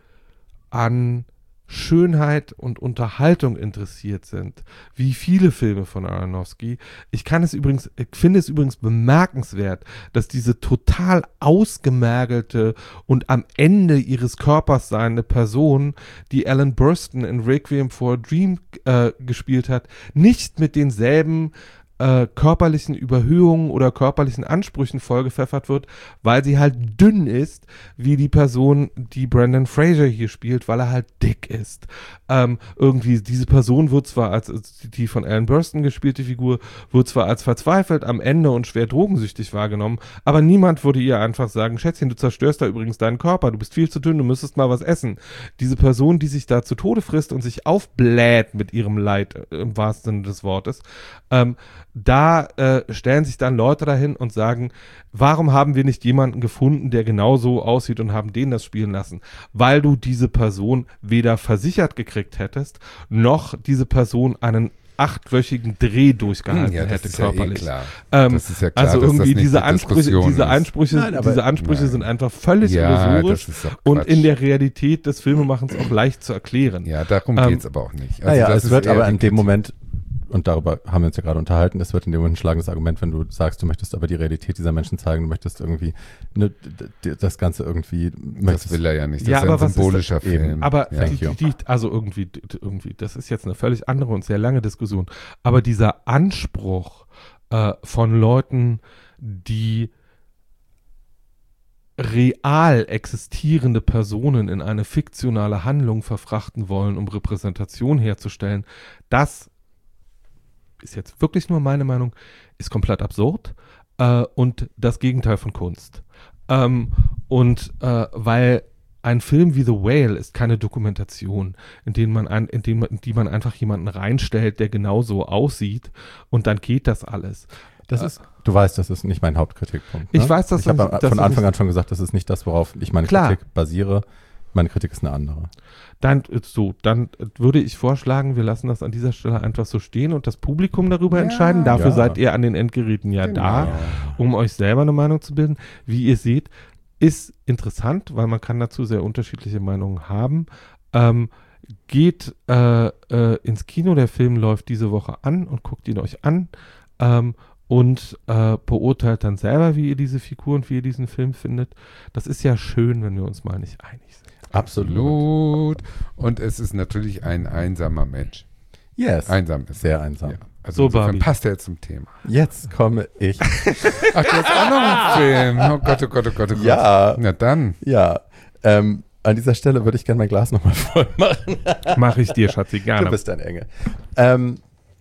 an Schönheit und Unterhaltung interessiert sind, wie viele Filme von Aronofsky. Ich kann es übrigens, ich finde es übrigens bemerkenswert, dass diese total ausgemergelte und am Ende ihres Körpers seiende Person, die Alan Burstyn in Requiem for a Dream äh, gespielt hat, nicht mit denselben Äh, körperlichen Überhöhungen oder körperlichen Ansprüchen vollgepfeffert wird, weil sie halt dünn ist, wie die Person, die Brendan Fraser hier spielt, weil er halt dick ist. Ähm, irgendwie, diese Person wird zwar als, die von Alan Burstyn gespielte Figur, wird zwar als verzweifelt am Ende und schwer drogensüchtig wahrgenommen, aber niemand würde ihr einfach sagen, Schätzchen, du zerstörst da übrigens deinen Körper, du bist viel zu dünn, du müsstest mal was essen. Diese Person, die sich da zu Tode frisst und sich aufbläht mit ihrem Leid, äh, im wahrsten Sinne des Wortes, ähm, da äh, stellen sich dann Leute dahin und sagen, warum haben wir nicht jemanden gefunden, der genau so aussieht und haben den das spielen lassen? Weil du diese Person weder versichert gekriegt hättest, noch diese Person einen achtwöchigen Dreh durchgehalten ja, das hätte ist körperlich. Ja eh klar. Ähm, das ist ja klar, also dass irgendwie das diese nicht Ansprüche, diese Ansprüche, Nein, aber, diese Ansprüche nein. sind einfach völlig ja, illusorisch das ist doch und Quatsch. in der Realität des Filmemachens auch leicht zu erklären. Ja, darum Ähm, geht's aber auch nicht. Also naja, das es ist wird eher aber die in dem Kritik. Moment, und darüber haben wir uns ja gerade unterhalten, es wird in dem Moment ein schlagendes Argument, wenn du sagst, du möchtest aber die Realität dieser Menschen zeigen, du möchtest irgendwie ne, d- d- das Ganze irgendwie... Das will er ja nicht, das Ja, ist aber ein was ist symbolischer das eben? Film. Aber ja. die, die, die, also irgendwie, die, irgendwie, das ist jetzt eine völlig andere und sehr lange Diskussion. Aber dieser Anspruch äh, von Leuten, die real existierende Personen in eine fiktionale Handlung verfrachten wollen, um Repräsentation herzustellen, das ist jetzt wirklich nur meine Meinung, ist komplett absurd äh, und das Gegenteil von Kunst. Ähm, und äh, weil ein Film wie The Whale ist keine Dokumentation, in den man ein, in, den man, in die man einfach jemanden reinstellt, der genauso aussieht und dann geht das alles. Das ist, du weißt, das ist nicht mein Hauptkritikpunkt. Ne? Ich weiß, dass ich habe das- dass von das Anfang nicht- an schon gesagt, das ist nicht das, worauf ich meine Klar. Kritik basiere. Meine Kritik ist eine andere. Dann, so, dann würde ich vorschlagen, wir lassen das an dieser Stelle einfach so stehen und das Publikum darüber Ja, entscheiden. Dafür ja. seid ihr an den Endgeräten ja Genau. da, um euch selber eine Meinung zu bilden. Wie ihr seht, ist interessant, weil man kann dazu sehr unterschiedliche Meinungen haben. Ähm, geht äh, äh, ins Kino, der Film läuft diese Woche an und guckt ihn euch an ähm, und äh, beurteilt dann selber, wie ihr diese Figur und wie ihr diesen Film findet. Das ist ja schön, wenn wir uns mal nicht einig sind. Absolut. Und es ist natürlich ein einsamer Mensch. Yes. Einsam ist Sehr er. einsam. Ja. Also So, insofern Barbie. passt er jetzt zum Thema. Jetzt komme ich. Ach, du hast auch noch einen Film. Oh Gott, oh Gott, oh Gott, oh Gott. Ja. Na dann. Ja. Ähm, an dieser Stelle würde ich gerne mein Glas nochmal voll machen. Mache ich dir, Schatzi, Du gerne. bist ein Engel. Ähm,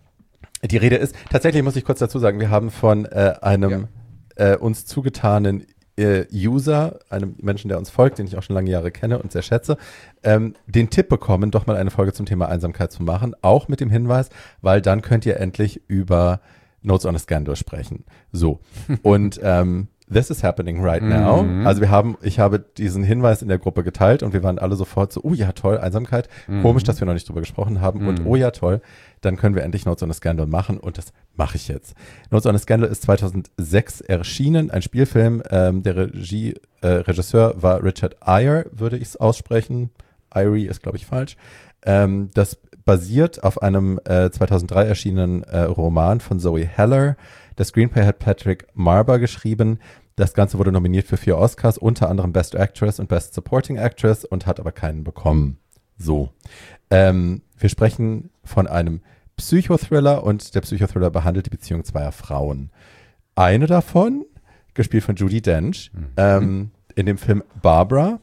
die Rede ist, tatsächlich muss ich kurz dazu sagen, wir haben von äh, einem äh, uns zugetanen äh, User, einem Menschen, der uns folgt, den ich auch schon lange Jahre kenne und sehr schätze, ähm, den Tipp bekommen, doch mal eine Folge zum Thema Einsamkeit zu machen, auch mit dem Hinweis, weil dann könnt ihr endlich über Notes on a Scandal sprechen. So. Und ähm, this is happening right now. Mhm. Also wir haben, ich habe diesen Hinweis in der Gruppe geteilt und wir waren alle sofort so, oh ja, toll, Einsamkeit. Mhm. Komisch, dass wir noch nicht drüber gesprochen haben. Und Mhm. oh ja, toll, dann können wir endlich Notes on a Scandal machen und das mache ich jetzt. Notes on a Scandal ist zweitausendsechs erschienen, ein Spielfilm. Ähm, der Regie, äh, Regisseur war Richard Eyre, würde ich es aussprechen. Eyre ist, glaube ich, falsch. Ähm, das basiert auf einem äh, zweitausenddrei erschienenen äh, Roman von Zoe Heller. Das Screenplay hat Patrick Marber geschrieben. Das Ganze wurde nominiert für vier Oscars, unter anderem Best Actress und Best Supporting Actress und hat aber keinen bekommen. So. Ähm, wir sprechen von einem Psychothriller und der Psychothriller behandelt die Beziehung zweier Frauen. Eine davon, gespielt von Judi Dench, mhm. ähm, in dem Film Barbara,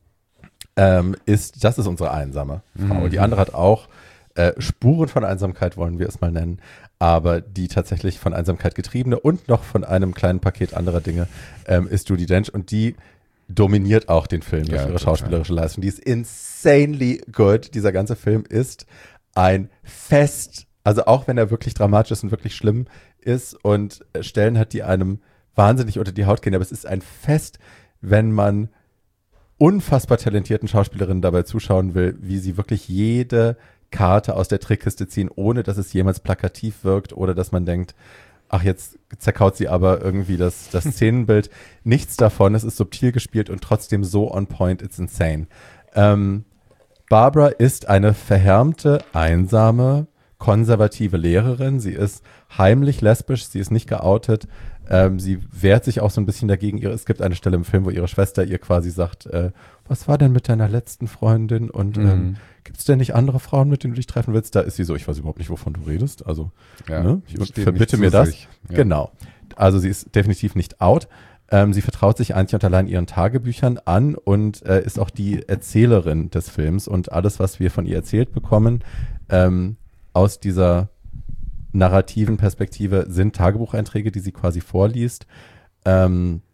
ähm, ist, das ist unsere einsame Frau. Mhm. Die andere hat auch äh, Spuren von Einsamkeit, wollen wir es mal nennen, aber die tatsächlich von Einsamkeit getriebene und noch von einem kleinen Paket anderer Dinge ähm, ist Judi Dench und die dominiert auch den Film durch ja, ihre total. schauspielerische Leistung. Die ist insanely good. Dieser ganze Film ist ein Fest. Also auch wenn er wirklich dramatisch ist und wirklich schlimm ist und Stellen hat, die einem wahnsinnig unter die Haut gehen. Aber es ist ein Fest, wenn man unfassbar talentierten Schauspielerinnen dabei zuschauen will, wie sie wirklich jede Karte aus der Trickkiste ziehen, ohne dass es jemals plakativ wirkt oder dass man denkt, ach, jetzt zerkaut sie aber irgendwie das, das Szenenbild. Nichts davon. Es ist subtil gespielt und trotzdem so on point. It's insane. Ähm, Barbara ist eine verhärmte, einsame, konservative Lehrerin. Sie ist heimlich lesbisch. Sie ist nicht geoutet. Ähm, sie wehrt sich auch so ein bisschen dagegen. Es gibt eine Stelle im Film, wo ihre Schwester ihr quasi sagt, äh, was war denn mit deiner letzten Freundin? Und mhm. ähm, gibt es denn nicht andere Frauen, mit denen du dich treffen willst? Da ist sie so, ich weiß überhaupt nicht, wovon du redest. Also, ja, ne? Ich verbitte mir das. Ja. Genau. Also sie ist definitiv nicht out. Ähm, sie vertraut sich einzig und allein ihren Tagebüchern an und äh, ist auch die Erzählerin des Films. Und alles, was wir von ihr erzählt bekommen, ähm, aus dieser narrativen Perspektive, sind Tagebucheinträge, die sie quasi vorliest. Ähm,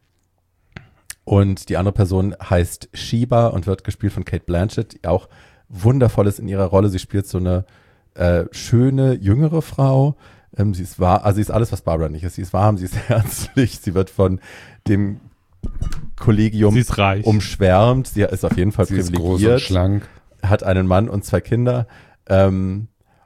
und die andere Person heißt Sheba und wird gespielt von Cate Blanchett, die auch wundervoll ist in ihrer Rolle. Sie spielt so eine äh, schöne, jüngere Frau. Ähm, sie ist wahr, also sie ist alles, was Barbara nicht ist. Sie ist warm, sie ist herzlich, sie wird von dem Kollegium sie ist reich. umschwärmt. Sie ist auf jeden Fall sie privilegiert. Ist groß und schlank. Hat einen Mann und zwei Kinder. Ähm,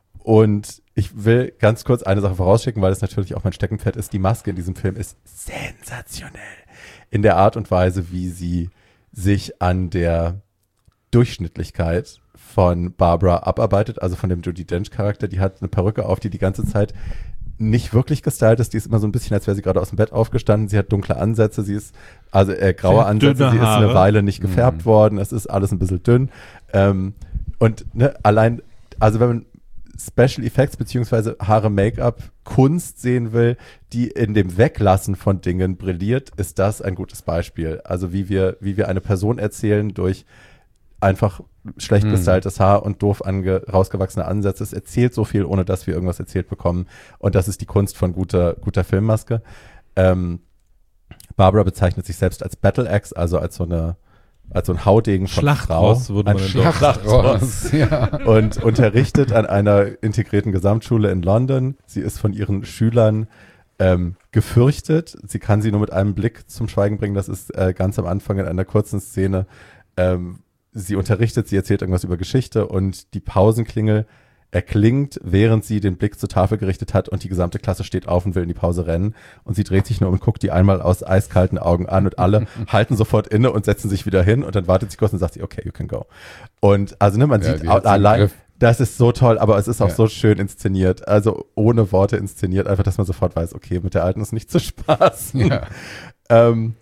und ich will ganz kurz eine Sache vorausschicken, weil es natürlich auch mein Steckenpferd ist. Die Maske in diesem Film ist sensationell. In der Art und Weise, wie sie sich an der Durchschnittlichkeit von Barbara abarbeitet, also von dem Judi Dench-Charakter. Die hat eine Perücke auf, die die ganze Zeit nicht wirklich gestylt ist. Die ist immer so ein bisschen, als wäre sie gerade aus dem Bett aufgestanden. Sie hat dunkle Ansätze, sie ist, also äh, graue Ansätze, sie ist eine Weile nicht gefärbt mhm. worden. Es ist alles ein bisschen dünn. Ähm, und ne, allein, also wenn man Special Effects beziehungsweise Haare Make-up Kunst sehen will, die in dem Weglassen von Dingen brilliert, ist das ein gutes Beispiel. Also wie wir, wie wir eine Person erzählen durch einfach schlecht gestyltes Haar und doof ange, rausgewachsene Ansätze. Es erzählt so viel, ohne dass wir irgendwas erzählt bekommen. Und das ist die Kunst von guter, guter Filmmaske. Ähm, Barbara bezeichnet sich selbst als Battle Axe, also als so eine als so ein Haudegen von Schlachtross, Frau. Würde ein man Schlachtross. Ja. Und unterrichtet an einer integrierten Gesamtschule in London. Sie ist von ihren Schülern ähm, gefürchtet. Sie kann sie nur mit einem Blick zum Schweigen bringen. Das ist äh, ganz am Anfang in einer kurzen Szene. Ähm, sie unterrichtet, sie erzählt irgendwas über Geschichte und die Pausenklingel erklingt, während sie den Blick zur Tafel gerichtet hat und die gesamte Klasse steht auf und will in die Pause rennen und sie dreht sich nur und guckt die einmal aus eiskalten Augen an und alle halten sofort inne und setzen sich wieder hin und dann wartet sie kurz und sagt sie, okay, you can go. Und also ne, man ja, sieht allein, das ist so toll, aber es ist auch ja. so schön inszeniert, also ohne Worte inszeniert, einfach, dass man sofort weiß, okay, mit der Alten ist nicht zu spaßen. Ja. ähm,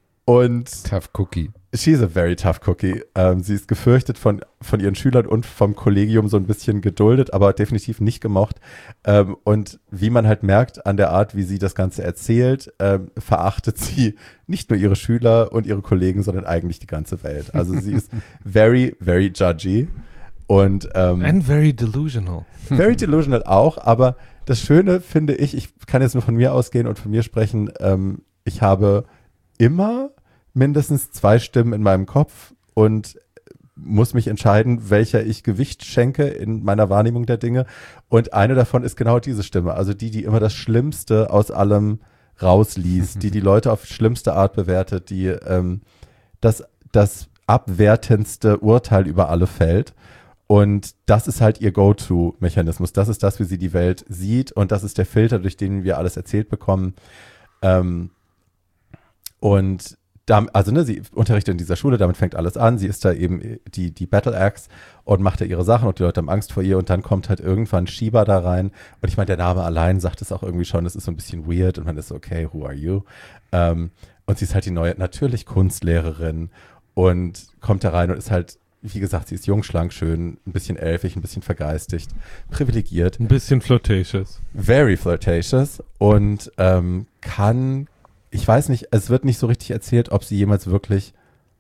und Tough Cookie. She's a very tough cookie. Ähm, sie ist gefürchtet von, von ihren Schülern und vom Kollegium so ein bisschen geduldet, aber definitiv nicht gemocht. Ähm, und wie man halt merkt an der Art, wie sie das Ganze erzählt, ähm, verachtet sie nicht nur ihre Schüler und ihre Kollegen, sondern eigentlich die ganze Welt. Also sie ist very, very judgy. Und, ähm, And very delusional. Very delusional auch, aber das Schöne finde ich, ich kann jetzt nur von mir ausgehen und von mir sprechen, ähm, ich habe immer mindestens zwei Stimmen in meinem Kopf und muss mich entscheiden, welcher ich Gewicht schenke in meiner Wahrnehmung der Dinge. Und eine davon ist genau diese Stimme, also die, die immer das Schlimmste aus allem rausliest, die die Leute auf schlimmste Art bewertet, die ähm, das, das abwertendste Urteil über alle fällt. Und das ist halt ihr Go-To-Mechanismus. Das ist das, wie sie die Welt sieht und das ist der Filter, durch den wir alles erzählt bekommen. Ähm, und Da, also ne, sie unterrichtet in dieser Schule, damit fängt alles an. Sie ist da eben die, die Battle Axe und macht da ihre Sachen und die Leute haben Angst vor ihr und dann kommt halt irgendwann Sheba da rein. Und ich meine, der Name allein sagt es auch irgendwie schon, das ist so ein bisschen weird und man ist so, okay, who are you? Ähm, und sie ist halt die neue, natürlich Kunstlehrerin und kommt da rein und ist halt wie gesagt, sie ist jung, schlank, schön, ein bisschen elfig, ein bisschen vergeistigt, privilegiert. Ein bisschen flirtatious. Very flirtatious und ähm, kann, ich weiß nicht, es wird nicht so richtig erzählt, ob sie jemals wirklich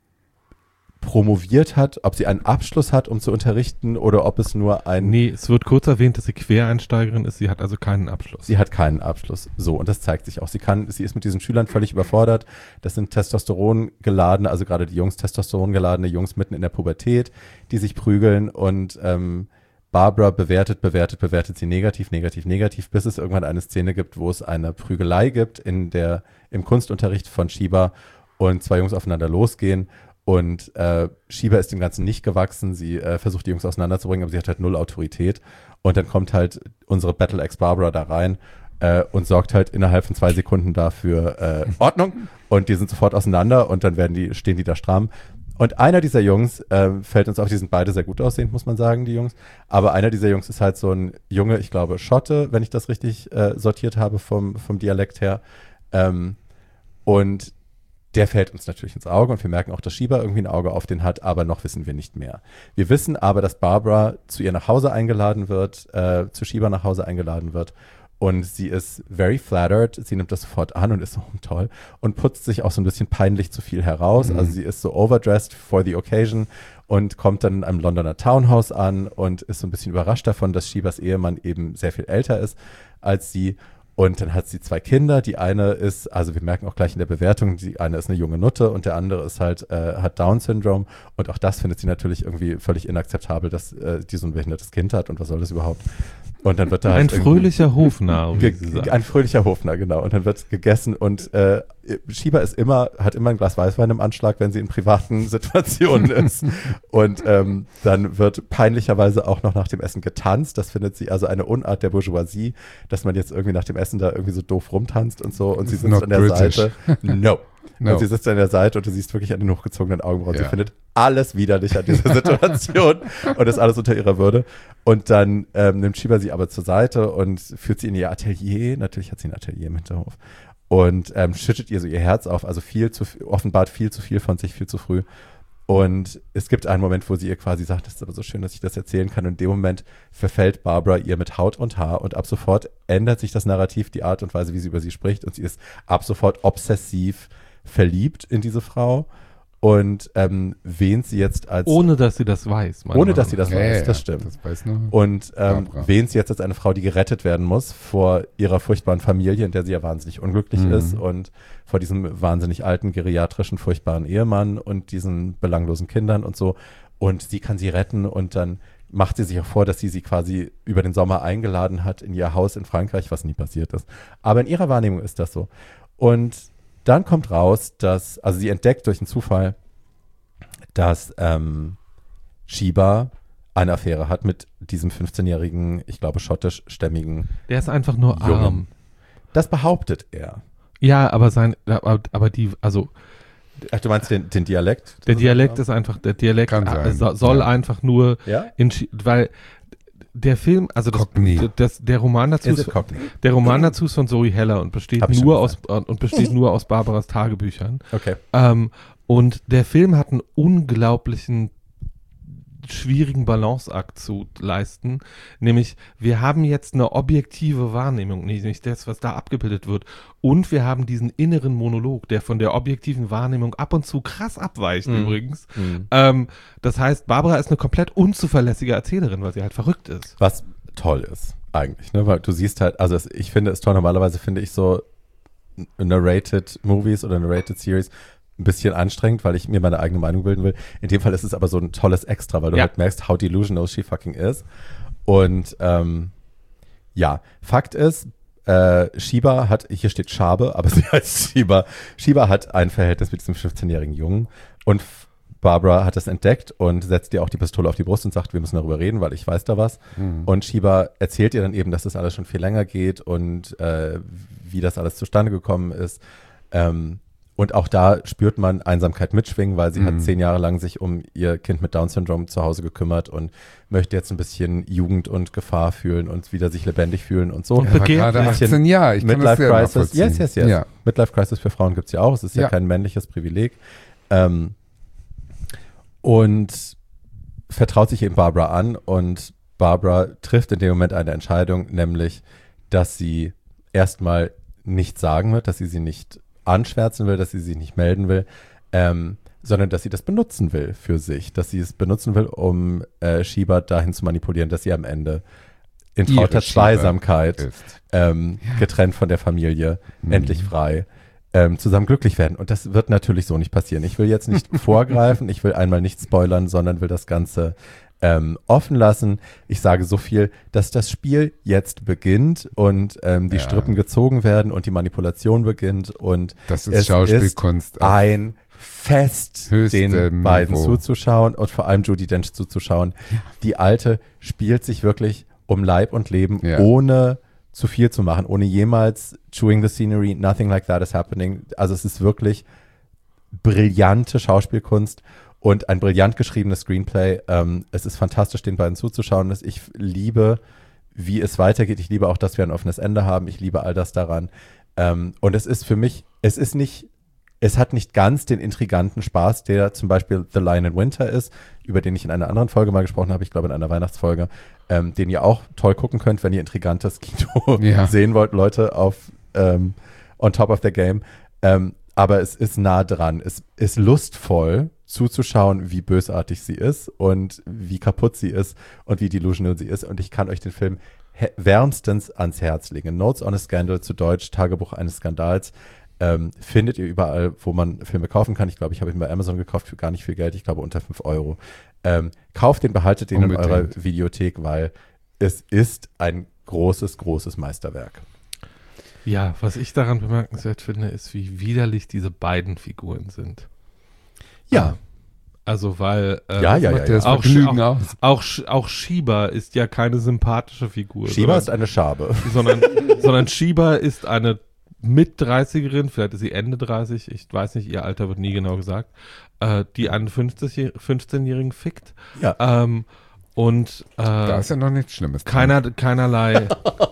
promoviert hat, ob sie einen Abschluss hat, um zu unterrichten oder ob es nur ein... Nee, es wird kurz erwähnt, dass sie Quereinsteigerin ist, sie hat also keinen Abschluss. Sie hat keinen Abschluss. So, und das zeigt sich auch. Sie kann, sie ist mit diesen Schülern völlig überfordert. Das sind Testosteron geladene, also gerade die Jungs, Testosteron geladene Jungs mitten in der Pubertät, die sich prügeln und ähm, Barbara bewertet, bewertet, bewertet sie negativ, negativ, negativ, bis es irgendwann eine Szene gibt, wo es eine Prügelei gibt in der, im Kunstunterricht von Shiba und zwei Jungs aufeinander losgehen. Und äh, Shiba ist dem Ganzen nicht gewachsen. Sie äh, versucht, die Jungs auseinanderzubringen, aber sie hat halt null Autorität. Und dann kommt halt unsere Battle-Ex Barbara da rein äh, und sorgt halt innerhalb von zwei Sekunden dafür äh, Ordnung. Und die sind sofort auseinander und dann werden die, stehen die da stramm. Und einer dieser Jungs äh, fällt uns auf, die sind beide sehr gut aussehend, muss man sagen, die Jungs. Aber einer dieser Jungs ist halt so ein Junge, ich glaube Schotte, wenn ich das richtig äh, sortiert habe vom, vom Dialekt her. Ähm, und der fällt uns natürlich ins Auge und wir merken auch, dass Shiba irgendwie ein Auge auf den hat, aber noch wissen wir nicht mehr. Wir wissen aber, dass Barbara zu ihr nach Hause eingeladen wird, äh, zu Shiba nach Hause eingeladen wird und sie ist very flattered, sie nimmt das sofort an und ist so toll und putzt sich auch so ein bisschen peinlich zu viel heraus, mhm. Also sie ist so overdressed for the occasion und kommt dann in einem Londoner Townhouse an und ist so ein bisschen überrascht davon, dass Shibas Ehemann eben sehr viel älter ist als sie. Und dann hat sie zwei Kinder. Die eine ist, also wir merken auch gleich in der Bewertung, die eine ist eine junge Nutte und der andere ist halt, äh, hat Down-Syndrom. Und auch das findet sie natürlich irgendwie völlig inakzeptabel, dass äh, die so ein behindertes Kind hat. Und was soll das überhaupt? Und dann wird da halt ein fröhlicher Hofnarr, wie sie sagt. Ein fröhlicher Hofnarr, genau. Und dann wird gegessen und äh, Shiba ist immer, hat immer ein Glas Weißwein im Anschlag, wenn sie in privaten Situationen ist. Und ähm, dann wird peinlicherweise auch noch nach dem Essen getanzt. Das findet sie also eine Unart der Bourgeoisie, dass man jetzt irgendwie nach dem Essen da irgendwie so doof rumtanzt und so. Und sie sitzt an der British. Seite. No. No. Und sie sitzt an der Seite und du siehst wirklich an den hochgezogenen Augenbrauen. Ja. Sie findet alles widerlich an dieser Situation und ist alles unter ihrer Würde. Und dann ähm, nimmt Shiba sie aber zur Seite und führt sie in ihr Atelier. Natürlich hat sie ein Atelier im Hinterhof. Und ähm, schüttet ihr so ihr Herz auf. Also viel zu, offenbart viel zu viel von sich, viel zu früh. Und es gibt einen Moment, wo sie ihr quasi sagt, das ist aber so schön, dass ich das erzählen kann. Und in dem Moment verfällt Barbara ihr mit Haut und Haar. Und ab sofort ändert sich das Narrativ, die Art und Weise, wie sie über sie spricht. Und sie ist ab sofort obsessiv verliebt in diese Frau und ähm, wähnt sie jetzt als... Ohne, dass sie das weiß. Ohne, dass sie das ja, weiß, ja, das stimmt. Das weiß nur und ähm, wähnt sie jetzt als eine Frau, die gerettet werden muss vor ihrer furchtbaren Familie, in der sie ja wahnsinnig unglücklich mhm. ist und vor diesem wahnsinnig alten, geriatrischen, furchtbaren Ehemann und diesen belanglosen Kindern und so. Und sie kann sie retten und dann macht sie sich auch vor, dass sie sie quasi über den Sommer eingeladen hat in ihr Haus in Frankreich, was nie passiert ist. Aber in ihrer Wahrnehmung ist das so. Und dann kommt raus, dass, also sie entdeckt durch einen Zufall, dass ähm, Shiba eine Affäre hat mit diesem fünfzehnjährigen, ich glaube schottischstämmigen Der ist einfach nur Jungen. arm. Das behauptet er. Ja, aber sein, aber, aber die, also Ach, du meinst den, den Dialekt? der Dialekt ist einfach, der Dialekt Kann sein. so, soll Ja. einfach nur, Ja? in, Chi- weil der Film, also das, Cockney. das, der Roman dazu Is ist, it Cockney? der Roman dazu ist von Zoe Heller und besteht Hab ich nur schon aus und besteht nur aus Barbaras Tagebüchern. Okay. Ähm, und der Film hat einen unglaublichen schwierigen Balanceakt zu leisten, nämlich wir haben jetzt eine objektive Wahrnehmung, nicht das, was da abgebildet wird, und wir haben diesen inneren Monolog, der von der objektiven Wahrnehmung ab und zu krass abweicht Mhm. übrigens. Mhm. Ähm, das heißt, Barbara ist eine komplett unzuverlässige Erzählerin, weil sie halt verrückt ist. Was toll ist, eigentlich, ne? Weil du siehst halt, also es, ich finde es toll, normalerweise finde ich so narrated Movies oder narrated Series ein bisschen anstrengend, weil ich mir meine eigene Meinung bilden will. In dem Fall ist es aber so ein tolles Extra, weil du Ja. halt merkst, how delusional she fucking is. Und ähm, ja, Fakt ist, äh, Shiba hat, hier steht Schabe, aber sie heißt Shiba. Shiba hat ein Verhältnis mit diesem fünfzehnjährigen Jungen und Barbara hat das entdeckt und setzt ihr auch die Pistole auf die Brust und sagt, wir müssen darüber reden, weil ich weiß da was. Mhm. Und Shiba erzählt ihr dann eben, dass das alles schon viel länger geht und äh, wie das alles zustande gekommen ist. Ähm, und auch da spürt man Einsamkeit mitschwingen, weil sie Mhm. hat zehn Jahre lang sich um ihr Kind mit Down-Syndrom zu Hause gekümmert und möchte jetzt ein bisschen Jugend und Gefahr fühlen und wieder sich lebendig fühlen und so. Und Er war begehrt gerade bisschen achtzehn Jahre. Ich kann das Midlife sehr Crisis, nachvollziehen. yes, yes, yes. Ja. Midlife Crisis für Frauen gibt es ja auch. Es ist ja, Ja. kein männliches Privileg. Ähm, und vertraut sich eben Barbara an und Barbara trifft in dem Moment eine Entscheidung, nämlich, dass sie erstmal nichts sagen wird, dass sie sie nicht anschwärzen will, dass sie sich nicht melden will, ähm, sondern dass sie das benutzen will für sich, dass sie es benutzen will, um äh, Sheba dahin zu manipulieren, dass sie am Ende in trauter Zweisamkeit ähm, ja. getrennt von der Familie, mhm. endlich frei, ähm, zusammen glücklich werden. Und das wird natürlich so nicht passieren. Ich will jetzt nicht vorgreifen, ich will einmal nicht spoilern, sondern will das Ganze ähm, offen lassen. Ich sage so viel, dass das Spiel jetzt beginnt und ähm, die ja. Strippen gezogen werden und die Manipulation beginnt und das ist es Schauspielkunst ist ein Fest, den beiden Niveau. zuzuschauen und vor allem Judi Dench zuzuschauen. Ja. Die Alte spielt sich wirklich um Leib und Leben, ja. ohne zu viel zu machen, ohne jemals chewing the scenery, nothing like that is happening. Also es ist wirklich brillante Schauspielkunst und ein brillant geschriebenes Screenplay. Ähm, es ist fantastisch, den beiden zuzuschauen. Ich liebe, wie es weitergeht. Ich liebe auch, dass wir ein offenes Ende haben. Ich liebe all das daran. Ähm, und es ist für mich, es ist nicht Es hat nicht ganz den intriganten Spaß, der zum Beispiel The Lion in Winter ist, über den ich in einer anderen Folge mal gesprochen habe, ich glaube in einer Weihnachtsfolge, ähm, den ihr auch toll gucken könnt, wenn ihr intrigantes Kino ja. sehen wollt, Leute, auf ähm, On Top of the Game. Ähm, aber es ist nah dran. Es ist lustvoll zuzuschauen, wie bösartig sie ist und wie kaputt sie ist und wie delusional sie ist. Und ich kann euch den Film he- wärmstens ans Herz legen. Notes on a Scandal, zu Deutsch Tagebuch eines Skandals. Ähm, findet ihr überall, wo man Filme kaufen kann. Ich glaube, ich habe ihn bei Amazon gekauft für gar nicht viel Geld. Ich glaube, unter fünf Euro. Ähm, kauft den, behaltet den Unbedingt. in eurer Videothek, weil es ist ein großes, großes Meisterwerk. Ja, was ich daran bemerkenswert finde, ist, wie widerlich diese beiden Figuren sind. Ja. Also, weil äh, ja, ja, ja, ja. Auch, auch, auch, auch Sheba ist ja keine sympathische Figur. Sheba ist eine Schabe. Sondern, sondern Sheba ist eine mit dreißigerin, vielleicht ist sie Ende dreißig, ich weiß nicht, ihr Alter wird nie genau gesagt, äh, die einen fünfzehnjährigen fickt. Ja. Ähm, und äh, da ist ja noch nichts Schlimmes. Keiner, keinerlei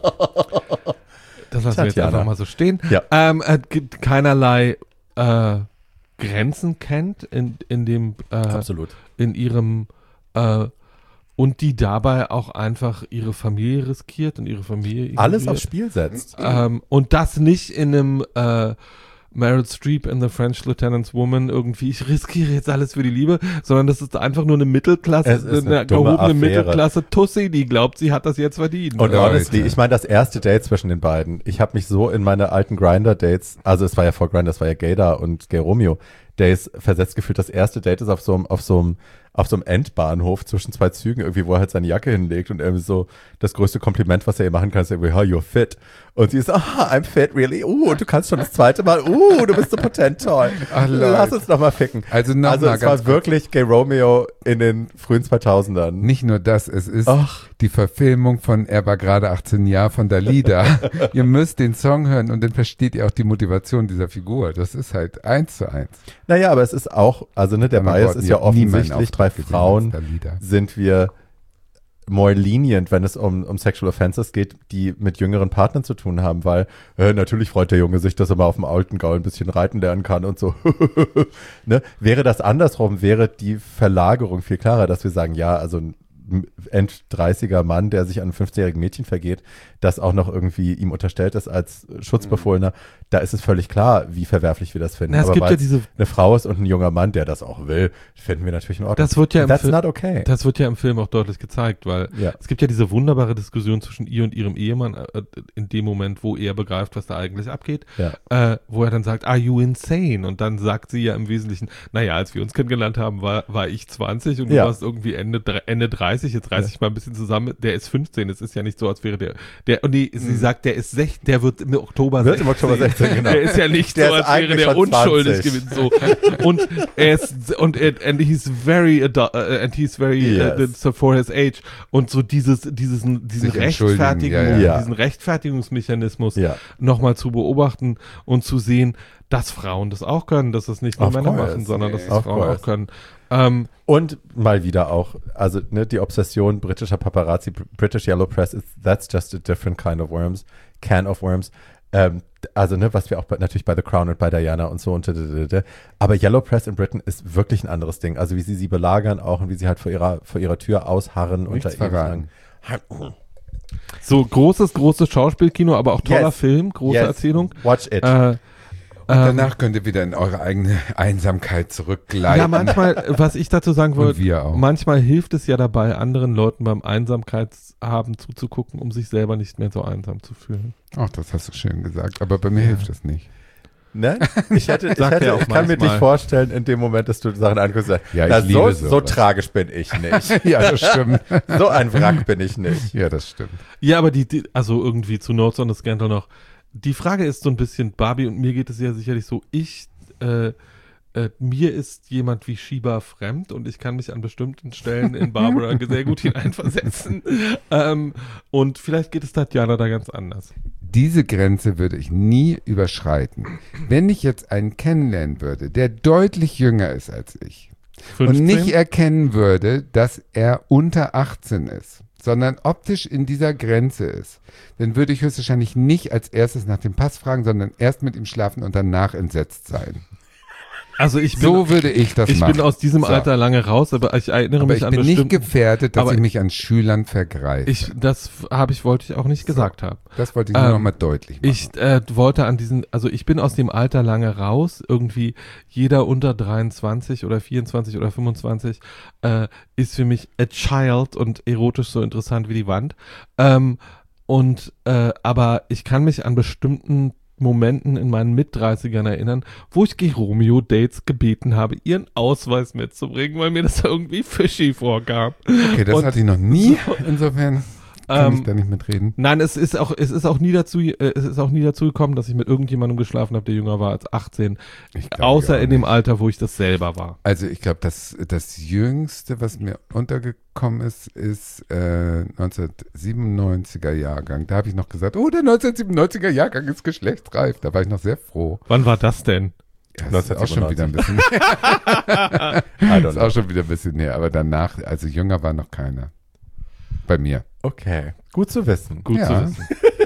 das lassen wir jetzt einfach mal so stehen. Ja. Ähm, äh, keinerlei äh, Grenzen kennt in, in dem äh, Absolut. in ihrem äh, und die dabei auch einfach ihre Familie riskiert und ihre Familie ignoriert. Alles aufs Spiel setzt. Ähm, und das nicht in einem äh, Meryl Streep in The French Lieutenant's Woman irgendwie, ich riskiere jetzt alles für die Liebe, sondern das ist einfach nur eine Mittelklasse, es ist eine, eine gehobene Mittelklasse-Tussi, die glaubt, sie hat das jetzt verdient. Und honestly, ich meine, das erste Date zwischen den beiden, ich habe mich so in meine alten Grindr-Dates, also es war ja vor Grindr, das war ja Gaydar und Gay Romeo Days versetzt gefühlt. Das erste Date ist auf so einem, auf so einem, auf so einem Endbahnhof zwischen zwei Zügen irgendwie, wo er halt seine Jacke hinlegt und irgendwie so das größte Kompliment, was er ihr machen kann, ist irgendwie, oh, you're fit. Und sie ist, ah, I'm fit, really? Uh, du kannst schon das zweite Mal, uh, du bist so potent, toll. Ach, lass uns noch mal ficken. Also, noch also mal es war wirklich Gay Romeo in den frühen zweitausendern. Nicht nur das, es ist Ach. die Verfilmung von Er war gerade achtzehn Jahre von Dalida. Ihr müsst den Song hören und dann versteht ihr auch die Motivation dieser Figur. Das ist halt eins zu eins. Naja, aber es ist auch, also ne, der Bias ist ja offensichtlich, bei Frauen sind wir more lenient, wenn es um, um Sexual Offenses geht, die mit jüngeren Partnern zu tun haben, weil äh, natürlich freut der Junge sich, dass er mal auf dem alten Gaul ein bisschen reiten lernen kann und so. Ne? Wäre das andersrum, wäre die Verlagerung viel klarer, dass wir sagen, ja, also ein End-dreißiger Mann, der sich an einem fünfzehnjährigen Mädchen vergeht, das auch noch irgendwie ihm unterstellt ist als Schutzbefohlener, mhm. da ist es völlig klar, wie verwerflich wir das finden. Na, es aber gibt weil ja diese eine Frau ist und ein junger Mann, der das auch will, finden wir natürlich in Ordnung. Das wird ja im That's Film, not okay. Das wird ja im Film auch deutlich gezeigt, weil ja. es gibt ja diese wunderbare Diskussion zwischen ihr und ihrem Ehemann äh, in dem Moment, wo er begreift, was da eigentlich abgeht, ja. äh, wo er dann sagt, are you insane? Und dann sagt sie ja im Wesentlichen, naja, als wir uns kennengelernt haben, war, war ich zwanzig und du ja. warst irgendwie Ende, Ende dreißig, jetzt reiß ja. ich mal ein bisschen zusammen, der ist fünfzehn, es ist ja nicht so, als wäre der, der, und nee, sie mhm. sagt, der ist sechzehn, der wird im Oktober wird sechzehn. Im Oktober sechzehn, genau. Der ist ja nicht der so, als wäre der unschuldig gewesen, so. Und er ist, und er, and he's very, adult, uh, and he's very, yes. uh, so for his age. Und so dieses, dieses, diesen Rechtfertigung, ja, ja. diesen Rechtfertigungsmechanismus ja. nochmal zu beobachten und zu sehen, dass Frauen das auch können, dass das nicht nur of Männer course. machen, sondern dass nee. das of Frauen course. auch können. Ähm, und mal wieder auch, also ne, die Obsession britischer Paparazzi, British Yellow Press, is, that's just a different kind of worms, can of worms. Ähm, also, ne, was wir auch bei, natürlich bei The Crown und bei Diana und so und d. Aber Yellow Press in Britain ist wirklich ein anderes Ding. Also, wie sie sie belagern auch und wie sie halt vor ihrer, vor ihrer Tür ausharren und da eben sagen. So großes, großes Schauspielkino, aber auch toller Yes. Film, große Yes. Erzählung. Watch it. Äh, Und danach könnt ihr wieder in eure eigene Einsamkeit zurückgleiten. Ja, manchmal, was ich dazu sagen Und wollte, wir auch. manchmal hilft es ja dabei, anderen Leuten beim Einsamkeitshaben zuzugucken, um sich selber nicht mehr so einsam zu fühlen. Ach, das hast du schön gesagt. Aber bei mir hilft das nicht. Ne? Ich, hätte, ich, Sagt hätte, er auch ich kann mir manchmal. nicht vorstellen, in dem Moment, dass du Sachen anguckst, sagst, Ja, ich na, liebe so, so sowas. tragisch bin ich nicht. Ja, das stimmt. So ein Wrack bin ich nicht. Ja, das stimmt. Ja, aber die, die also irgendwie zu Notes on the Scandal noch. Die Frage ist so ein bisschen, Barbie und mir geht es ja sicherlich so, ich, äh, äh, mir ist jemand wie Shiba fremd und ich kann mich an bestimmten Stellen in Barbara sehr gut hineinversetzen. ähm, und vielleicht geht es Tatjana da ganz anders. Diese Grenze würde ich nie überschreiten. Wenn ich jetzt einen kennenlernen würde, der deutlich jünger ist als ich fünfzehn? und nicht erkennen würde, dass er unter achtzehn ist, sondern optisch in dieser Grenze ist, dann würde ich höchstwahrscheinlich nicht als erstes nach dem Pass fragen, sondern erst mit ihm schlafen und danach entsetzt sein. Also ich bin, So würde ich das ich machen. bin aus diesem So. Alter lange raus, aber ich erinnere Aber mich ich an bin nicht bestimmten... gefährdet, dass aber ich mich an Schülern vergreife. Ich, das habe ich, wollte ich auch nicht gesagt haben. das wollte ich nur ähm, noch mal deutlich machen. Ich äh, wollte an diesen, also ich bin aus dem Alter lange raus, irgendwie jeder unter dreiundzwanzig oder vierundzwanzig oder fünfundzwanzig äh, ist für mich a child und erotisch so interessant wie die Wand. Ähm, und, äh, aber ich kann mich an bestimmten Momenten in meinen Mit-dreißigern erinnern, wo ich Geromeo Dates gebeten habe, ihren Ausweis mitzubringen, weil mir das irgendwie fishy vorkam. Okay, das und hatte ich noch nie. so- Insofern kann Ähm, ich da nicht mitreden. Nein, es ist auch, es ist auch nie dazu, äh, es ist auch nie dazu gekommen, dass ich mit irgendjemandem geschlafen habe, der jünger war als achtzehn. Ich glaub, Außer ja, in dem Alter, wo ich das selber war. Also ich glaube, das, das Jüngste, was mir untergekommen ist, ist äh, neunzehnhundertsiebenundneunziger Jahrgang. Da habe ich noch gesagt, oh, der neunzehnhundertsiebenundneunziger Jahrgang ist geschlechtsreif. Da war ich noch sehr froh. Wann war das denn? Ja, das ist auch schon wieder ein bisschen I don't Das ist know. auch schon wieder ein bisschen näher. Aber danach, also jünger war noch keiner. Bei mir. Okay, gut zu wissen. Gut Ja. zu wissen.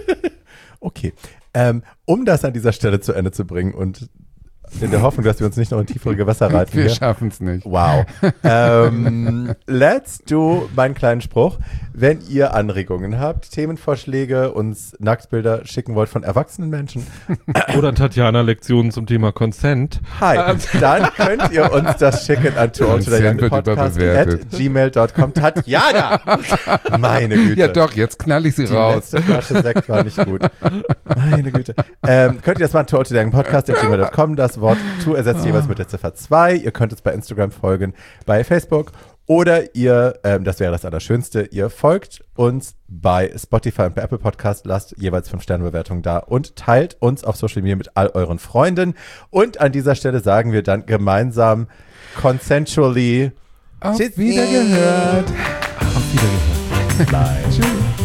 Okay, ähm, um das an dieser Stelle zu Ende zu bringen und in der Hoffnung, dass wir uns nicht noch in tiefere Gewässer reiten. Wir hier. schaffen es nicht. Wow. ähm, let's do meinen kleinen Spruch. Wenn ihr Anregungen habt, Themenvorschläge, uns Nacktbilder schicken wollt von erwachsenen Menschen, Oder Tatjana Lektionen zum Thema Consent. hi, dann könnt ihr uns das schicken an Consent wird podcast überbewertet. at gmail dot com. Tatjana! Meine Güte. Ja doch, jetzt knall ich sie Die raus. letzte Flasche Sekt war nicht gut. Meine Güte. Ähm, könnt ihr das machen? Podcast at gmail dot com. Das Wort to ersetzt jeweils mit der Ziffer zwei. Ihr könnt uns bei Instagram folgen, bei Facebook. Oder ihr, ähm, das wäre das Allerschönste, ihr folgt uns bei Spotify und bei Apple Podcast, lasst jeweils fünf Sterne Bewertungen da und teilt uns auf Social Media mit all euren Freunden. Und an dieser Stelle sagen wir dann gemeinsam consensually Auf Tschüss. Wiedergehört. Auf Wiedersehen. Bye. Tschüss.